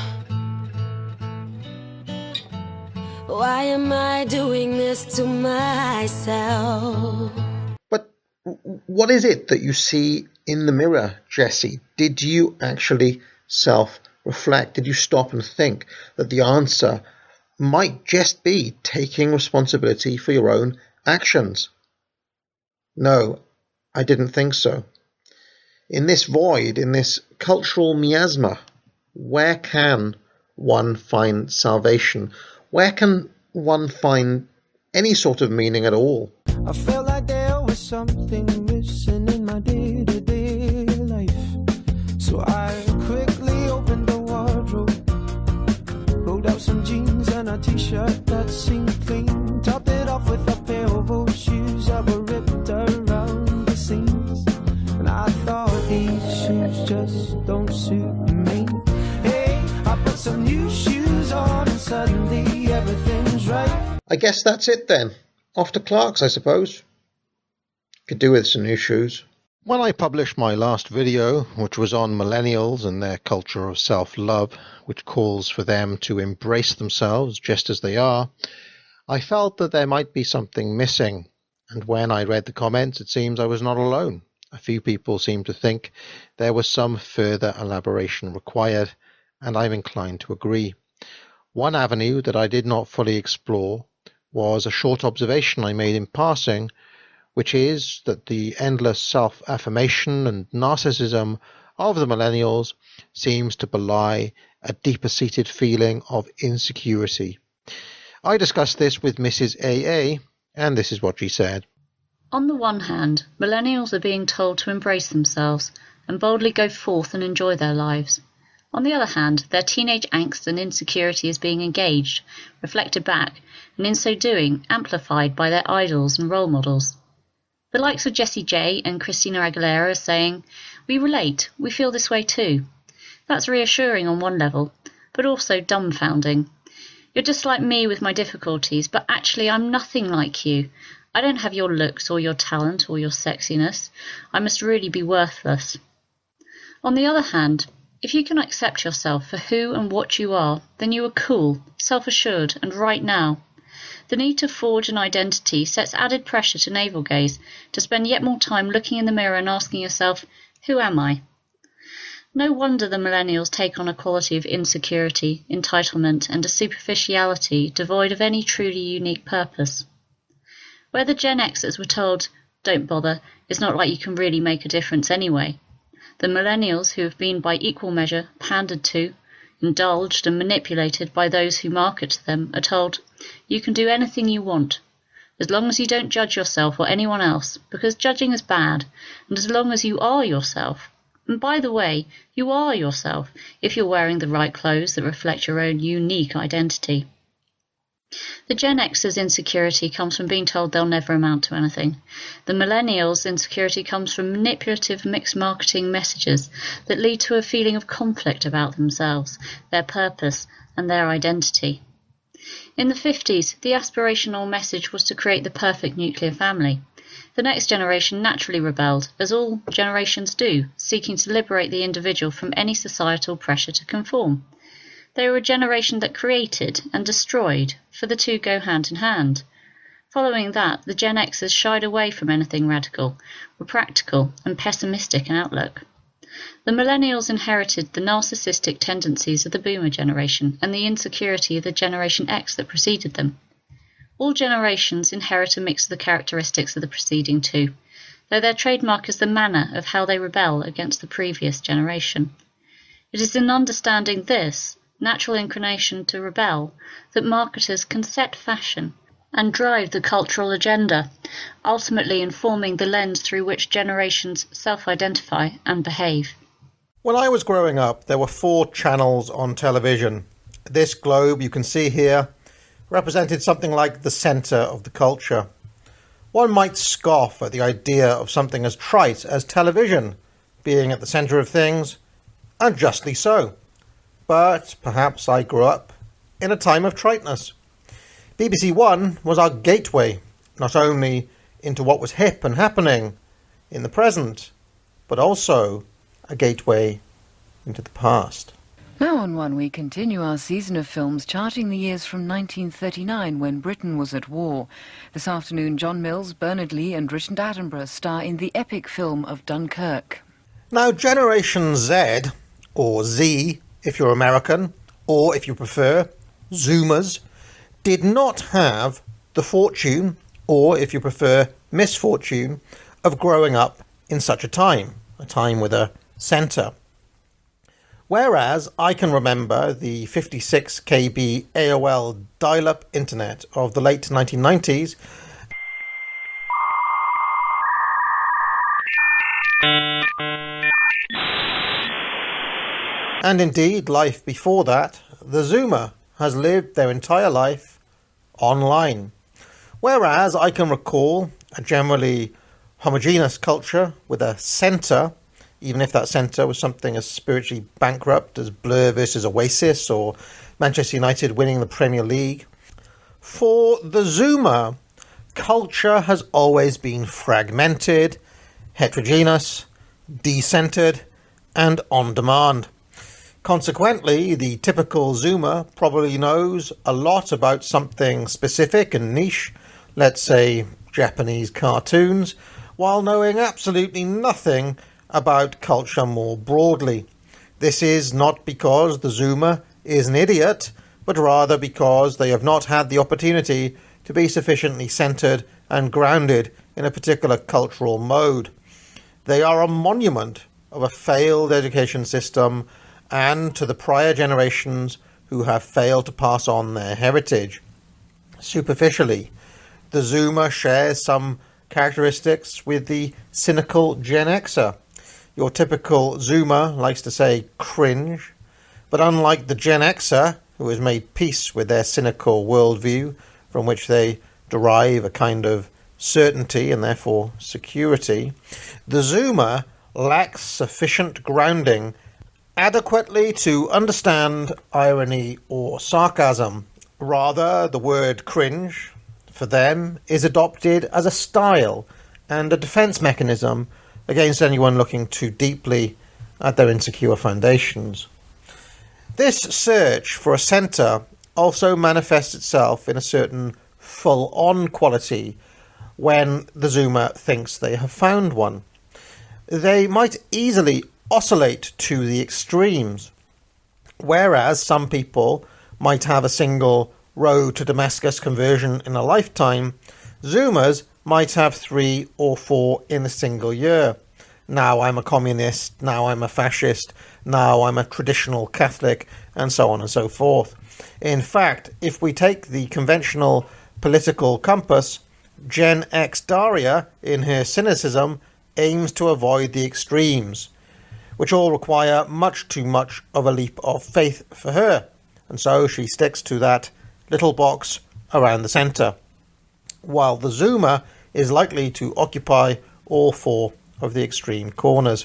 Why am I doing this to myself? But what is it that you see in the mirror, Jessie? Did you actually self-reflect? Did you stop and think that the answer might just be taking responsibility for your own actions? No, I didn't think so. In this void, in this cultural miasma, where can one find salvation? Where can one find any sort of meaning at all? I felt like there was something missing in my day-to-day life. So I quickly opened the wardrobe, pulled out some jeans and a t-shirt that seemed clean, topped it off with a pair of old shoes that were ripped around the seams. And I thought these shoes just don't suit me. Hey, I put some new shoes on and suddenly everything's right. I guess that's it then. Off to Clark's, I suppose. Could do with some new shoes. When I published my last video, which was on millennials and their culture of self-love, which calls for them to embrace themselves just as they are, I felt that there might be something missing, and when I read the comments, it seems I was not alone. A few people seemed to think there was some further elaboration required, and I'm inclined to agree. One avenue that I did not fully explore was a short observation I made in passing, which is that the endless self-affirmation and narcissism of the millennials seems to belie a deeper-seated feeling of insecurity. I discussed this with Missus A A, and this is what she said. On the one hand, millennials are being told to embrace themselves and boldly go forth and enjoy their lives. On the other hand, their teenage angst and insecurity is being engaged, reflected back, and in so doing, amplified by their idols and role models. The likes of Jessie J and Christina Aguilera are saying, "We relate, we feel this way too." That's reassuring on one level, but also dumbfounding. You're just like me with my difficulties, but actually I'm nothing like you. I don't have your looks or your talent or your sexiness. I must really be worthless. On the other hand, if you can accept yourself for who and what you are, then you are cool, self-assured, and right now. The need to forge an identity sets added pressure to navel gaze, to spend yet more time looking in the mirror and asking yourself, who am I? No wonder the millennials take on a quality of insecurity, entitlement, and a superficiality devoid of any truly unique purpose. Where the Gen Xers were told, don't bother, it's not like you can really make a difference anyway, the millennials, who have been by equal measure pandered to, indulged and manipulated by those who market to them, are told, you can do anything you want, as long as you don't judge yourself or anyone else, because judging is bad, and as long as you are yourself. And by the way, you are yourself, if you're wearing the right clothes that reflect your own unique identity. The Gen Xers' insecurity comes from being told they'll never amount to anything. The millennials' insecurity comes from manipulative mixed marketing messages that lead to a feeling of conflict about themselves, their purpose, and their identity. In the fifties, the aspirational message was to create the perfect nuclear family. The next generation naturally rebelled, as all generations do, seeking to liberate the individual from any societal pressure to conform. They were a generation that created and destroyed, for the two go hand in hand. Following that, the Gen Xers shied away from anything radical, were practical and pessimistic in outlook. The millennials inherited the narcissistic tendencies of the boomer generation and the insecurity of the Generation X that preceded them. All generations inherit a mix of the characteristics of the preceding two, though their trademark is the manner of how they rebel against the previous generation. It is in understanding this natural inclination to rebel that marketers can set fashion and drive the cultural agenda, ultimately informing the lens through which generations self-identify and behave. When I was growing up, there were four channels on television. This globe you can see here represented something like the centre of the culture. One might scoff at the idea of something as trite as television being at the centre of things, and justly so. But perhaps I grew up in a time of triteness. B B C One was our gateway, not only into what was hip and happening in the present, but also a gateway into the past. Now on One, we continue our season of films charting the years from nineteen thirty-nine, when Britain was at war. This afternoon, John Mills, Bernard Lee and Richard Attenborough star in the epic film of Dunkirk. Now, Generation Z, or Z if you're American, or if you prefer, Zoomers, did not have the fortune, or if you prefer, misfortune, of growing up in such a time, a time with a centre. Whereas I can remember the fifty-six K B A O L dial-up internet of the late nineteen nineties, and indeed life before that, the Zoomer has lived their entire life online. Whereas I can recall a generally homogeneous culture with a centre, even if that centre was something as spiritually bankrupt as Blur versus Oasis or Manchester United winning the Premier League. For the Zoomer, culture has always been fragmented, heterogeneous, decentered, and on demand. Consequently, the typical Zoomer probably knows a lot about something specific and niche, let's say Japanese cartoons, while knowing absolutely nothing about culture more broadly. This is not because the Zoomer is an idiot, but rather because they have not had the opportunity to be sufficiently centred and grounded in a particular cultural mode. They are a monument of a failed education system and to the prior generations who have failed to pass on their heritage. Superficially, the Zoomer shares some characteristics with the cynical Gen Xer. Your typical Zoomer likes to say cringe, but unlike the Gen Xer, who has made peace with their cynical worldview, from which they derive a kind of certainty and therefore security, the Zoomer lacks sufficient grounding adequately to understand irony or sarcasm. Rather, the word cringe, for them, is adopted as a style and a defence mechanism against anyone looking too deeply at their insecure foundations. This search for a centre also manifests itself in a certain full-on quality when the Zoomer thinks they have found one. They might easily oscillate to the extremes. Whereas some people might have a single road to Damascus conversion in a lifetime, Zoomers might have three or four in a single year. Now I'm a communist, now I'm a fascist, now I'm a traditional Catholic, and so on and so forth. In fact, if we take the conventional political compass, Gen X Daria, in her cynicism, aims to avoid the extremes, which all require much too much of a leap of faith for her, and so she sticks to that little box around the centre, while the Zoomer is likely to occupy all four of the extreme corners.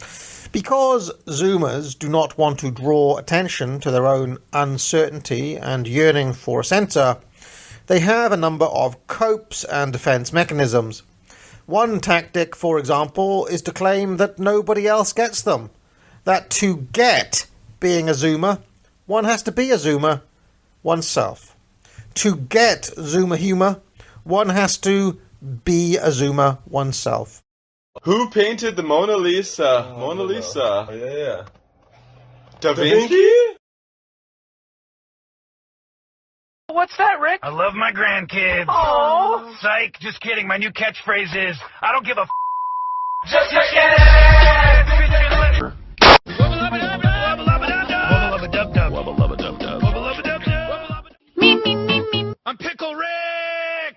Because Zoomers do not want to draw attention to their own uncertainty and yearning for a centre, they have a number of copes and defence mechanisms. One tactic, for example, is to claim that nobody else gets them. That to get being a Zoomer, one has to be a Zoomer oneself. To get Zoomer humour, one has to be a Zoomer oneself. Who painted the Mona Lisa? Oh, Mona Lisa. Oh, yeah, yeah. Da Vinci? What's that, Rick? I love my grandkids. Oh, psych. Just kidding. My new catchphrase is, I don't give a f***. Just get it! Me, me, me, me. I'm Pickle Rick!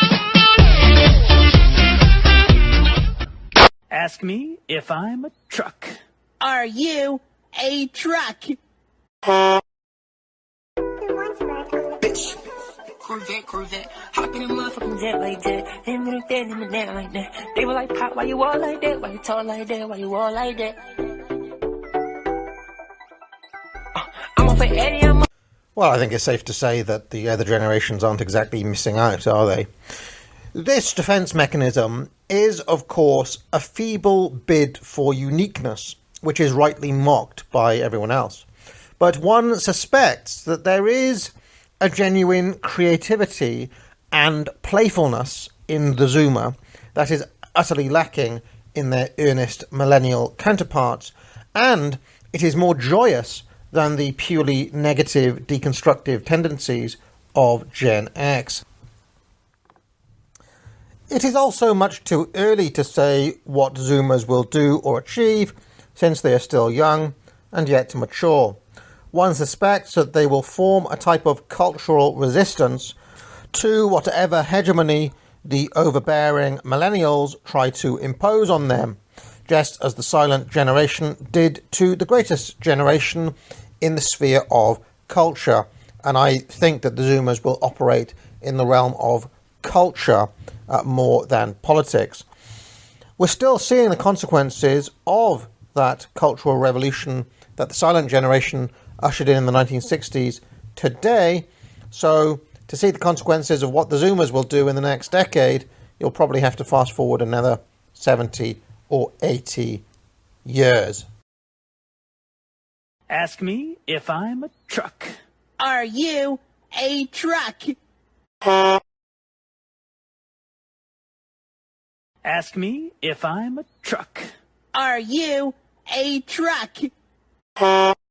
Ask me if I'm a truck. Are you a truck? Corvette, Corvette, hop in a motherfucking jet like that. Him and that, him and that like that. They were like, Pop, why you all like that? Why you tall like that? Why you all like that? Uh, I'm off for Eddie, I'm Well, I think it's safe to say that the other generations aren't exactly missing out, are they? This defence mechanism is, of course, a feeble bid for uniqueness, which is rightly mocked by everyone else. But one suspects that there is a genuine creativity and playfulness in the Zoomer that is utterly lacking in their earnest millennial counterparts, and it is more joyous than the purely negative, deconstructive tendencies of Gen X. It is also much too early to say what Zoomers will do or achieve, since they are still young and yet to mature. One suspects that they will form a type of cultural resistance to whatever hegemony the overbearing millennials try to impose on them, just as the silent generation did to the greatest generation in the sphere of culture. And I think that the Zoomers will operate in the realm of culture uh, more than politics. We're still seeing the consequences of that cultural revolution that the silent generation ushered in in the nineteen sixties today. So to see the consequences of what the Zoomers will do in the next decade, you'll probably have to fast forward another seventy or eighty years. Ask me if I'm a truck. Are you a truck? Ask me if I'm a truck. Are you a truck?